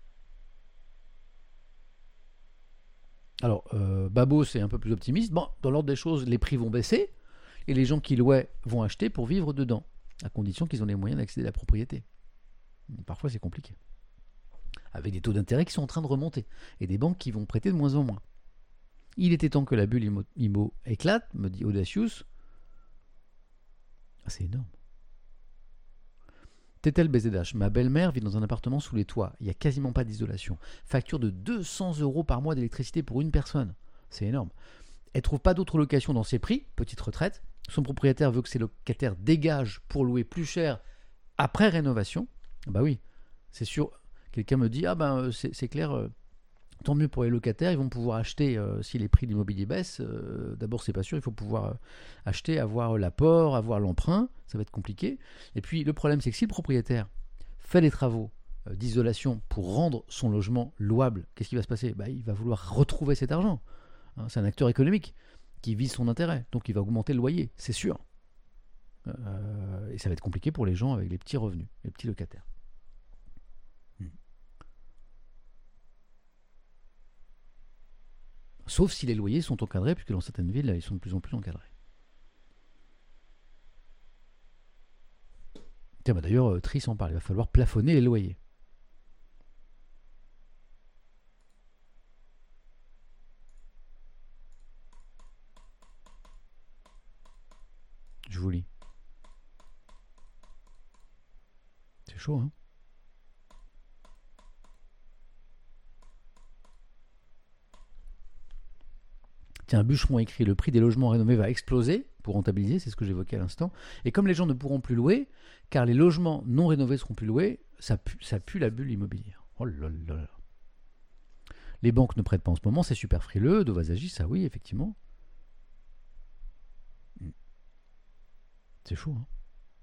Alors, euh, Babo, c'est un peu plus optimiste. Bon, dans l'ordre des choses, les prix vont baisser et les gens qui louaient vont acheter pour vivre dedans, à condition qu'ils ont les moyens d'accéder à la propriété. Mais parfois, c'est compliqué. Avec des taux d'intérêt qui sont en train de remonter et des banques qui vont prêter de moins en moins. Il était temps que la bulle IMO, IMO éclate, me dit Audacious. Ah, c'est énorme. Tétel B Z H, ma belle-mère vit dans un appartement sous les toits. Il n'y a quasiment pas d'isolation. Facture de deux cents euros par mois d'électricité pour une personne. C'est énorme. Elle ne trouve pas d'autre location dans ses prix, petite retraite. Son propriétaire veut que ses locataires dégagent pour louer plus cher après rénovation. Bah oui, c'est sûr. Quelqu'un me dit, ah ben c'est, c'est clair, euh, tant mieux pour les locataires, ils vont pouvoir acheter euh, si les prix de l'immobilier baissent. Euh, d'abord, c'est pas sûr, il faut pouvoir euh, acheter, avoir l'apport, avoir l'emprunt, ça va être compliqué. Et puis, le problème, c'est que si le propriétaire fait des travaux euh, d'isolation pour rendre son logement louable, qu'est-ce qui va se passer? Bah, il va vouloir retrouver cet argent. Hein, c'est un acteur économique qui vise son intérêt, donc il va augmenter le loyer, c'est sûr. Euh, et ça va être compliqué pour les gens avec les petits revenus, les petits locataires. Sauf si les loyers sont encadrés, puisque dans certaines villes, là, ils sont de plus en plus encadrés. Tiens, bah d'ailleurs, euh, Triss en parle, il va falloir plafonner les loyers. Je vous lis. C'est chaud, hein? Un bûcheron écrit: le prix des logements rénovés va exploser pour rentabiliser, c'est ce que j'évoquais à l'instant. Et comme les gens ne pourront plus louer, car les logements non rénovés seront plus loués, ça pue, ça pue la bulle immobilière. Oh là là là. Les banques ne prêtent pas en ce moment, c'est super frileux. Dovazagi, ça oui, effectivement. C'est chaud, hein.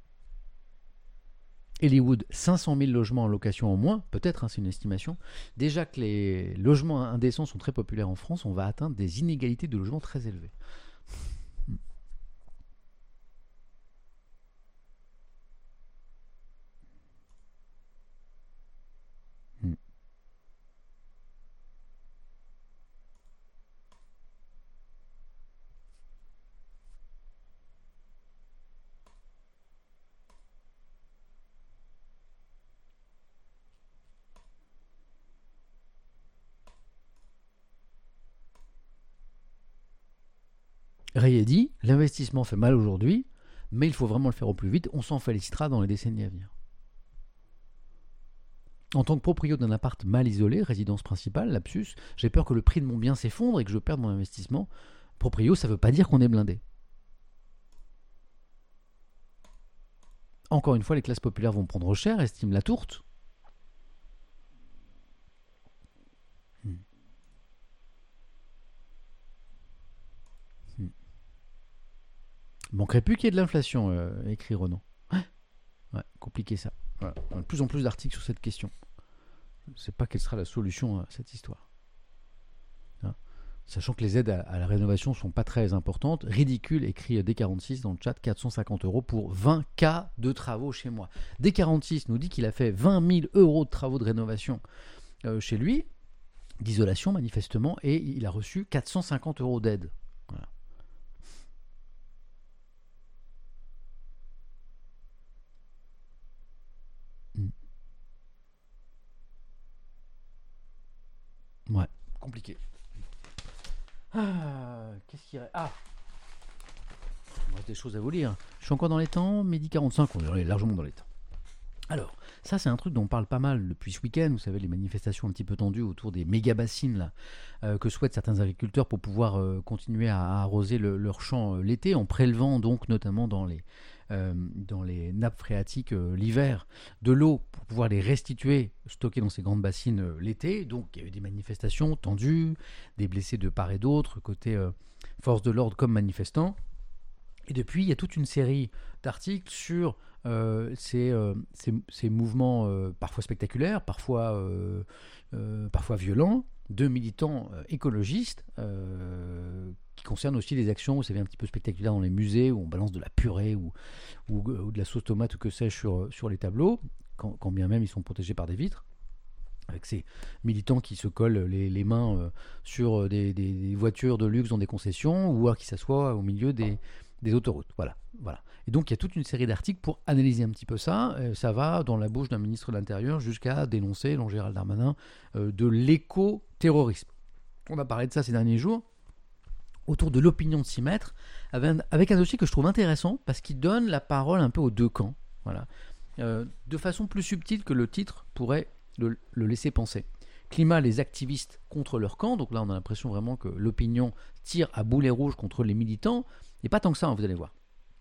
Hollywood, cinq cent mille logements en location en moins, peut-être, hein, c'est une estimation. Déjà que les logements indécents sont très populaires en France, on va atteindre des inégalités de logements très élevées. Hmm. Ray dit, l'investissement fait mal aujourd'hui, mais il faut vraiment le faire au plus vite, on s'en félicitera dans les décennies à venir. En tant que propriétaire d'un appart mal isolé, résidence principale, lapsus, j'ai peur que le prix de mon bien s'effondre et que je perde mon investissement. Proprio, ça ne veut pas dire qu'on est blindé. Encore une fois, les classes populaires vont prendre cher, estime la tourte. Hmm. Hmm. Manquerait plus qu'il y ait de l'inflation, euh, écrit Renan. Ouais, ouais, compliqué ça. Voilà. On a de plus en plus d'articles sur cette question. Je ne sais pas quelle sera la solution à cette histoire. Hein, sachant que les aides à, à la rénovation ne sont pas très importantes. Ridicule, écrit D quarante-six dans le chat, quatre cent cinquante euros pour vingt cas de travaux chez moi. D quarante-six nous dit qu'il a fait vingt mille euros de travaux de rénovation euh, chez lui, d'isolation manifestement, et il a reçu quatre cent cinquante euros d'aide. Voilà. Mm. Ouais, compliqué. Ah, qu'est-ce qu'il y a Ah, il me reste des choses à vous lire. Je suis encore dans les temps, midi quarante-cinq, on est largement dans les temps. Alors, ça c'est un truc dont on parle pas mal depuis ce week-end, vous savez, les manifestations un petit peu tendues autour des méga-bassines là, euh, que souhaitent certains agriculteurs pour pouvoir euh, continuer à, à arroser le, leur champ euh, l'été, en prélevant donc notamment dans les, euh, dans les nappes phréatiques euh, l'hiver de l'eau pour pouvoir les restituer, stocker dans ces grandes bassines euh, l'été. Donc il y a eu des manifestations tendues, des blessés de part et d'autre, côté euh, force de l'ordre comme manifestants. Et depuis, il y a toute une série d'articles sur euh, ces, euh, ces, ces mouvements euh, parfois spectaculaires, parfois, euh, euh, parfois violents, de militants euh, écologistes euh, qui concernent aussi des actions, vous savez, un petit peu spectaculaires dans les musées où on balance de la purée ou, ou, ou de la sauce tomate ou que sais-je sur, sur les tableaux, quand, quand bien même ils sont protégés par des vitres, avec ces militants qui se collent les, les mains euh, sur des, des, des voitures de luxe dans des concessions ou qui s'assoient au milieu des... des autoroutes, voilà, voilà. Et donc il y a toute une série d'articles pour analyser un petit peu ça. Euh, ça va dans la bouche d'un ministre de l'Intérieur jusqu'à dénoncer, dont Gérald Darmanin, euh, de l'éco-terrorisme. On a parlé de ça ces derniers jours, autour de l'opinion de s'y mettre, avec un, avec un dossier que je trouve intéressant parce qu'il donne la parole un peu aux deux camps, voilà, euh, de façon plus subtile que le titre pourrait le, le laisser penser. Climat, les activistes contre leur camp, donc là on a l'impression vraiment que l'opinion tire à boulet rouge contre les militants, et pas tant que ça, hein, vous allez voir.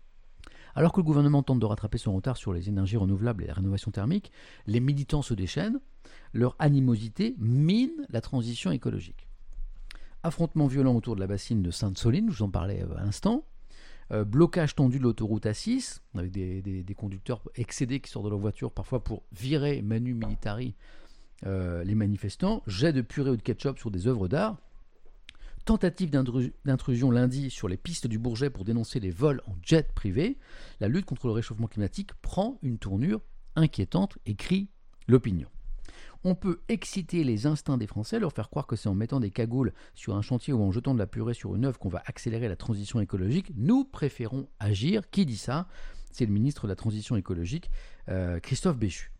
Alors que le gouvernement tente de rattraper son retard sur les énergies renouvelables et la rénovation thermique, les militants se déchaînent, leur animosité mine la transition écologique. Affrontements violents autour de la bassine de Sainte-Soline, je vous en parlais à l'instant, euh, blocage tendu de l'autoroute A six, avec des, des, des conducteurs excédés qui sortent de leur voiture parfois pour virer manu militari euh, les manifestants, jet de purée ou de ketchup sur des œuvres d'art, tentative d'intrusion lundi sur les pistes du Bourget pour dénoncer les vols en jet privé, la lutte contre le réchauffement climatique prend une tournure inquiétante, écrit l'opinion. On peut exciter les instincts des Français, leur faire croire que c'est en mettant des cagoules sur un chantier ou en jetant de la purée sur une œuvre qu'on va accélérer la transition écologique. Nous préférons agir. Qui dit ça ? C'est le ministre de la Transition écologique, euh, Christophe Béchu.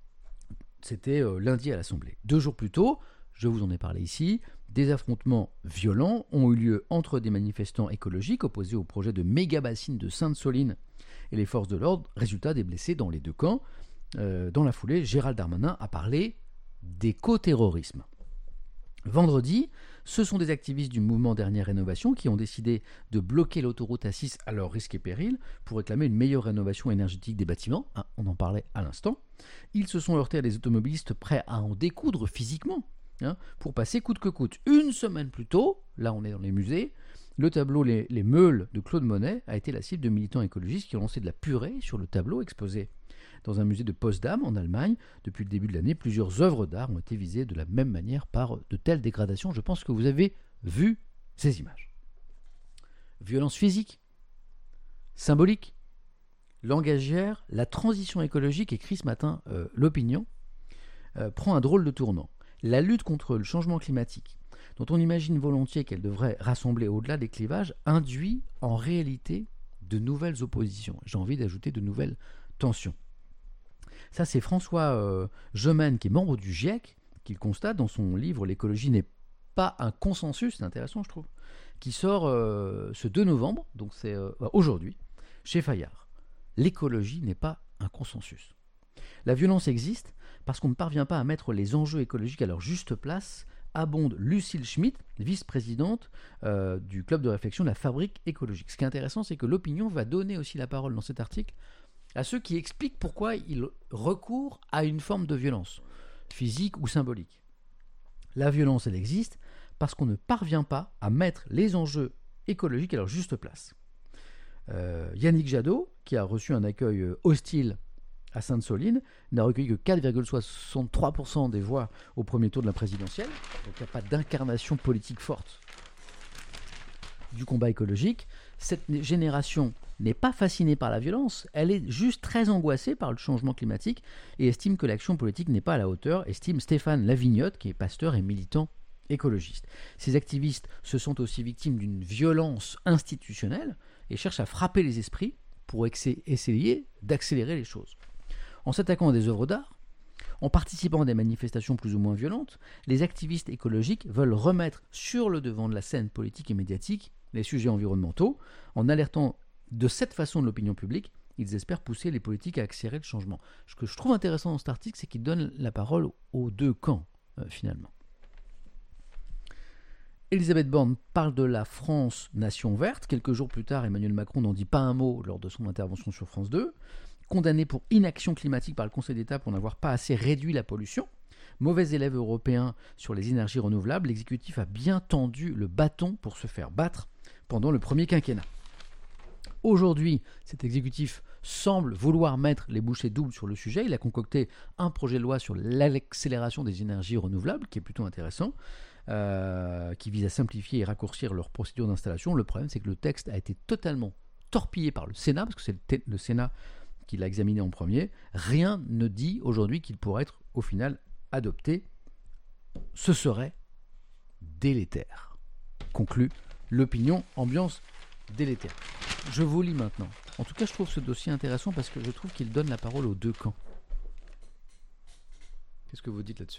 C'était euh, lundi à l'Assemblée. Deux jours plus tôt, je vous en ai parlé ici, des affrontements violents ont eu lieu entre des manifestants écologiques opposés au projet de méga-bassine de Sainte-Soline et les forces de l'ordre, résultat des blessés dans les deux camps. Euh, dans la foulée, Gérald Darmanin a parlé d'éco-terrorisme. Vendredi, ce sont des activistes du mouvement Dernière Rénovation qui ont décidé de bloquer l'autoroute A six à leur risque et péril pour réclamer une meilleure rénovation énergétique des bâtiments. Hein, on en parlait à l'instant. Ils se sont heurtés à des automobilistes prêts à en découdre physiquement, hein, pour passer coûte que coûte. Une semaine plus tôt, là on est dans les musées, le tableau Les, les Meules de Claude Monet a été la cible de militants écologistes qui ont lancé de la purée sur le tableau exposé dans un musée de Potsdam en Allemagne. Depuis le début de l'année, plusieurs œuvres d'art ont été visées de la même manière par de telles dégradations. Je pense que vous avez vu ces images. Violence physique, symbolique, langagière, la transition écologique, écrit ce matin euh, l'opinion, euh, prend un drôle de tournant. La lutte contre le changement climatique, dont on imagine volontiers qu'elle devrait rassembler au-delà des clivages, induit en réalité de nouvelles oppositions. J'ai envie d'ajouter de nouvelles tensions. Ça, c'est François euh, Gemène, qui est membre du GIEC, qui le constate dans son livre « L'écologie n'est pas un consensus », c'est intéressant, je trouve, qui sort euh, ce deux novembre, donc c'est euh, aujourd'hui, chez Fayard. L'écologie n'est pas un consensus. La violence existe parce qu'on ne parvient pas à mettre les enjeux écologiques à leur juste place, abonde Lucille Schmitt, vice-présidente euh, du club de réflexion de la Fabrique écologique. Ce qui est intéressant, c'est que l'opinion va donner aussi la parole dans cet article à ceux qui expliquent pourquoi ils recourent à une forme de violence, physique ou symbolique. La violence, elle existe parce qu'on ne parvient pas à mettre les enjeux écologiques à leur juste place. Euh, Yannick Jadot, qui a reçu un accueil hostile à Sainte-Soline, n'a recueilli que quatre virgule soixante-trois pour cent des voix au premier tour de la présidentielle, donc il n'y a pas d'incarnation politique forte du combat écologique. Cette génération n'est pas fascinée par la violence, elle est juste très angoissée par le changement climatique et estime que l'action politique n'est pas à la hauteur, estime Stéphane Lavignotte, qui est pasteur et militant écologiste. Ces activistes se sont aussi victimes d'une violence institutionnelle et cherchent à frapper les esprits pour essayer d'accélérer les choses. En s'attaquant à des œuvres d'art, en participant à des manifestations plus ou moins violentes, les activistes écologiques veulent remettre sur le devant de la scène politique et médiatique les sujets environnementaux. En alertant de cette façon de l'opinion publique, ils espèrent pousser les politiques à accélérer le changement. Ce que je trouve intéressant dans cet article, c'est qu'il donne la parole aux deux camps, euh, finalement. Elisabeth Borne parle de la France nation verte. Quelques jours plus tard, Emmanuel Macron n'en dit pas un mot lors de son intervention sur France deux. Condamné pour inaction climatique par le Conseil d'État pour n'avoir pas assez réduit la pollution. Mauvais élève européen sur les énergies renouvelables, l'exécutif a bien tendu le bâton pour se faire battre pendant le premier quinquennat. Aujourd'hui, cet exécutif semble vouloir mettre les bouchées doubles sur le sujet. Il a concocté un projet de loi sur l'accélération des énergies renouvelables, qui est plutôt intéressant, euh, qui vise à simplifier et raccourcir leur procédure d'installation. Le problème, c'est que le texte a été totalement torpillé par le Sénat, parce que c'est le, le Sénat qui l'a examiné en premier. Rien ne dit aujourd'hui qu'il pourrait être, au final, adopté. Ce serait délétère. Conclut l'opinion ambiance délétère. Je vous lis maintenant. En tout cas, je trouve ce dossier intéressant parce que je trouve qu'il donne la parole aux deux camps. Qu'est-ce que vous dites là-dessus ?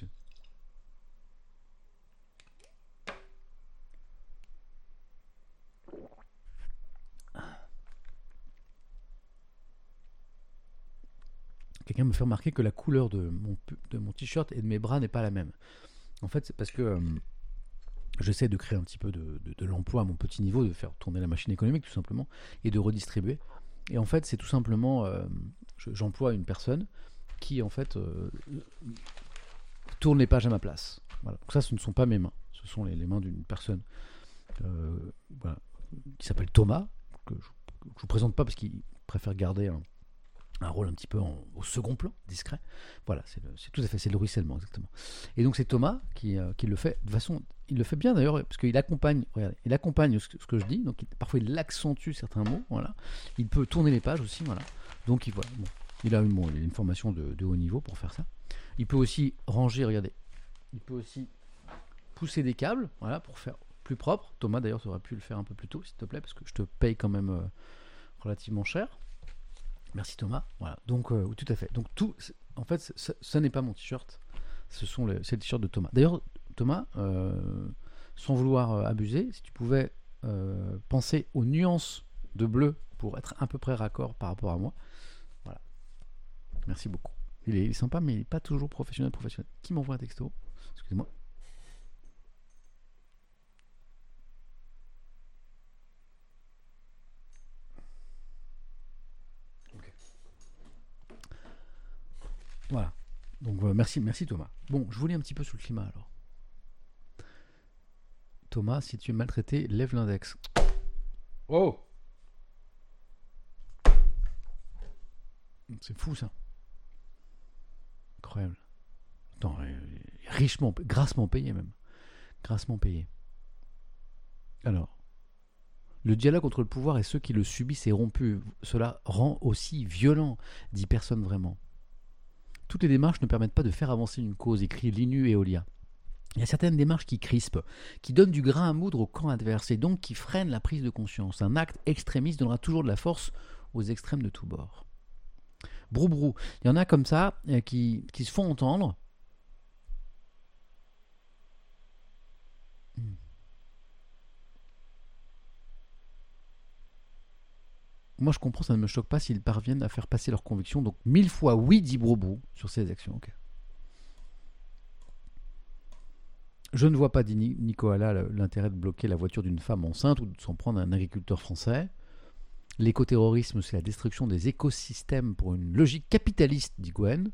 Quelqu'un me fait remarquer que la couleur de mon, de mon t-shirt et de mes bras n'est pas la même. En fait, c'est parce que euh, j'essaie de créer un petit peu de, de, de l'emploi à mon petit niveau, de faire tourner la machine économique tout simplement, et de redistribuer. Et en fait, c'est tout simplement, euh, je, j'emploie une personne qui en fait euh, tourne les pages à ma place. Voilà. Donc ça, ce ne sont pas mes mains, ce sont les, les mains d'une personne euh, voilà, qui s'appelle Thomas, que je ne vous présente pas parce qu'il préfère garder un, un rôle un petit peu en, au second plan, discret. Voilà, c'est, le, c'est tout à fait, c'est le ruissellement, exactement. Et donc c'est Thomas qui, euh, qui le fait de façon, il le fait bien d'ailleurs, parce qu'il accompagne, regardez, il accompagne ce que, ce que je dis, donc il, parfois il accentue certains mots, voilà. Il peut tourner les pages aussi, voilà. Donc il, voilà, bon, il, a une, bon, il a une formation de, de haut niveau pour faire ça. Il peut aussi ranger, regardez, il peut aussi pousser des câbles, voilà, pour faire plus propre. Thomas d'ailleurs, tu aurais pu le faire un peu plus tôt, s'il te plaît, parce que je te paye quand même euh, relativement cher. Merci Thomas. Voilà. Donc euh, tout à fait. Donc tout, en fait, ça, ça n'est pas mon t-shirt. Ce sont les, c'est le t-shirt de Thomas. D'ailleurs, Thomas, euh, sans vouloir euh, abuser, si tu pouvais euh, penser aux nuances de bleu pour être à peu près raccord par rapport à moi. Voilà. Merci beaucoup. Il est, il est sympa, mais il n'est pas toujours professionnel. Professionnel. Qui m'envoie un texto ? Excusez-moi. Voilà. Donc euh, merci, merci Thomas. Bon, je voulais un petit peu sur le climat alors. Thomas, si tu es maltraité, lève l'index. Oh, c'est fou ça. Incroyable. Attends, richement, grassement payé même. Grassement payé. Alors, le dialogue entre le pouvoir et ceux qui le subissent est rompu. Cela rend aussi violent, dit personne vraiment. Toutes les démarches ne permettent pas de faire avancer une cause, écrit Linu et Olia. Il y a certaines démarches qui crispent, qui donnent du grain à moudre au camp adverse et donc qui freinent la prise de conscience. Un acte extrémiste donnera toujours de la force aux extrêmes de tous bords. Brou brou. Il y en a comme ça euh, qui, qui se font entendre. Hmm. Moi, je comprends, ça ne me choque pas s'ils parviennent à faire passer leurs convictions. Donc, mille fois oui, dit Brobrou sur ces actions. Okay. Je ne vois pas, dit Nicolas, l'intérêt de bloquer la voiture d'une femme enceinte ou de s'en prendre à un agriculteur français. L'écoterrorisme, c'est la destruction des écosystèmes pour une logique capitaliste, dit Gwen.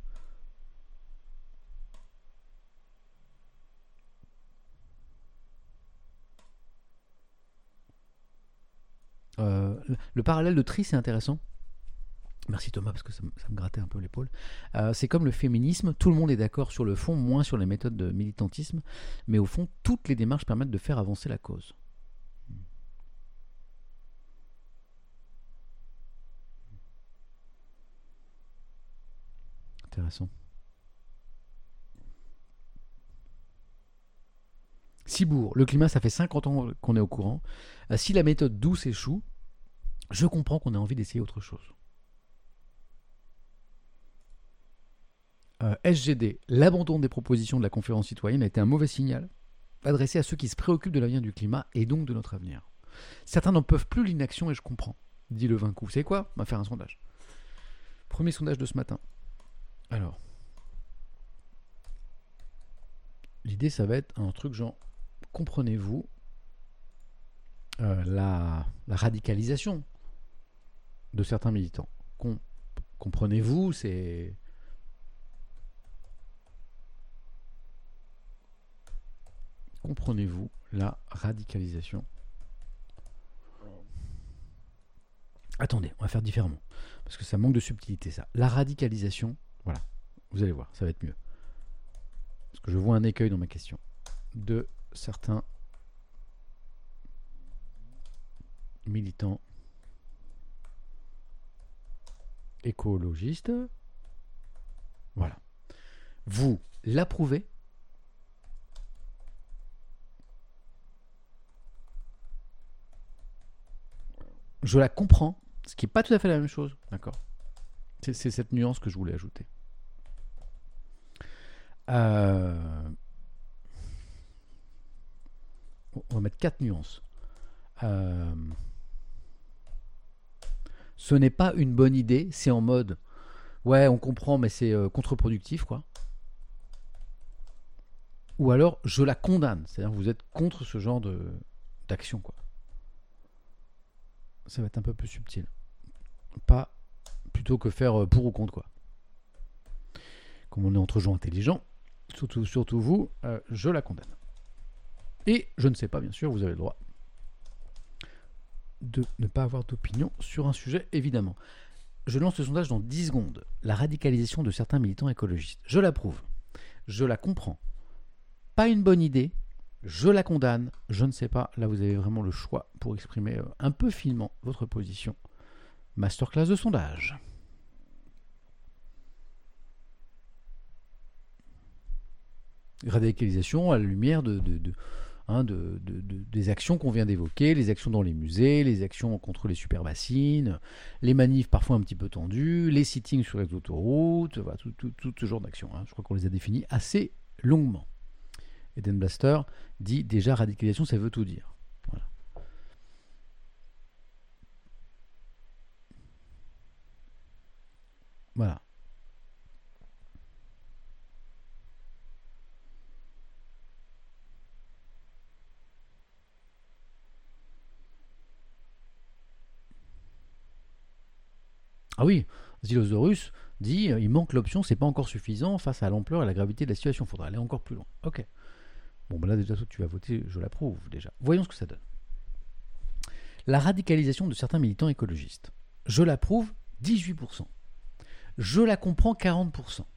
Euh, le parallèle de Tri, c'est intéressant. Merci Thomas, parce que ça me, ça me grattait un peu l'épaule. Euh, c'est comme le féminisme, tout le monde est d'accord sur le fond, moins sur les méthodes de militantisme, mais au fond, toutes les démarches permettent de faire avancer la cause. Intéressant. Cibourg, le climat, ça fait cinquante ans qu'on est au courant. Euh, si la méthode douce échoue, je comprends qu'on ait envie d'essayer autre chose. Euh, S G D, l'abandon des propositions de la conférence citoyenne a été un mauvais signal adressé à ceux qui se préoccupent de l'avenir du climat et donc de notre avenir. Certains n'en peuvent plus l'inaction et je comprends, dit le Vincou. Vous savez quoi ? On va faire un sondage. Premier sondage de ce matin. Alors, l'idée, ça va être un truc genre, comprenez-vous euh, la, la radicalisation de certains militants ? Com- comprenez-vous, c'est... Comprenez-vous la radicalisation ? Attendez, on va faire différemment. Parce que ça manque de subtilité, ça. La radicalisation, voilà. Vous allez voir, ça va être mieux. Parce que je vois un écueil dans ma question. De certains militants écologistes. Voilà. Vous l'approuvez ? Je la comprends, ce qui n'est pas tout à fait la même chose. D'accord. C'est, c'est cette nuance que je voulais ajouter. Euh... On va mettre quatre nuances. Euh... Ce n'est pas une bonne idée, c'est en mode ouais, on comprend, mais c'est euh, contre-productif, quoi. Ou alors je la condamne, c'est-à-dire que vous êtes contre ce genre de, d'action, quoi. Ça va être un peu plus subtil. Pas plutôt que faire pour ou contre, quoi. Comme on est entre gens intelligents, surtout, surtout vous, euh, je la condamne. Et je ne sais pas, bien sûr, vous avez le droit de ne pas avoir d'opinion sur un sujet, évidemment. Je lance le sondage dans dix secondes. La radicalisation de certains militants écologistes. Je l'approuve. Je la comprends. Pas une bonne idée. Je la condamne, je ne sais pas. Là, vous avez vraiment le choix pour exprimer un peu finement votre position. Masterclass de sondage. Radicalisation à la lumière de, de, de, hein, de, de, de, des actions qu'on vient d'évoquer, les actions dans les musées, les actions contre les superbassines, les manifs parfois un petit peu tendus, les sittings sur les autoroutes, voilà, tout, tout, tout ce genre d'actions. Hein. Je crois qu'on les a définis assez longuement. Eden Blaster dit déjà radicalisation, ça veut tout dire. Voilà. Voilà. Ah oui, Zilosaurus dit il manque l'option, c'est pas encore suffisant face à l'ampleur et la gravité de la situation, il faudra aller encore plus loin. Ok. Bon, ben là, déjà, tu vas voter, je l'approuve, déjà. Voyons ce que ça donne. La radicalisation de certains militants écologistes. Je l'approuve, dix-huit pour cent. Je la comprends, quarante pour cent.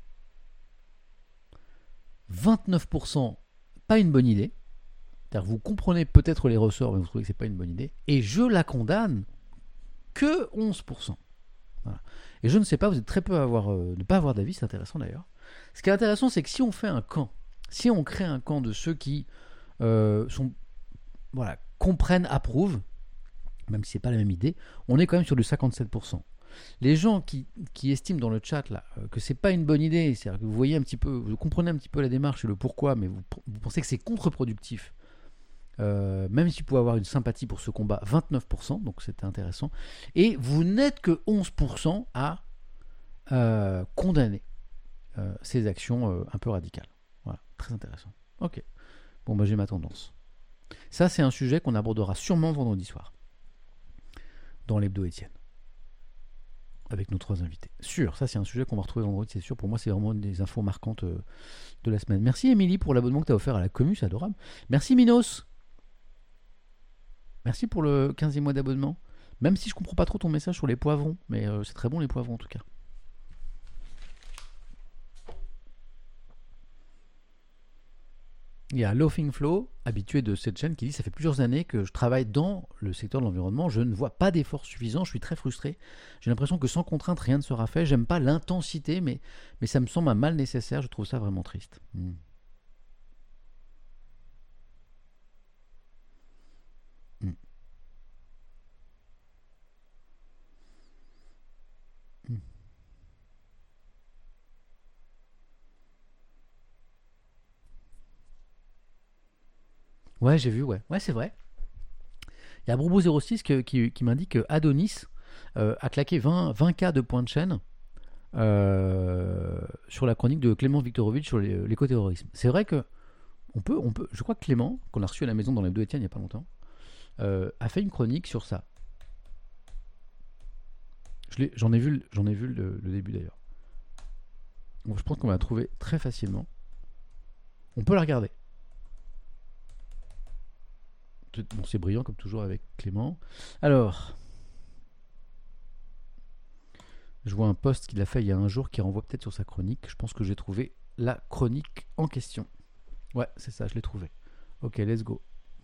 vingt-neuf pour cent, pas une bonne idée. C'est-à-dire vous comprenez peut-être les ressorts, mais vous trouvez que c'est pas une bonne idée. Et je la condamne, que onze pour cent. Voilà. Et je ne sais pas, vous êtes très peu à avoir, euh, ne pas avoir d'avis, c'est intéressant d'ailleurs. Ce qui est intéressant, c'est que si on fait un camp, si on crée un camp de ceux qui euh, sont, voilà, comprennent, approuvent, même si c'est pas la même idée, on est quand même sur du cinquante-sept pour cent. Les gens qui, qui estiment dans le chat là que c'est pas une bonne idée, c'est-à-dire que vous voyez un petit peu, vous comprenez un petit peu la démarche et le pourquoi, mais vous, vous pensez que c'est contre-productif. Euh, même si vous pouvez avoir une sympathie pour ce combat, vingt-neuf pour cent, donc c'était intéressant. Et vous n'êtes que onze pour cent à euh, condamner euh, ces actions euh, un peu radicales. Voilà, très intéressant. Ok, bon bah j'ai ma tendance. Ça c'est un sujet qu'on abordera sûrement vendredi soir dans l'hebdo Étienne avec nos trois invités. Sûr, ça c'est un sujet qu'on va retrouver vendredi, c'est sûr. Pour moi c'est vraiment une des infos marquantes euh, de la semaine. Merci Émilie pour l'abonnement que tu as offert à la commu, c'est adorable. Merci Minos. Merci pour le quinzième mois d'abonnement. Même si je comprends pas trop ton message sur les poivrons, mais euh, c'est très bon les poivrons en tout cas. Il y a Laughing Flow, habitué de cette chaîne, qui dit « Ça fait plusieurs années que je travaille dans le secteur de l'environnement. Je ne vois pas d'efforts suffisants. Je suis très frustré. J'ai l'impression que sans contrainte, rien ne sera fait. J'aime pas l'intensité, mais, mais ça me semble un mal nécessaire. Je trouve ça vraiment triste. Hmm. » Hmm. Hmm. Ouais, j'ai vu, ouais. Ouais, c'est vrai. Il y a Broubou zéro six que- qui, qui m'indique que Adonis euh, a claqué vingt, vingt K de points de chaîne euh, sur la chronique de Clément Viktorovitch sur les- l'écoterrorisme. C'est vrai que on peut, on peut, je crois que Clément, qu'on a reçu à la maison dans les deux Étienne il n'y a pas longtemps, euh, a fait une chronique sur ça. Je l'ai- J'en ai vu, le- j'en ai vu le, le début d'ailleurs. Donc, je pense qu'on va la trouver très facilement. On peut la regarder. Bon, c'est brillant comme toujours avec Clément. Alors, je vois un post qu'il a fait il y a un jour qui renvoie peut-être sur sa chronique. Je pense que j'ai trouvé la chronique en question. Ouais, c'est ça, je l'ai trouvé. Ok, let's go.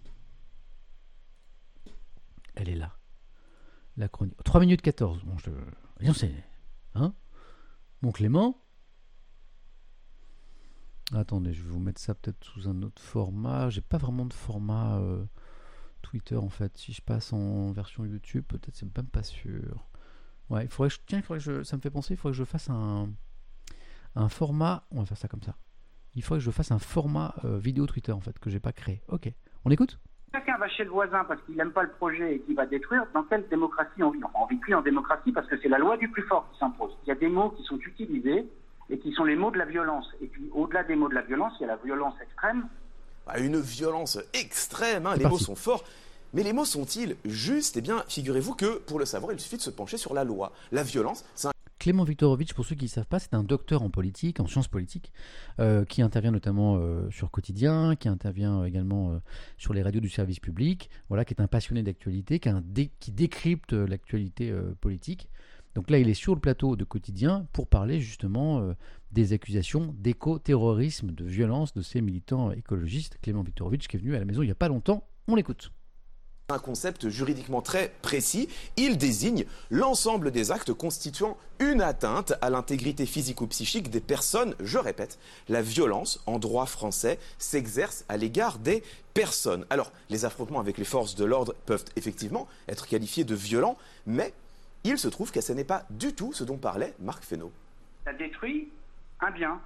Elle est là. La chronique. trois minutes quatorze. Bon, je... Rien, c'est... Hein? Bon, Clément. Attendez, je vais vous mettre ça peut-être sous un autre format. J'ai pas vraiment de format euh, Twitter en fait. Si je passe en version YouTube, peut-être c'est même pas sûr. Ouais, il faudrait que je... Tiens, il faudrait que je... ça me fait penser, il faudrait que je fasse un, un format. On va faire ça comme ça. Il faudrait que je fasse un format euh, vidéo Twitter en fait que j'ai pas créé. Ok, on écoute? Chacun va chez le voisin parce qu'il n'aime pas le projet et qu'il va détruire. Dans quelle démocratie on vit? Enfin, on vit plus en démocratie parce que c'est la loi du plus fort qui s'impose. Il y a des mots qui sont utilisés et qui sont les mots de la violence. Et puis, au-delà des mots de la violence, il y a la violence extrême. Ah, une violence extrême, hein, C'est les parti. mots sont forts. Mais les mots sont-ils justes? Eh bien, figurez-vous que, pour le savoir, il suffit de se pencher sur la loi. La violence, c'est un Clément Viktorovitch, pour ceux qui ne savent pas, c'est un docteur en politique, en sciences politiques, euh, qui intervient notamment euh, sur Quotidien, qui intervient également euh, sur les radios du service public, voilà, qui est un passionné d'actualité, qui, a un dé- qui décrypte euh, l'actualité euh, politique. Donc là, il est sur le plateau de Quotidien pour parler justement euh, des accusations d'éco-terrorisme, de violence de ces militants écologistes. Clément Viktorovitch qui est venu à la maison il n'y a pas longtemps. On l'écoute. un concept juridiquement très précis. Il désigne l'ensemble des actes constituant une atteinte à l'intégrité physique ou psychique des personnes. Je répète, la violence, en droit français, s'exerce à l'égard des personnes. Alors, les affrontements avec les forces de l'ordre peuvent effectivement être qualifiés de violents, mais il se trouve que ce n'est pas du tout ce dont parlait Marc Fesneau. Ça détruit un bien.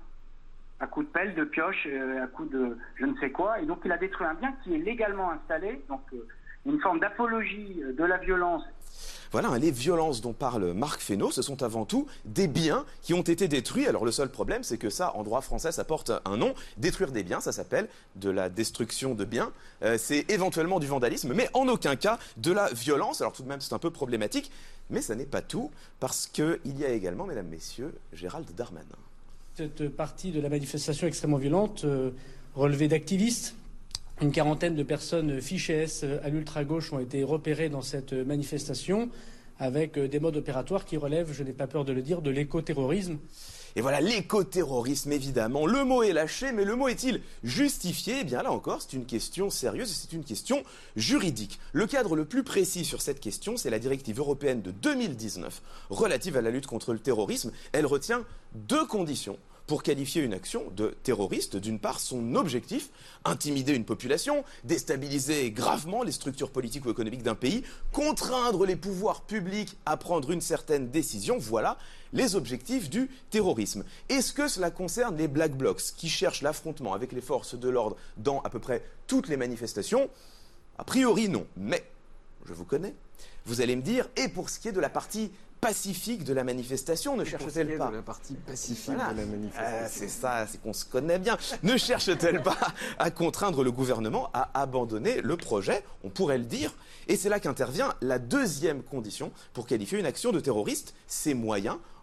À coup de pelle, de pioche, euh, à coup de je ne sais quoi. Et donc, il a détruit un bien qui est légalement installé. Donc, euh, une forme d'apologie de la violence. Voilà, les violences dont parle Marc Fesneau, ce sont avant tout des biens qui ont été détruits. Alors le seul problème, c'est que ça, en droit français, ça porte un nom. Détruire des biens, ça s'appelle de la destruction de biens. Euh, c'est éventuellement du vandalisme, mais en aucun cas de la violence. Alors tout de même, c'est un peu problématique, mais ça n'est pas tout, parce qu'il y a également, mesdames, messieurs, Gérald Darmanin. Cette partie de la manifestation extrêmement violente euh, relevée d'activistes. Une quarantaine de personnes fichées S à l'ultra-gauche ont été repérées dans cette manifestation avec des modes opératoires qui relèvent, je n'ai pas peur de le dire, de l'écoterrorisme. Et voilà, l'écoterrorisme, évidemment. Le mot est lâché, mais le mot est-il justifié? Eh bien là encore, c'est une question sérieuse et c'est une question juridique. Le cadre le plus précis sur cette question, c'est la directive européenne de deux mille dix-neuf relative à la lutte contre le terrorisme. Elle retient deux conditions pour qualifier une action de terroriste. D'une part, son objectif, intimider une population, déstabiliser gravement les structures politiques ou économiques d'un pays, contraindre les pouvoirs publics à prendre une certaine décision. Voilà les objectifs du terrorisme. Est-ce que cela concerne les Black Blocs qui cherchent l'affrontement avec les forces de l'ordre dans à peu près toutes les manifestations? A priori non, mais je vous connais. Vous allez me dire, et pour ce qui est de la partie pacifique de la manifestation, ne cherche-t-elle pas de la partie pacifique Voilà. de la manifestation. Euh, c'est ça, c'est qu'on se connaît bien. Ne cherche-t-elle pas à contraindre le gouvernement à abandonner le projet? On pourrait le dire. Et c'est là qu'intervient la deuxième condition pour qualifier une action de terroriste, ses moyens.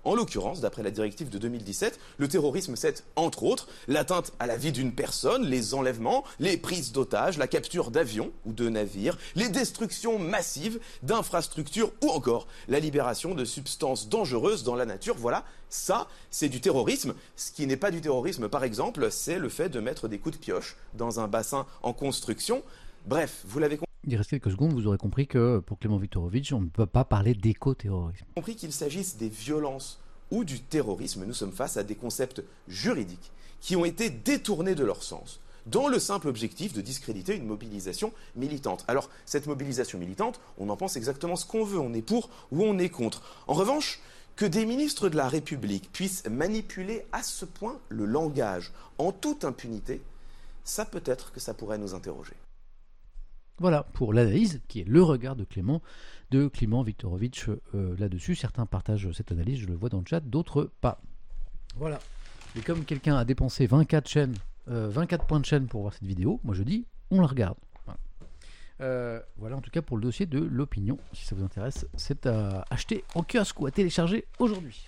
En l'occurrence, d'après la directive de deux mille dix-sept, le terrorisme, c'est, entre autres, l'atteinte à la vie d'une personne, les enlèvements, les prises d'otages, la capture d'avions ou de navires, les destructions massives d'infrastructures ou encore la libération de substances dangereuses dans la nature. Voilà, ça, c'est du terrorisme. Ce qui n'est pas du terrorisme, par exemple, c'est le fait de mettre des coups de pioche dans un bassin en construction. Bref, vous l'avez compris. Il reste quelques secondes, vous aurez compris que pour Clément Viktorovitch, on ne peut pas parler d'éco-terrorisme. Compris qu'il s'agisse des violences ou du terrorisme, nous sommes face à des concepts juridiques qui ont été détournés de leur sens, dans le simple objectif de discréditer une mobilisation militante. Alors, cette mobilisation militante, on en pense exactement ce qu'on veut, on est pour ou on est contre. En revanche, que des ministres de la République puissent manipuler à ce point le langage en toute impunité, ça peut-être que ça pourrait nous interroger. Voilà pour l'analyse, qui est le regard de Clément, de Clément Viktorovitch euh, là-dessus. Certains partagent cette analyse, je le vois dans le chat, d'autres pas. Voilà. Et comme quelqu'un a dépensé vingt-quatre, chaînes, euh, vingt-quatre points de chaîne pour voir cette vidéo, moi je dis, on la regarde. Voilà. Euh, voilà en tout cas pour le dossier de l'opinion. Si ça vous intéresse, c'est à acheter en kiosque ou à télécharger aujourd'hui.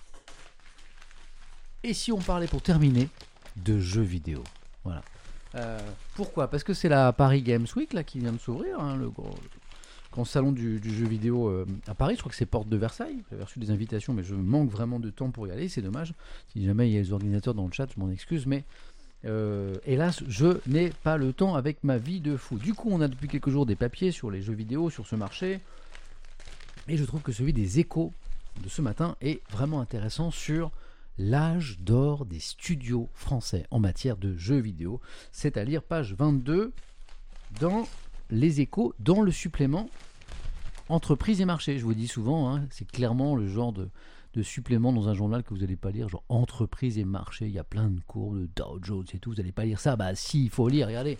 Et si on parlait pour terminer de jeux vidéo, voilà. Euh, pourquoi ? Parce que c'est la Paris Games Week là qui vient de s'ouvrir, hein, le gros, grand salon du, du jeu vidéo euh, à Paris. Je crois que c'est porte de Versailles. J'avais reçu des invitations, mais je manque vraiment de temps pour y aller. C'est dommage. Si jamais il y a les organisateurs dans le chat, je m'en excuse, mais euh, hélas, je n'ai pas le temps avec ma vie de fou. Du coup, on a depuis quelques jours des papiers sur les jeux vidéo, sur ce marché, et je trouve que celui des Échos de ce matin est vraiment intéressant sur l'âge d'or des studios français en matière de jeux vidéo. C'est à lire page vingt-deux dans les Échos, dans le supplément Entreprise et marché. Je vous dis souvent, hein, c'est clairement le genre de, de supplément dans un journal que vous n'allez pas lire, genre Entreprise et marché, il y a plein de courbes de Dow Jones et tout, vous n'allez pas lire ça. Bah si, il faut lire, regardez.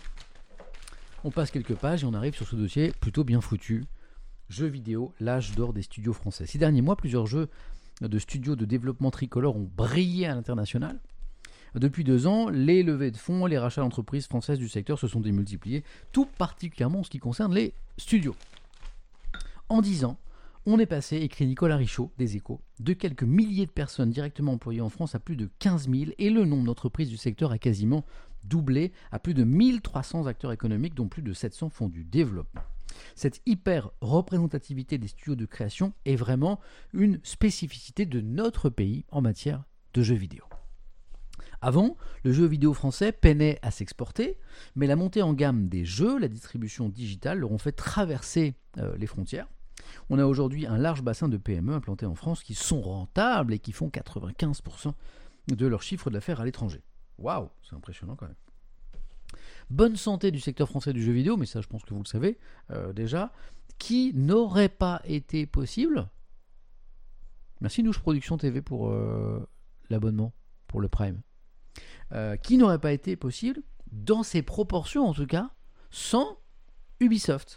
On passe quelques pages et on arrive sur ce dossier plutôt bien foutu. Jeux vidéo, l'âge d'or des studios français. Ces derniers mois, plusieurs jeux de studios de développement tricolore ont brillé à l'international. Depuis deux ans, les levées de fonds, les rachats d'entreprises françaises du secteur se sont démultipliés, tout particulièrement en ce qui concerne les studios. En dix ans, on est passé, écrit Nicolas Richaud des Échos, de quelques milliers de personnes directement employées en France à plus de quinze mille, et le nombre d'entreprises du secteur a quasiment doublé à plus de mille trois cents acteurs économiques, dont plus de sept cents font du développement. Cette hyper-représentativité des studios de création est vraiment une spécificité de notre pays en matière de jeux vidéo. Avant, le jeu vidéo français peinait à s'exporter, mais la montée en gamme des jeux, la distribution digitale leur ont fait traverser euh, les frontières. On a aujourd'hui un large bassin de P M E implantés en France qui sont rentables et qui font quatre-vingt-quinze pour cent de leur chiffre d'affaires à l'étranger. Waouh, c'est impressionnant quand même. Bonne santé du secteur français du jeu vidéo, mais ça je pense que vous le savez euh, déjà, qui n'aurait pas été possible. Merci Nouche Production T V pour euh, l'abonnement, pour le Prime. Euh, qui n'aurait pas été possible, dans ses proportions en tout cas, sans Ubisoft.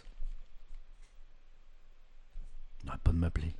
N'arrête pas de m'appeler.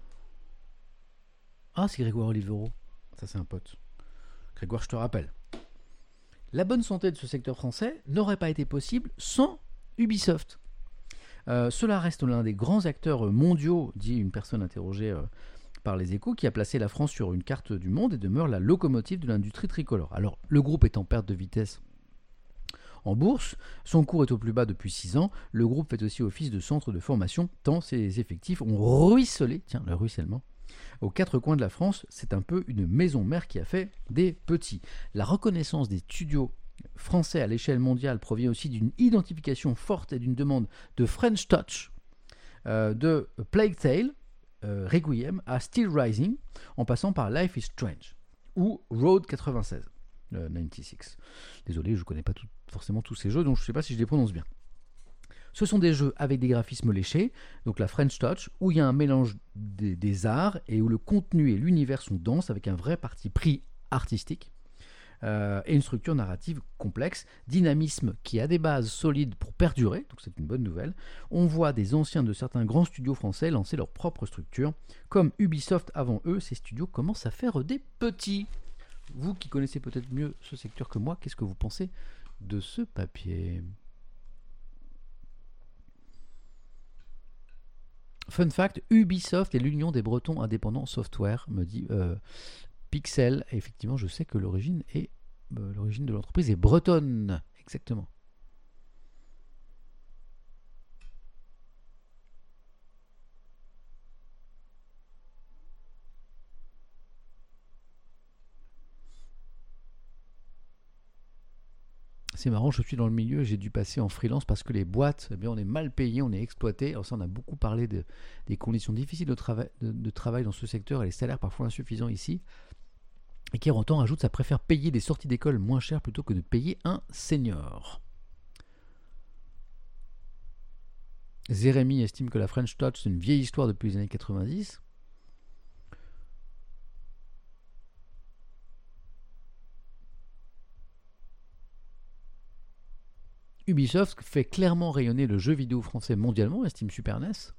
Ah, c'est Grégoire Olivero. Ça c'est un pote. Grégoire, je te rappelle. La bonne santé de ce secteur français n'aurait pas été possible sans Ubisoft. Euh, cela reste l'un des grands acteurs mondiaux, dit une personne interrogée euh, par les Échos, qui a placé la France sur une carte du monde et demeure la locomotive de l'industrie tricolore. Alors, le groupe est en perte de vitesse en bourse, son cours est au plus bas depuis six ans, le groupe fait aussi office de centre de formation, tant ses effectifs ont ruisselé, tiens, le ruissellement, aux quatre coins de la France. C'est un peu une maison mère qui a fait des petits. La reconnaissance des studios français à l'échelle mondiale provient aussi d'une identification forte et d'une demande de French Touch, euh, de Plague Tale, euh, Requiem à Still Rising, en passant par Life is Strange ou Road quatre-vingt-seize. Euh, quatre-vingt-seize. Désolé, je ne connais pas tout, forcément tous ces jeux, donc je ne sais pas si je les prononce bien. Ce sont des jeux avec des graphismes léchés, donc la French Touch, où il y a un mélange des, des arts et où le contenu et l'univers sont denses avec un vrai parti pris artistique euh, et une structure narrative complexe, dynamisme qui a des bases solides pour perdurer, donc c'est une bonne nouvelle. On voit des anciens de certains grands studios français lancer leur propre structure, comme Ubisoft avant eux, ces studios commencent à faire des petits. Vous qui connaissez peut-être mieux ce secteur que moi, qu'est-ce que vous pensez de ce papier ? Fun fact, Ubisoft est l'union des Bretons indépendants software, me dit euh, Pixel. Et effectivement, je sais que l'origine est euh, l'origine de l'entreprise est bretonne, exactement. C'est marrant, je suis dans le milieu, j'ai dû passer en freelance parce que les boîtes, eh bien, on est mal payé, on est exploité. Alors ça, on a beaucoup parlé de, des conditions difficiles de, trava- de, de travail dans ce secteur et les salaires parfois insuffisants ici. Et qui en temps ajoute, ça préfère payer des sorties d'école moins chères plutôt que de payer un senior. Jérémy estime que la French Touch, c'est une vieille histoire depuis les années quatre-vingt-dix. Ubisoft fait clairement rayonner le jeu vidéo français mondialement, estime Super N E S.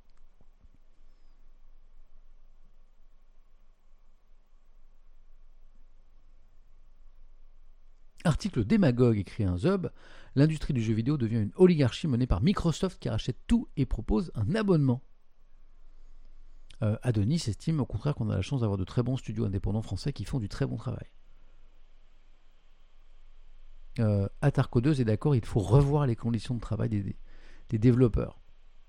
Article démagogue, écrit un Zub. L'industrie du jeu vidéo devient une oligarchie menée par Microsoft qui rachète tout et propose un abonnement. Euh, Adonis estime au contraire qu'on a la chance d'avoir de très bons studios indépendants français qui font du très bon travail. Euh, Atarco deux est d'accord, il faut revoir les conditions de travail des, des, des développeurs.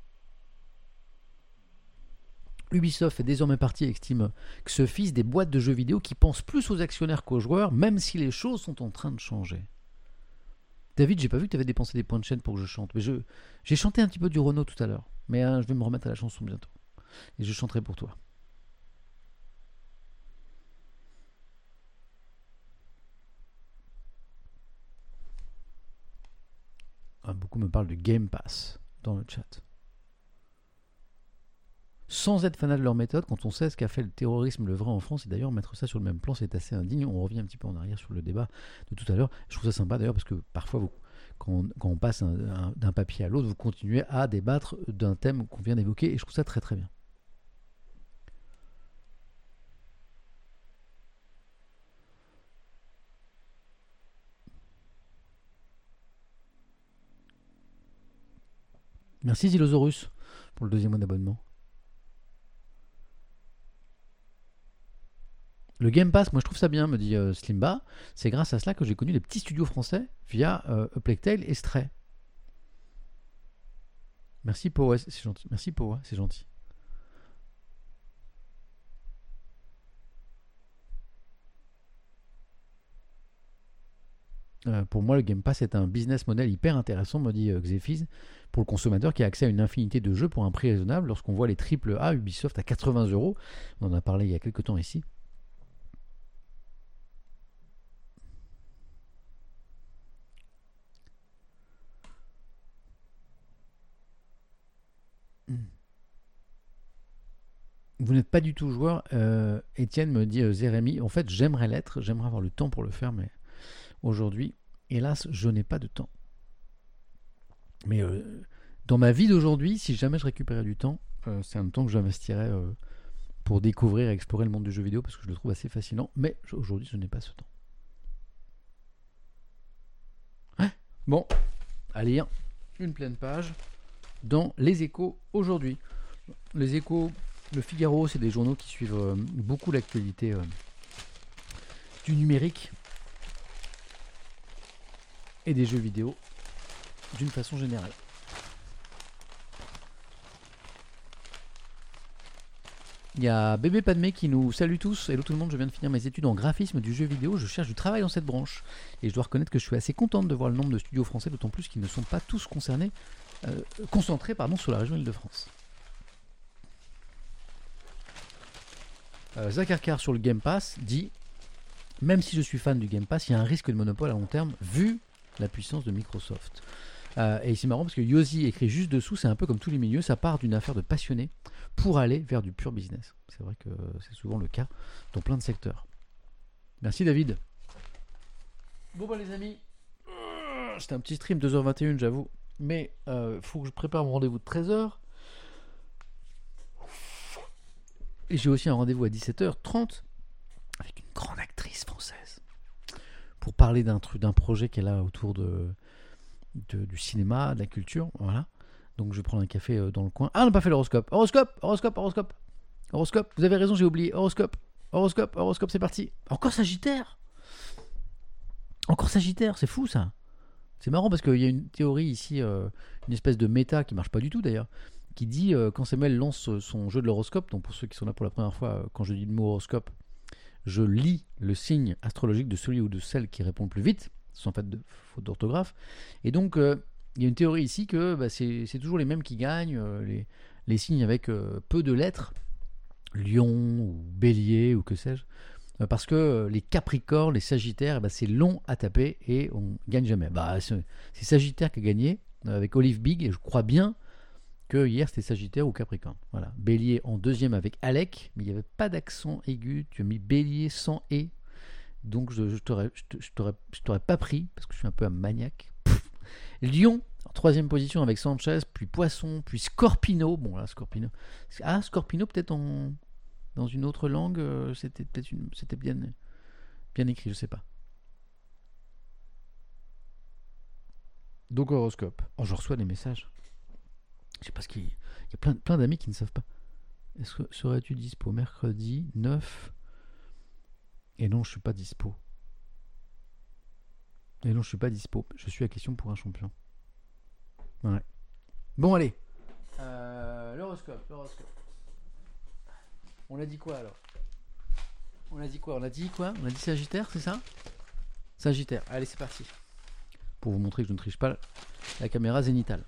Ubisoft fait désormais partie, estime que ce fils des boîtes de jeux vidéo qui pensent plus aux actionnaires qu'aux joueurs, même si les choses sont en train de changer. David, j'ai pas vu que tu avais dépensé des points de chaîne pour que je chante, mais je, j'ai chanté un petit peu du Renaud tout à l'heure, mais hein, je vais me remettre à la chanson bientôt, et je chanterai pour toi. Beaucoup me parlent de Game Pass dans le chat. Sans être fanat de leur méthode, quand on sait ce qu'a fait le terrorisme le vrai en France, et d'ailleurs mettre ça sur le même plan, c'est assez indigne. On revient un petit peu en arrière sur le débat de tout à l'heure. Je trouve ça sympa d'ailleurs parce que parfois, vous, quand, on, quand on passe un, un, d'un papier à l'autre, vous continuez à débattre d'un thème qu'on vient d'évoquer et je trouve ça très très bien. Merci Zilosaurus pour le deuxième mois d'abonnement. Le Game Pass, moi je trouve ça bien, me dit euh, Slimba. C'est grâce à cela que j'ai connu les petits studios français via euh, Plectail et Stray. Merci Po, ouais, c'est gentil. Merci Po, ouais, c'est gentil. Euh, pour moi, le Game Pass est un business model hyper intéressant, me dit euh, Xefiz, pour le consommateur qui a accès à une infinité de jeux pour un prix raisonnable. Lorsqu'on voit les triple A Ubisoft à quatre-vingts euros, on en a parlé il y a quelques temps ici. Vous n'êtes pas du tout joueur, euh, Étienne me dit euh, Jérémy. En fait, j'aimerais l'être, j'aimerais avoir le temps pour le faire, mais aujourd'hui, hélas, je n'ai pas de temps. Mais euh, dans ma vie d'aujourd'hui, si jamais je récupérais du temps, euh, c'est un temps que j'investirais euh, pour découvrir et explorer le monde du jeu vidéo parce que je le trouve assez fascinant. Mais aujourd'hui, je n'ai pas ce temps. Ouais. Bon, à lire une pleine page dans Les Échos aujourd'hui. Les Échos, Le Figaro, c'est des journaux qui suivent euh, beaucoup l'actualité euh, du numérique et des jeux vidéo d'une façon générale. Il y a Bébé Padmé qui nous salue tous. Hello tout le monde, je viens de finir mes études en graphisme du jeu vidéo. Je cherche du travail dans cette branche. Et je dois reconnaître que je suis assez contente de voir le nombre de studios français, d'autant plus qu'ils ne sont pas tous concernés, euh, concentrés pardon, sur la région Île-de-France. Euh, Zach Arcar sur le Game Pass dit « Même si je suis fan du Game Pass, il y a un risque de monopole à long terme vu la puissance de Microsoft. Euh, » Et c'est marrant parce que Yosi écrit juste dessous, c'est un peu comme tous les milieux, ça part d'une affaire de passionné pour aller vers du pur business. C'est vrai que c'est souvent le cas dans plein de secteurs. Merci David. Bon bah les amis, c'était un petit stream deux heures vingt et une j'avoue, mais il euh, faut que je prépare mon rendez-vous de treize heures. Et j'ai aussi un rendez-vous à dix-sept heures trente avec une grande actrice française pour parler d'un truc, d'un projet qu'elle a autour de, de, du cinéma, de la culture, voilà. Donc je vais prendre un café euh, dans le coin. Ah, on n'a pas fait l'horoscope. Horoscope, horoscope, horoscope. Horoscope, vous avez raison, j'ai oublié. Horoscope, horoscope, horoscope, c'est parti. Encore Sagittaire. Encore Sagittaire, c'est fou ça. C'est marrant parce qu'il y a une théorie ici, euh, une espèce de méta qui marche pas du tout d'ailleurs, qui dit euh, quand Samuel lance son jeu de l'horoscope, donc pour ceux qui sont là pour la première fois, euh, quand je dis le mot horoscope, je lis le signe astrologique de celui ou de celle qui répond le plus vite, sans en fait de faute d'orthographe, et donc euh, il y a une théorie ici que bah, c'est, c'est toujours les mêmes qui gagnent, euh, les, les signes avec euh, peu de lettres, Lion ou Bélier ou que sais-je, euh, parce que euh, les Capricornes, les Sagittaires, bah, c'est long à taper et on gagne jamais. Bah, c'est, c'est Sagittaire qui a gagné euh, avec Olive Big, et je crois bien que hier c'était Sagittaire ou Capricorne. Voilà. Bélier en deuxième avec Alec, mais il n'y avait pas d'accent aigu, tu as mis Bélier sans et, donc je, je, t'aurais, je, je, t'aurais, je t'aurais pas pris, parce que je suis un peu un maniaque. Pff. Lion en troisième position avec Sanchez, puis Poisson, puis Scorpino. Bon là, Scorpino. Ah, Scorpino peut-être en dans une autre langue, euh, c'était peut-être une, c'était bien, bien écrit, je sais pas. Donc horoscope. Oh, je reçois des messages. Je sais pas ce qu'il y a plein, plein d'amis qui ne savent pas. Est-ce que serais-tu dispo mercredi neuf? Et non, je suis pas dispo. Et non, je suis pas dispo. Je suis à question pour un champion. Ouais. Bon, allez. Euh, l'horoscope, l'horoscope. On a dit quoi alors? On a dit quoi? On a dit quoi? On a dit Sagittaire, c'est ça? Sagittaire. Allez, c'est parti. Pour vous montrer que je ne triche pas, la caméra zénitale.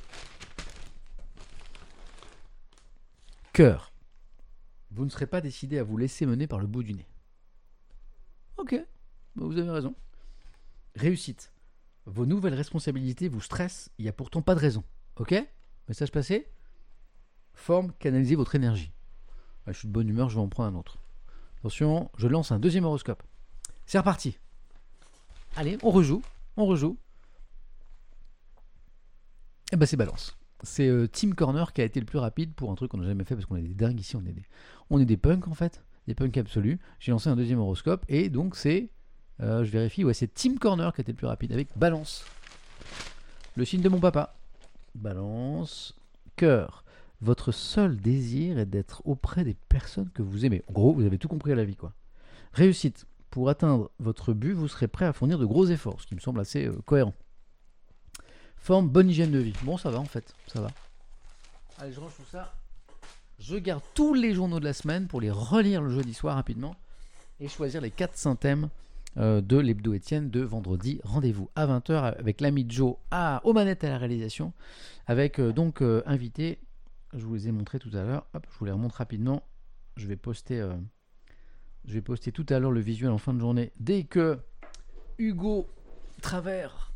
Cœur. Vous ne serez pas décidé à vous laisser mener par le bout du nez. Ok, vous avez raison. Réussite. Vos nouvelles responsabilités vous stressent, il n'y a pourtant pas de raison. Ok? Message passé. Forme, canalisez votre énergie. Je suis de bonne humeur, je vais en prendre un autre. Attention, je lance un deuxième horoscope. C'est reparti. Allez, on rejoue, on rejoue. Et ben c'est Balance. C'est euh, Team Corner qui a été le plus rapide pour un truc qu'on n'a jamais fait parce qu'on est des dingues ici, on est des, on est des punks en fait, des punks absolus. J'ai lancé un deuxième horoscope et donc c'est, euh, je vérifie, ouais c'est Team Corner qui a été le plus rapide avec Balance. Le signe de mon papa. Balance, cœur. Votre seul désir est d'être auprès des personnes que vous aimez. En gros, vous avez tout compris à la vie, quoi. Réussite. Pour atteindre votre but, vous serez prêt à fournir de gros efforts, ce qui me semble assez euh, cohérent. Forme, bonne hygiène de vie. Bon, ça va en fait, ça va. Allez, je range tout ça. Je garde tous les journaux de la semaine pour les relire le jeudi soir rapidement et choisir les quatre synthèmes euh, de l'hebdo Étienne de vendredi. Rendez-vous à vingt heures avec l'ami Joe à, aux manettes à la réalisation, avec euh, donc euh, invité. Je vous les ai montrés tout à l'heure. Hop, je vous les remontre rapidement. Je vais poster, euh, je vais poster tout à l'heure le visuel en fin de journée. Dès que Hugo Travers,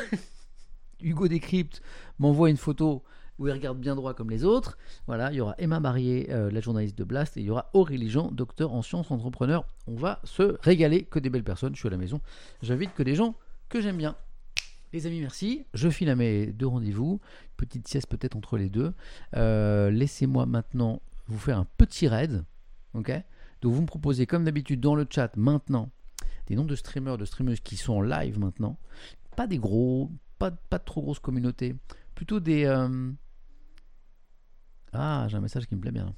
Hugo Décrypte m'envoie une photo où il regarde bien droit comme les autres. Voilà, il y aura Emma Barrier, euh, la journaliste de Blast, et il y aura Aurélie Jean, docteur en sciences, entrepreneur. On va se régaler, que des belles personnes. Je suis à la maison. J'invite que des gens que j'aime bien. Les amis, merci. Je file à mes deux rendez-vous. Petite sieste peut-être entre les deux. Euh, laissez-moi maintenant vous faire un petit raid. Ok ? Donc vous me proposez comme d'habitude dans le chat maintenant des noms de streamers, de streameuses qui sont en live maintenant. Pas des gros, pas, pas de trop grosses communautés. Plutôt des... Euh... Ah, j'ai un message qui me plaît bien.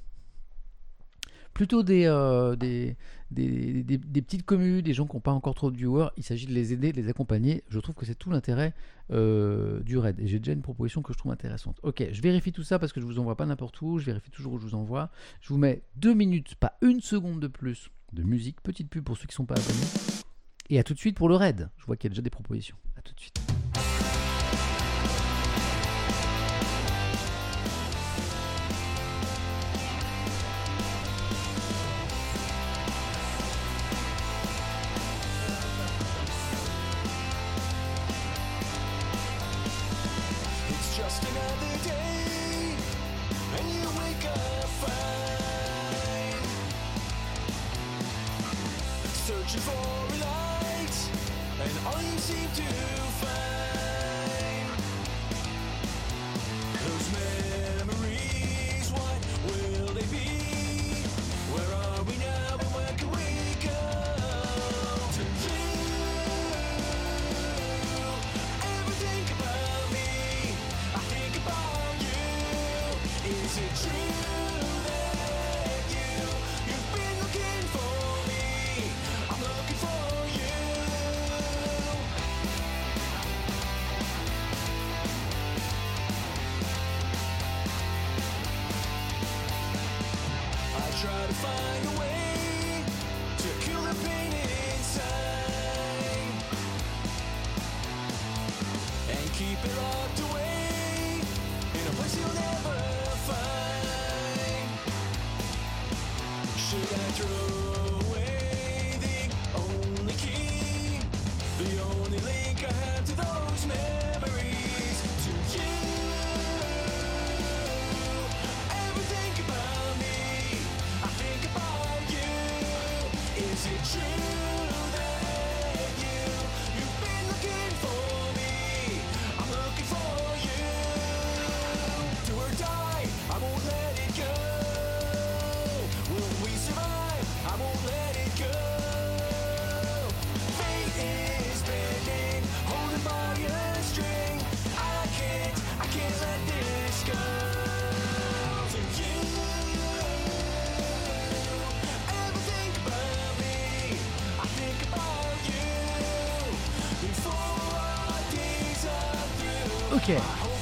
Plutôt des, euh, des, des, des, des petites communes, des gens qui n'ont pas encore trop de viewers. Il s'agit de les aider, de les accompagner. Je trouve que c'est tout l'intérêt euh, du raid. Et j'ai déjà une proposition que je trouve intéressante. Ok, je vérifie tout ça parce que je ne vous envoie pas n'importe où. Je vérifie toujours où je vous envoie. Je vous mets deux minutes, pas une seconde de plus de musique. Petite pub pour ceux qui ne sont pas abonnés. Et à tout de suite pour le raid. Je vois qu'il y a déjà des propositions. À tout de suite. Everything about me, I think about you. Ok.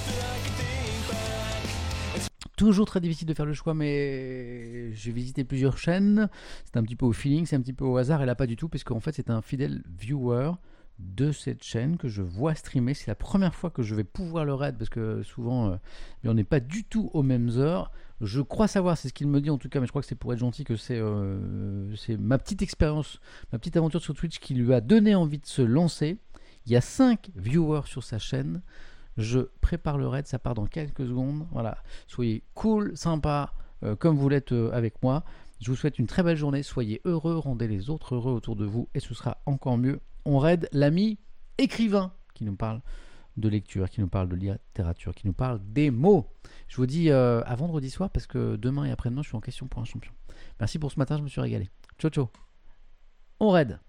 Toujours très difficile de faire le choix, mais j'ai visité plusieurs chaînes. C'est un petit peu au feeling, c'est un petit peu au hasard, et là pas du tout, parce qu'en fait c'est un fidèle viewer de cette chaîne que je vois streamer. C'est la première fois que je vais pouvoir le raid, parce que souvent euh, on n'est pas du tout aux mêmes heures. Je crois savoir, c'est ce qu'il me dit en tout cas, mais je crois que c'est pour être gentil, que c'est euh, c'est ma petite expérience, ma petite aventure sur Twitch qui lui a donné envie de se lancer. Il y a cinq viewers sur sa chaîne. Je prépare le raid, ça part dans quelques secondes. Voilà, soyez cool, sympa, euh, comme vous l'êtes euh, avec moi. Je vous souhaite une très belle journée, soyez heureux, rendez les autres heureux autour de vous, et ce sera encore mieux. On raid l'ami écrivain qui nous parle de lecture, qui nous parle de littérature, qui nous parle des mots. Je vous dis euh, à vendredi soir, parce que demain et après-demain, je suis en question pour un champion. Merci pour ce matin, je me suis régalé. Ciao, ciao. On raid.